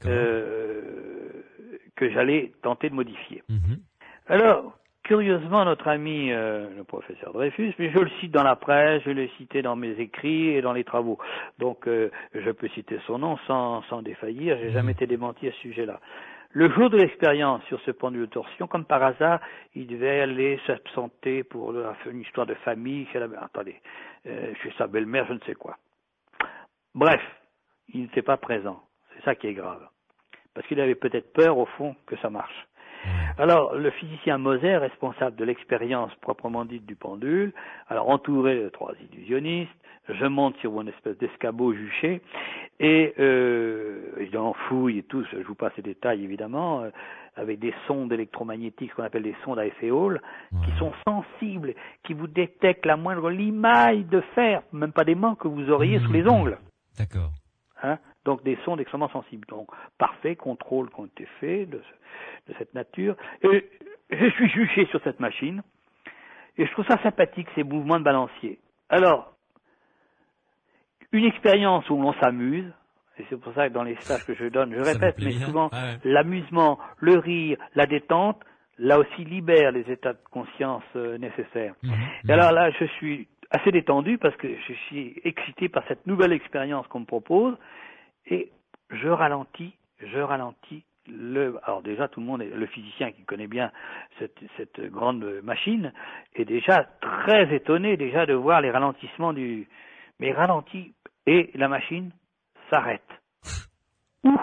que j'allais tenter de modifier. Alors, curieusement, notre ami le professeur Dreyfus, mais je le cite dans la presse, je l'ai cité dans mes écrits et dans les travaux, donc je peux citer son nom sans défaillir, j'ai jamais été démenti à ce sujet-là. Le jour de l'expérience sur ce pendule de torsion, comme par hasard, il devait aller s'absenter pour une histoire de famille chez sa belle-mère, je ne sais quoi. Bref, il n'était pas présent. C'est ça qui est grave. Parce qu'il avait peut-être peur, au fond, que ça marche. Alors, le physicien Moser, responsable de l'expérience proprement dite du pendule, alors entouré de 3 illusionnistes, je monte sur mon espèce d'escabeau juché, et évidemment fouille et tout, je vous passe les détails évidemment, avec des sondes électromagnétiques, ce qu'on appelle des sondes à effet Hall, qui sont sensibles, qui vous détectent la moindre limaille de fer, même pas des mains que vous auriez sous les ongles. D'accord. Hein? Donc des sondes extrêmement sensibles. Donc parfait contrôle qui ont été faits de cette nature. Et je suis juché sur cette machine et je trouve ça sympathique, ces mouvements de balancier. Alors, une expérience où l'on s'amuse, et c'est pour ça que dans les stages que je donne, je répète, mais souvent l'amusement, le rire, la détente, là aussi libère les états de conscience nécessaires. Et alors là, je suis assez détendu parce que je suis excité par cette nouvelle expérience qu'on me propose et je ralentis alors déjà tout le monde, le physicien qui connaît bien cette grande machine est déjà très étonné déjà de voir les ralentissements mais ralentit et la machine s'arrête. Ouh.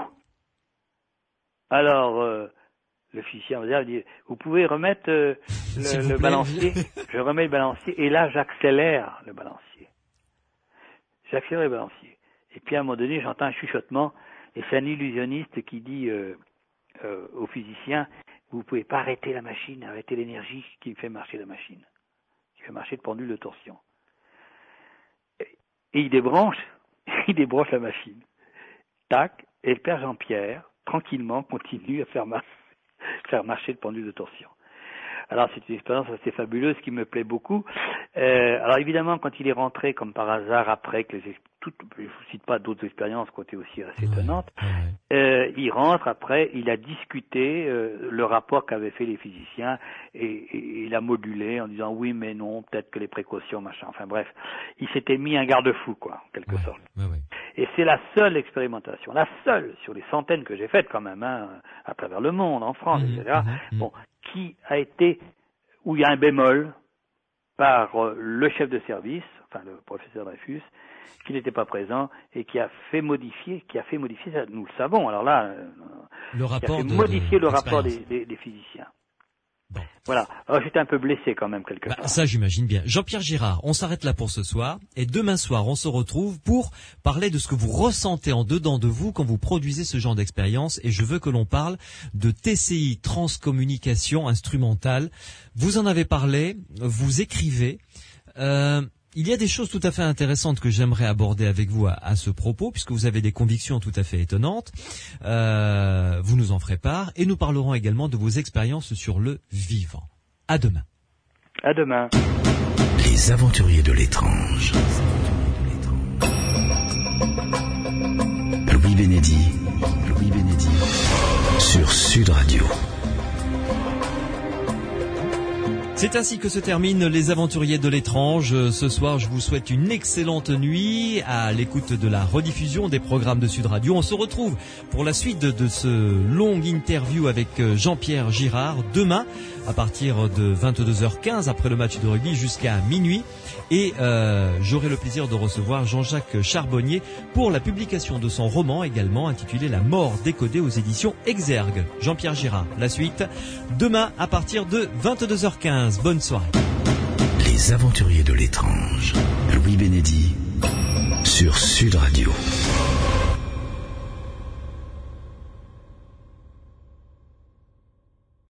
Alors le physicien me dit vous pouvez remettre le balancier. Je remets le balancier et là j'accélère le balancier. Et puis à un moment donné j'entends un chuchotement et c'est un illusionniste qui dit au physicien vous pouvez pas arrêter la machine, arrêter l'énergie qui fait marcher la machine, qui fait marcher le pendule de torsion. Et il débranche la machine. Tac, et le père Jean-Pierre tranquillement continue à faire marcher le pendule de torsion. Alors c'est une expérience assez fabuleuse qui me plaît beaucoup. Alors évidemment quand il est rentré comme par hasard après que je ne vous cite pas d'autres expériences qui ont été aussi assez étonnantes, il rentre après, il a discuté le rapport qu'avaient fait les physiciens et il a modulé en disant oui mais non, peut-être que les précautions, machin, enfin bref, il s'était mis un garde-fou quoi, en quelque sorte. Et c'est la seule expérimentation, la seule sur les centaines que j'ai faites quand même, à travers le monde, en France, etc. Bon, qui a été, où il y a un bémol par le chef de service, enfin le professeur Dreyfus, qui n'était pas présent et qui a fait modifier ça, nous le savons, alors là, le rapport qui a fait modifier le rapport des physiciens. Bon. Voilà. Alors j'étais un peu blessé quand même quelque part. Ça j'imagine bien. Jean-Pierre Girard, on s'arrête là pour ce soir et demain soir on se retrouve pour parler de ce que vous ressentez en dedans de vous quand vous produisez ce genre d'expérience et je veux que l'on parle de TCI, transcommunication instrumentale. Vous en avez parlé, vous écrivez. Il y a des choses tout à fait intéressantes que j'aimerais aborder avec vous à ce propos, puisque vous avez des convictions tout à fait étonnantes. Vous nous en ferez part, et nous parlerons également de vos expériences sur le vivant. À demain. À demain. Les aventuriers de l'étrange. Louis Bénédy. Sur Sud Radio. C'est ainsi que se terminent les aventuriers de l'étrange. Ce soir, je vous souhaite une excellente nuit à l'écoute de la rediffusion des programmes de Sud Radio. On se retrouve pour la suite de ce long interview avec Jean-Pierre Girard demain à partir de 22h15 après le match de rugby jusqu'à minuit. Et j'aurai le plaisir de recevoir Jean-Jacques Charbonnier pour la publication de son roman également intitulé La mort décodée aux éditions Exergue. Jean-Pierre Girard, la suite demain à partir de 22h15. Bonne soirée. Les aventuriers de l'étrange. Louis Bénédy sur Sud Radio.